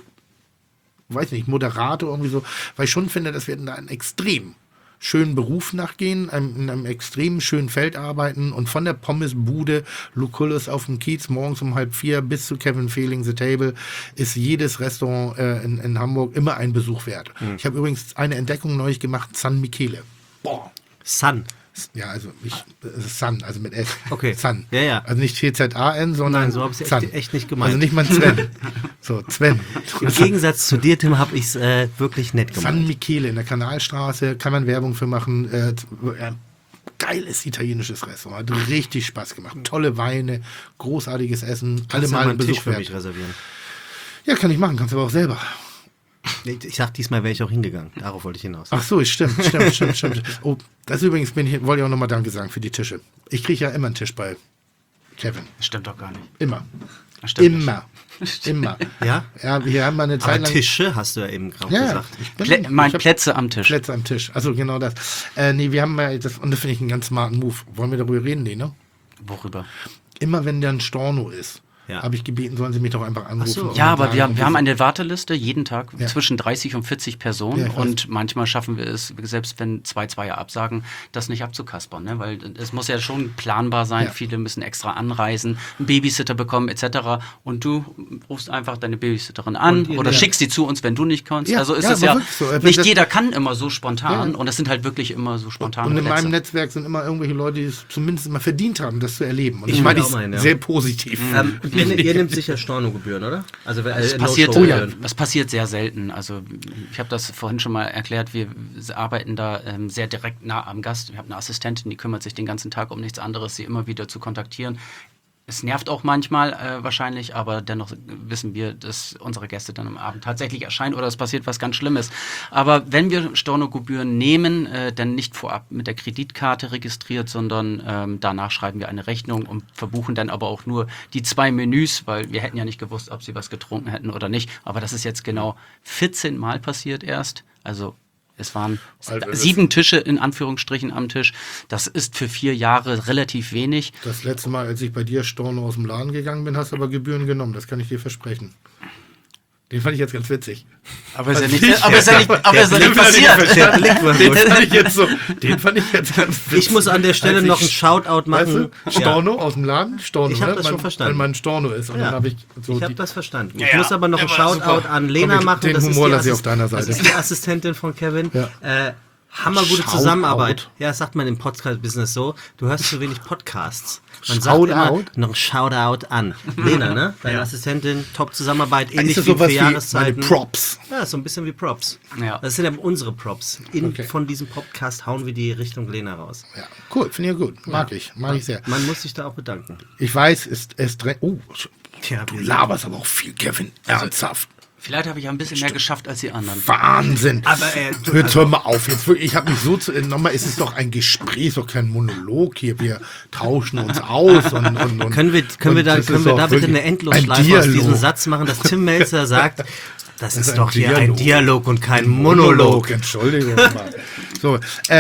Speaker 1: weiß nicht, moderater irgendwie so, weil ich schon finde, dass wir da einen extrem schönen Beruf nachgehen, in einem extrem schönen Feld arbeiten und von der Pommesbude Lucullus auf dem Kiez morgens um 3:30 bis zu Kevin Fehling The Table ist jedes Restaurant in Hamburg immer ein Besuch wert. Ich habe übrigens eine Entdeckung neulich gemacht, San Michele. Boah.
Speaker 7: San.
Speaker 1: Ja, also San, also mit S.
Speaker 7: Okay.
Speaker 1: San.
Speaker 7: Ja.
Speaker 1: Also nicht TZAN, sondern
Speaker 7: Nein, so habe ich es echt nicht gemeint.
Speaker 1: Also nicht mal Sven. So, Sven.
Speaker 7: Im Gegensatz zu dir, Tim, habe ich es wirklich nett gemacht.
Speaker 1: San Michele in der Kanalstraße, kann man Werbung für machen. Geiles italienisches Restaurant, hat richtig Spaß gemacht. Tolle Weine, großartiges Essen, alle mal einen
Speaker 7: Tisch für
Speaker 1: Besuch
Speaker 7: mich
Speaker 1: wert.
Speaker 7: reservieren.
Speaker 1: Ja, kann ich machen, kannst du aber auch selber.
Speaker 7: Ich sag, diesmal wäre ich auch hingegangen. Darauf wollte ich hinaus.
Speaker 1: Ach so, stimmt. Oh, das übrigens wollte ich auch nochmal Danke sagen für die Tische. Ich kriege ja immer einen Tisch bei Kevin.
Speaker 6: Das stimmt doch gar nicht.
Speaker 1: Immer.
Speaker 6: Das stimmt
Speaker 1: Immer. Immer.
Speaker 7: Ja?
Speaker 1: Ja, wir haben mal eine Zeit
Speaker 7: Aber
Speaker 1: lang...
Speaker 7: Tische hast du ja eben gerade
Speaker 1: Ja,
Speaker 7: gesagt.
Speaker 1: ich hab
Speaker 6: Plätze am Tisch.
Speaker 1: Plätze am Tisch. Also genau das. Nee, wir haben mal, das finde ich einen ganz smarten Move. Wollen wir darüber reden? Nee, ne?
Speaker 6: Worüber?
Speaker 1: Immer wenn da ein Storno ist,
Speaker 7: Ja.
Speaker 1: habe ich gebeten, sollen sie mich doch einfach anrufen.
Speaker 7: so.
Speaker 1: und
Speaker 6: Ja, aber
Speaker 1: sagen,
Speaker 6: wir haben eine Warteliste jeden Tag
Speaker 1: Ja.
Speaker 6: zwischen 30 und 40 Personen
Speaker 1: Ja, ich weiß.
Speaker 6: und manchmal schaffen wir es, selbst wenn 2 Zweier absagen, das nicht abzukaspern, ne? Weil es muss ja schon planbar sein,
Speaker 1: Ja.
Speaker 6: viele müssen extra anreisen, einen Babysitter bekommen etc. Und du rufst einfach deine Babysitterin an
Speaker 7: Und ihr-
Speaker 6: oder
Speaker 7: ja.
Speaker 6: schickst sie zu uns, wenn du nicht kannst.
Speaker 1: Ja,
Speaker 6: Also ist
Speaker 1: ja,
Speaker 6: es
Speaker 1: aber
Speaker 6: ja,
Speaker 1: wirklich so. Wenn
Speaker 6: nicht
Speaker 1: das-
Speaker 6: jeder kann immer so spontan
Speaker 1: Ja.
Speaker 6: und das sind halt wirklich immer so spontane
Speaker 1: Und in
Speaker 6: Plätze.
Speaker 1: meinem Netzwerk sind immer irgendwelche Leute, die es zumindest immer verdient haben, das zu erleben. Und
Speaker 7: Ich
Speaker 1: das meine
Speaker 7: will
Speaker 1: ich
Speaker 7: auch meinen, ja.
Speaker 1: sehr positiv.
Speaker 7: Ihr nehmt sicher Stornogebühren, oder? Also
Speaker 6: Das passiert,
Speaker 7: No-Show-Gebühren.
Speaker 6: das passiert sehr selten. Also ich habe das vorhin schon mal erklärt, wir arbeiten da sehr direkt nah am Gast. Wir haben eine Assistentin, die kümmert sich den ganzen Tag um nichts anderes, sie immer wieder zu kontaktieren. Es nervt auch manchmal wahrscheinlich, aber dennoch wissen wir, dass unsere Gäste dann am Abend tatsächlich erscheinen oder es passiert was ganz Schlimmes. Aber wenn wir Stornogebühren nehmen, dann nicht vorab mit der Kreditkarte registriert, sondern danach schreiben wir eine Rechnung und verbuchen dann aber auch nur die 2 Menüs, weil wir hätten ja nicht gewusst, ob sie was getrunken hätten oder nicht. Aber das ist jetzt genau 14 Mal passiert erst. Also es waren
Speaker 1: Also das-
Speaker 6: 7 Tische in Anführungsstrichen am Tisch. Das ist für 4 Jahre relativ wenig.
Speaker 1: Das letzte Mal, als ich bei dir Storno aus dem Laden gegangen bin, hast du aber Gebühren genommen. Das kann ich dir versprechen. Den fand ich jetzt ganz witzig.
Speaker 6: Aber ist ja nicht passiert.
Speaker 1: Den fand ich jetzt ganz witzig.
Speaker 7: Ich muss an der Stelle
Speaker 1: Als
Speaker 7: noch
Speaker 1: ich-
Speaker 7: einen Shoutout
Speaker 1: Weißt
Speaker 7: machen.
Speaker 1: du, Storno aus dem Laden? Storno,
Speaker 7: Ich hab
Speaker 1: ne?
Speaker 7: das schon verstanden.
Speaker 1: Wenn man Storno ist. Und
Speaker 7: Ja.
Speaker 1: dann habe ich so
Speaker 7: Ich habe
Speaker 1: die-
Speaker 7: das verstanden.
Speaker 1: Ja,
Speaker 7: Ich muss aber noch einen
Speaker 1: der war
Speaker 7: Shoutout
Speaker 1: super.
Speaker 7: an Lena
Speaker 1: Komm,
Speaker 7: machen.
Speaker 1: den
Speaker 7: Das
Speaker 1: Humor
Speaker 7: ist die
Speaker 1: lasse ich auf deiner Seite.
Speaker 7: Das ist die Assistentin von Kevin.
Speaker 1: Ja.
Speaker 7: Hammergute
Speaker 1: Shoutout.
Speaker 7: Zusammenarbeit. Ja, das sagt man im Podcast-Business so. Du hörst zu wenig Podcasts. Man sagt
Speaker 1: Shoutout?
Speaker 7: immer noch ein Shoutout an. Lena, ne? Deine Assistentin, top Zusammenarbeit, ähnlich
Speaker 1: ist das
Speaker 7: wie
Speaker 1: sowas
Speaker 7: für
Speaker 1: wie meine
Speaker 7: Jahreszeiten.
Speaker 1: Props.
Speaker 7: Ja, so ein bisschen wie Props.
Speaker 6: Ja.
Speaker 7: Das sind ja unsere Props.
Speaker 1: Okay.
Speaker 7: Von diesem Podcast hauen wir die Richtung Lena raus.
Speaker 1: Ja, cool, finde ich gut. Mag ich sehr.
Speaker 7: Man muss sich da auch bedanken.
Speaker 1: Ich weiß, es drängt. Oh,
Speaker 7: Tja,
Speaker 1: du laberst aber auch viel, Kevin. Ernsthaft.
Speaker 6: Vielleicht habe ich ein bisschen mehr geschafft als die anderen.
Speaker 1: Wahnsinn.
Speaker 7: Aber,
Speaker 1: Jetzt hör mal auf. Jetzt wirklich, ich habe mich so zu. Nochmal, ist es doch ein Gespräch, doch kein Monolog hier. Wir tauschen uns aus. Und
Speaker 7: Können wir da
Speaker 1: das ist
Speaker 7: bitte
Speaker 1: doch
Speaker 7: eine
Speaker 1: wirklich
Speaker 7: Endlosschleife
Speaker 1: ein
Speaker 7: aus
Speaker 1: Dialog.
Speaker 7: diesem Satz machen, dass Tim Melzer sagt, das ist
Speaker 1: ein
Speaker 7: doch hier ein
Speaker 1: Dialog.
Speaker 7: Dialog und kein Monolog.
Speaker 1: Entschuldigung mal. So,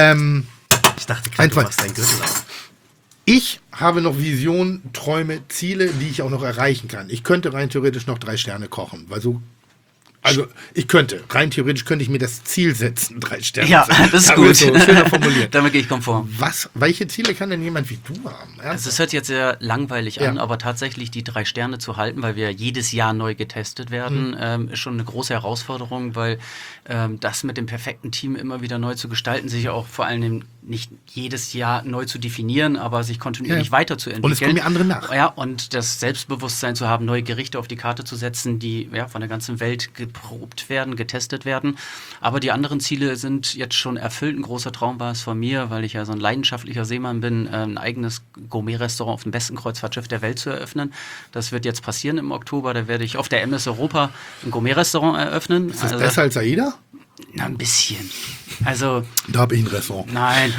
Speaker 7: Ich dachte
Speaker 1: Ein,
Speaker 7: gerade, du
Speaker 1: zwei.
Speaker 7: machst dein Gürtel auf.
Speaker 1: ich habe noch Visionen, Träume, Ziele, die ich auch noch erreichen kann. Ich könnte rein theoretisch noch 3 Sterne kochen, weil so. Also, rein theoretisch könnte ich mir das Ziel setzen, 3 Sterne.
Speaker 6: Ja,
Speaker 1: zu essen.
Speaker 6: das ist
Speaker 1: Aber
Speaker 6: gut.
Speaker 1: So schöner formuliert.
Speaker 6: Damit gehe ich konform.
Speaker 1: Welche Ziele kann denn jemand wie du haben?
Speaker 6: Also es hört jetzt sehr langweilig an,
Speaker 1: Ja.
Speaker 6: aber tatsächlich die 3 Sterne zu halten, weil wir jedes Jahr neu getestet werden, ist schon eine große Herausforderung, weil das mit dem perfekten Team immer wieder neu zu gestalten, sich auch vor allem nicht jedes Jahr neu zu definieren, aber sich kontinuierlich
Speaker 1: Ja.
Speaker 6: weiterzuentwickeln.
Speaker 1: Und es kommen ja andere nach.
Speaker 6: Ja, und das Selbstbewusstsein zu haben, neue Gerichte auf die Karte zu setzen, die von der ganzen Welt geprobt werden, getestet werden. Aber die anderen Ziele sind jetzt schon erfüllt. Ein großer Traum war es von mir, weil ich ja so ein leidenschaftlicher Seemann bin, ein eigenes Gourmet-Restaurant auf dem besten Kreuzfahrtschiff der Welt zu eröffnen. Das wird jetzt passieren im Oktober. Da werde ich auf der MS Europa ein Gourmet-Restaurant eröffnen.
Speaker 1: Ist das besser als AIDA?
Speaker 6: Na, ein bisschen. Also,
Speaker 1: Da habe ich ein Restaurant.
Speaker 6: nein.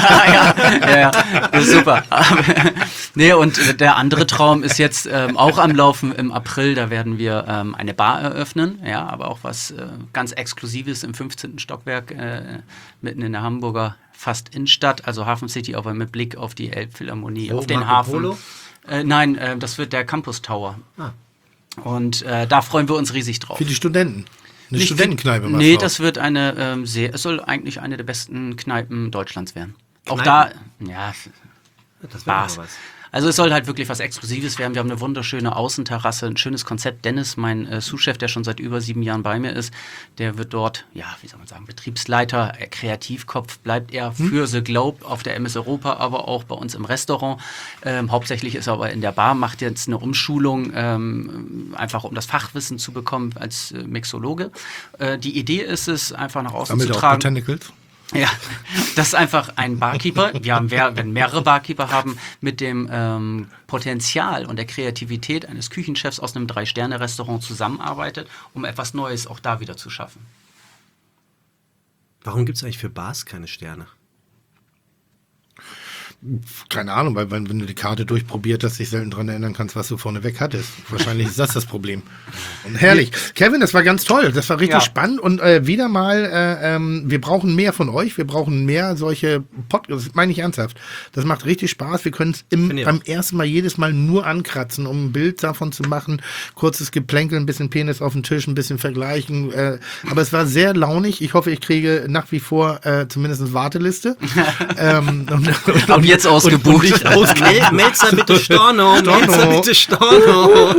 Speaker 6: ja, das ist super. Nee, und der andere Traum ist jetzt auch am Laufen im April. Da werden wir eine Bar eröffnen. Ja, aber auch was ganz Exklusives im 15. Stockwerk mitten in der Hamburger fast Innenstadt, also Hafen City, aber mit Blick auf die Elbphilharmonie, auf den
Speaker 7: Marco
Speaker 6: Hafen.
Speaker 7: Polo?
Speaker 6: Nein, das wird der Campus Tower. Und da freuen wir uns riesig drauf.
Speaker 1: Für die Studenten. Eine
Speaker 6: Nicht-
Speaker 1: Studentenkneipe. machst
Speaker 6: Nee,
Speaker 1: du
Speaker 6: das wird es soll eigentlich eine der besten Kneipen Deutschlands werden. Auch
Speaker 7: Kneipen?
Speaker 6: da, ja,
Speaker 7: Das wäre
Speaker 6: Spaß.
Speaker 7: mal was.
Speaker 6: Also es soll halt wirklich was Exklusives werden. Wir haben eine wunderschöne Außenterrasse, ein schönes Konzept. Dennis, mein Sous-Chef, der schon seit über 7 Jahren bei mir ist, der wird dort, ja, wie soll man sagen, Betriebsleiter, Kreativkopf bleibt er für The Globe auf der MS Europa, aber auch bei uns im Restaurant. Hauptsächlich ist er aber in der Bar, macht jetzt eine Umschulung, einfach um das Fachwissen zu bekommen als Mixologe. Die Idee ist es, einfach nach außen
Speaker 1: Sammelt
Speaker 6: zu
Speaker 1: auch
Speaker 6: tragen.
Speaker 1: Botanicals?
Speaker 6: Ja, das ist einfach ein Barkeeper. Wenn mehrere Barkeeper haben, mit dem Potenzial und der Kreativität eines Küchenchefs aus einem 3-Sterne-Restaurant zusammenarbeitet, um etwas Neues auch da wieder zu schaffen.
Speaker 7: Warum gibt es eigentlich für Bars keine Sterne?
Speaker 1: Keine Ahnung, weil wenn du die Karte durchprobiert hast, dich selten dran erinnern kannst, was du vorneweg hattest. Wahrscheinlich ist das Problem. Und herrlich. Kevin, das war ganz toll. Das war richtig spannend. Und wieder mal, wir brauchen mehr von euch. Wir brauchen mehr solche Podcasts. Das meine ich ernsthaft. Das macht richtig Spaß. Wir können es beim ersten Mal jedes Mal nur ankratzen, um ein Bild davon zu machen. Kurzes Geplänkel, ein bisschen Penis auf den Tisch, ein bisschen vergleichen. Aber es war sehr launig. Ich hoffe, ich kriege nach wie vor zumindest Warteliste.
Speaker 6: Ab jetzt ausgebucht.
Speaker 7: Melzer bitte Storno. Melzer bitte Storno.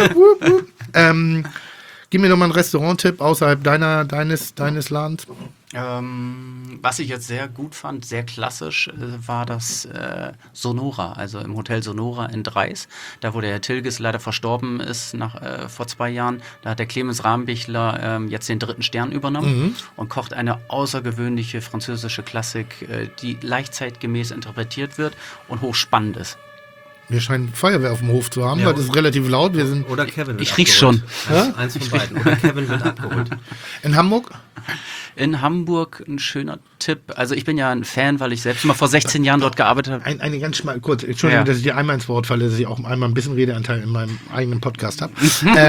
Speaker 1: Gib mir noch mal einen Restaurant-Tipp außerhalb deines Ladens.
Speaker 6: Was ich jetzt sehr gut fand, sehr klassisch, war das Sonora, also im Hotel Sonora in Dreis, da wo der Herr Tilges leider verstorben ist vor 2 Jahren. Da hat der Clemens Rahmbichler jetzt den 3. Stern übernommen und kocht eine außergewöhnliche französische Klassik, die leicht zeitgemäß interpretiert wird und hochspannend ist.
Speaker 1: Wir scheinen Feuerwehr auf dem Hof zu haben, weil das ist relativ laut.
Speaker 7: Oder Kevin wird
Speaker 6: Ich riech's schon.
Speaker 7: Eins von beiden. Oder Kevin wird abgeholt.
Speaker 1: In Hamburg?
Speaker 6: In Hamburg ein schöner Tipp. Also ich bin ja ein Fan, weil ich selbst mal vor 16 Jahren dort gearbeitet habe.
Speaker 1: Eine ganz kurz, Entschuldigung, dass ich dir einmal ins Wort falle, dass ich auch einmal ein bisschen Redeanteil in meinem eigenen Podcast habe.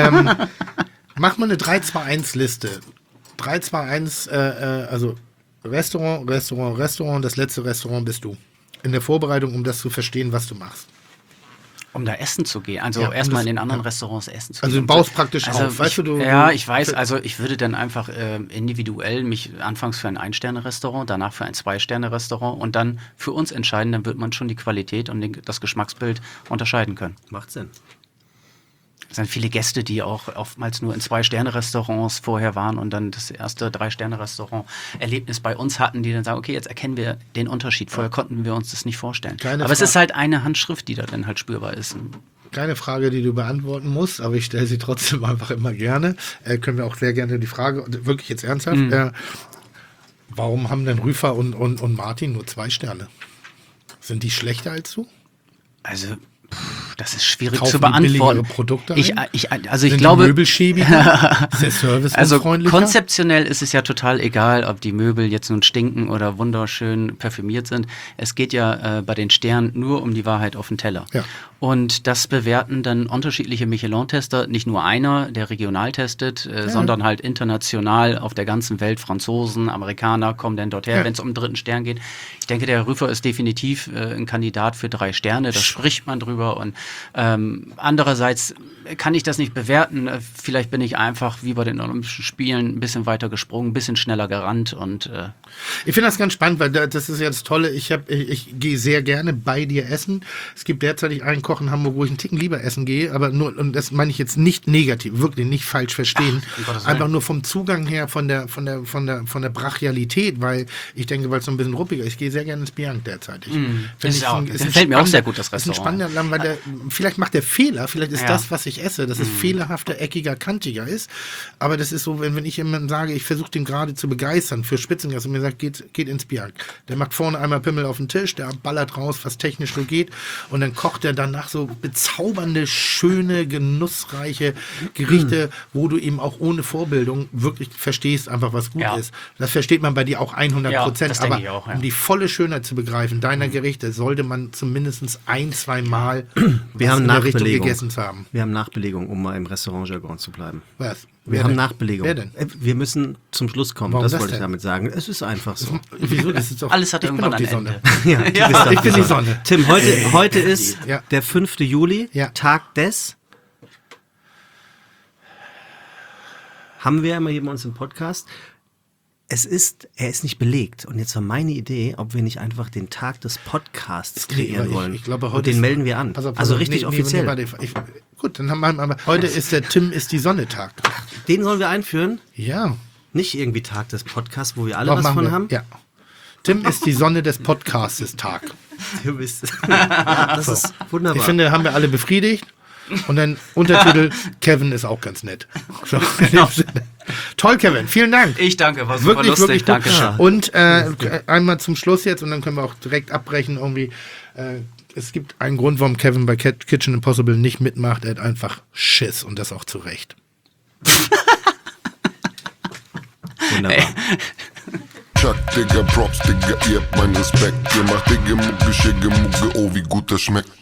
Speaker 1: Mach mal eine 3-2-1-Liste. 3-2-1, also Restaurant, das letzte Restaurant bist du. In der Vorbereitung, um das zu verstehen, was du machst.
Speaker 6: Um da essen zu gehen, also erstmal in den anderen Restaurants essen zu gehen.
Speaker 1: Also du baust praktisch auf, weißt du?
Speaker 6: Ich weiß, also ich würde dann einfach individuell mich anfangs für ein 1-Sterne-Restaurant, danach für ein 2-Sterne-Restaurant und dann für uns entscheiden, dann wird man schon die Qualität und das Geschmacksbild unterscheiden können.
Speaker 7: Macht Sinn.
Speaker 6: Es sind viele Gäste, die auch oftmals nur in 2-Sterne-Restaurants vorher waren und dann das erste 3-Sterne-Restaurant-Erlebnis bei uns hatten, die dann sagen, okay, jetzt erkennen wir den Unterschied. Vorher konnten wir uns das nicht vorstellen. Aber es ist halt eine Handschrift, die da dann halt spürbar ist.
Speaker 1: Keine Frage, die du beantworten musst, aber ich stelle sie trotzdem einfach immer gerne. Können wir auch sehr gerne die Frage, wirklich jetzt ernsthaft, warum haben denn Rüfer und Martin nur 2 Sterne? Sind die schlechter als du?
Speaker 6: Also das ist schwierig
Speaker 1: Kaufen
Speaker 6: zu beantworten.
Speaker 1: Produkte
Speaker 6: ich
Speaker 1: Sind
Speaker 6: glaube,
Speaker 1: die Möbel schäbiger? Ist der Service unfreundlicher?
Speaker 6: Konzeptionell ist es ja total egal, ob die Möbel jetzt nun stinken oder wunderschön parfümiert sind. Es geht ja bei den Sternen nur um die Wahrheit auf dem Teller.
Speaker 1: Ja.
Speaker 6: Und das bewerten dann unterschiedliche Michelin-Tester, nicht nur einer, der regional testet, sondern halt international auf der ganzen Welt. Franzosen, Amerikaner kommen dann dorthin, wenn es um den 3. Stern geht. Ich denke, der Rüfer ist definitiv ein Kandidat für 3 Sterne, da spricht man drüber. Und andererseits kann ich das nicht bewerten. Vielleicht bin ich einfach wie bei den Olympischen Spielen ein bisschen weiter gesprungen, ein bisschen schneller gerannt. Und
Speaker 1: ich finde das ganz spannend, weil das ist ja das Tolle. Ich gehe sehr gerne bei dir essen. Es gibt derzeit einen Koch in Hamburg, wo ich einen Ticken lieber essen gehe, aber nur, und das meine ich jetzt nicht negativ, wirklich nicht falsch verstehen. Einfach nur vom Zugang her, von der Brachialität, weil ich denke, weil es so ein bisschen ruppiger ist. Ich gehe sehr gerne ins Bianc derzeit.
Speaker 6: Das gefällt mir auch sehr gut, das Restaurant.
Speaker 1: Ist ein spannender Laden, weil vielleicht macht der Fehler, vielleicht ist das, was ich esse, dass es fehlerhafter, eckiger, kantiger ist. Aber das ist so, wenn ich jemandem sage, ich versuche den gerade zu begeistern für Spitzengast und mir sagt, geht ins Bianc. Der macht vorne einmal Pimmel auf den Tisch, der ballert raus, was technisch so geht und dann kocht er danach so bezaubernde, schöne, genussreiche Gerichte, wo du eben auch ohne Vorbildung wirklich verstehst einfach, was gut ist. Das versteht man bei dir auch 100%, aber um die volle Schönheit zu begreifen, deiner Gerichte, sollte man zumindest 1-2 Mal
Speaker 7: wir haben
Speaker 1: in der Richtung
Speaker 7: Nachbelegung
Speaker 1: gegessen zu haben.
Speaker 7: Wir haben Nachbelegung, um mal im Restaurant-Jargon zu bleiben.
Speaker 1: Was?
Speaker 7: Wir haben Nachbelegung.
Speaker 1: Wer denn?
Speaker 7: Wir müssen zum Schluss kommen,
Speaker 1: Warum
Speaker 7: das
Speaker 1: das
Speaker 7: wollte ich
Speaker 1: denn?
Speaker 7: damit sagen. Es ist einfach so.
Speaker 1: Wieso? Das ist doch,
Speaker 6: alles hat
Speaker 1: ich bin
Speaker 6: irgendwann
Speaker 1: doch die
Speaker 6: ein
Speaker 1: Sonne.
Speaker 6: Ende.
Speaker 7: Ja, du bist doch
Speaker 1: Ich bin die Sonne.
Speaker 7: Tim, heute ist
Speaker 1: Ja.
Speaker 7: der 5. Juli,
Speaker 1: Ja.
Speaker 7: Tag des. Haben wir immer hier bei uns im Podcast. Er ist nicht belegt. Und jetzt war meine Idee, ob wir nicht einfach den Tag des Podcasts kreieren wollen.
Speaker 1: Ich glaube, heute
Speaker 7: und den melden wir an.
Speaker 1: Pass auf,
Speaker 7: also richtig offiziell.
Speaker 1: warte, gut, dann haben wir aber heute ist der Tim ist die Sonne-Tag.
Speaker 7: Den sollen wir einführen.
Speaker 1: Ja.
Speaker 7: Nicht irgendwie Tag des Podcasts, wo wir alle
Speaker 1: Doch,
Speaker 7: was
Speaker 1: machen
Speaker 7: von
Speaker 1: wir.
Speaker 7: haben.
Speaker 1: Ja. Tim ist die Sonne des Podcastes Tag.
Speaker 7: Du bist. Ja, das ist wunderbar.
Speaker 1: Ich finde, haben wir alle befriedigt. Und dann Untertitel, Kevin ist auch ganz nett. So, in dem Sinne. Toll, Kevin. Vielen Dank.
Speaker 6: Ich danke, war super
Speaker 1: Wirklich,
Speaker 6: lustig.
Speaker 1: wirklich gut.
Speaker 6: Dankeschön.
Speaker 1: Und einmal zum Schluss jetzt und dann können wir auch direkt abbrechen irgendwie. Es gibt einen Grund, warum Kevin bei Kitchen Impossible nicht mitmacht. Er hat einfach Schiss und das auch zu Recht.
Speaker 7: Wunderbar.
Speaker 5: Chuck, Digga, Props, Digga, ihr habt meinen Respekt. Ihr macht Digga, Mucke, Schicke, Mucke, oh wie gut das schmeckt.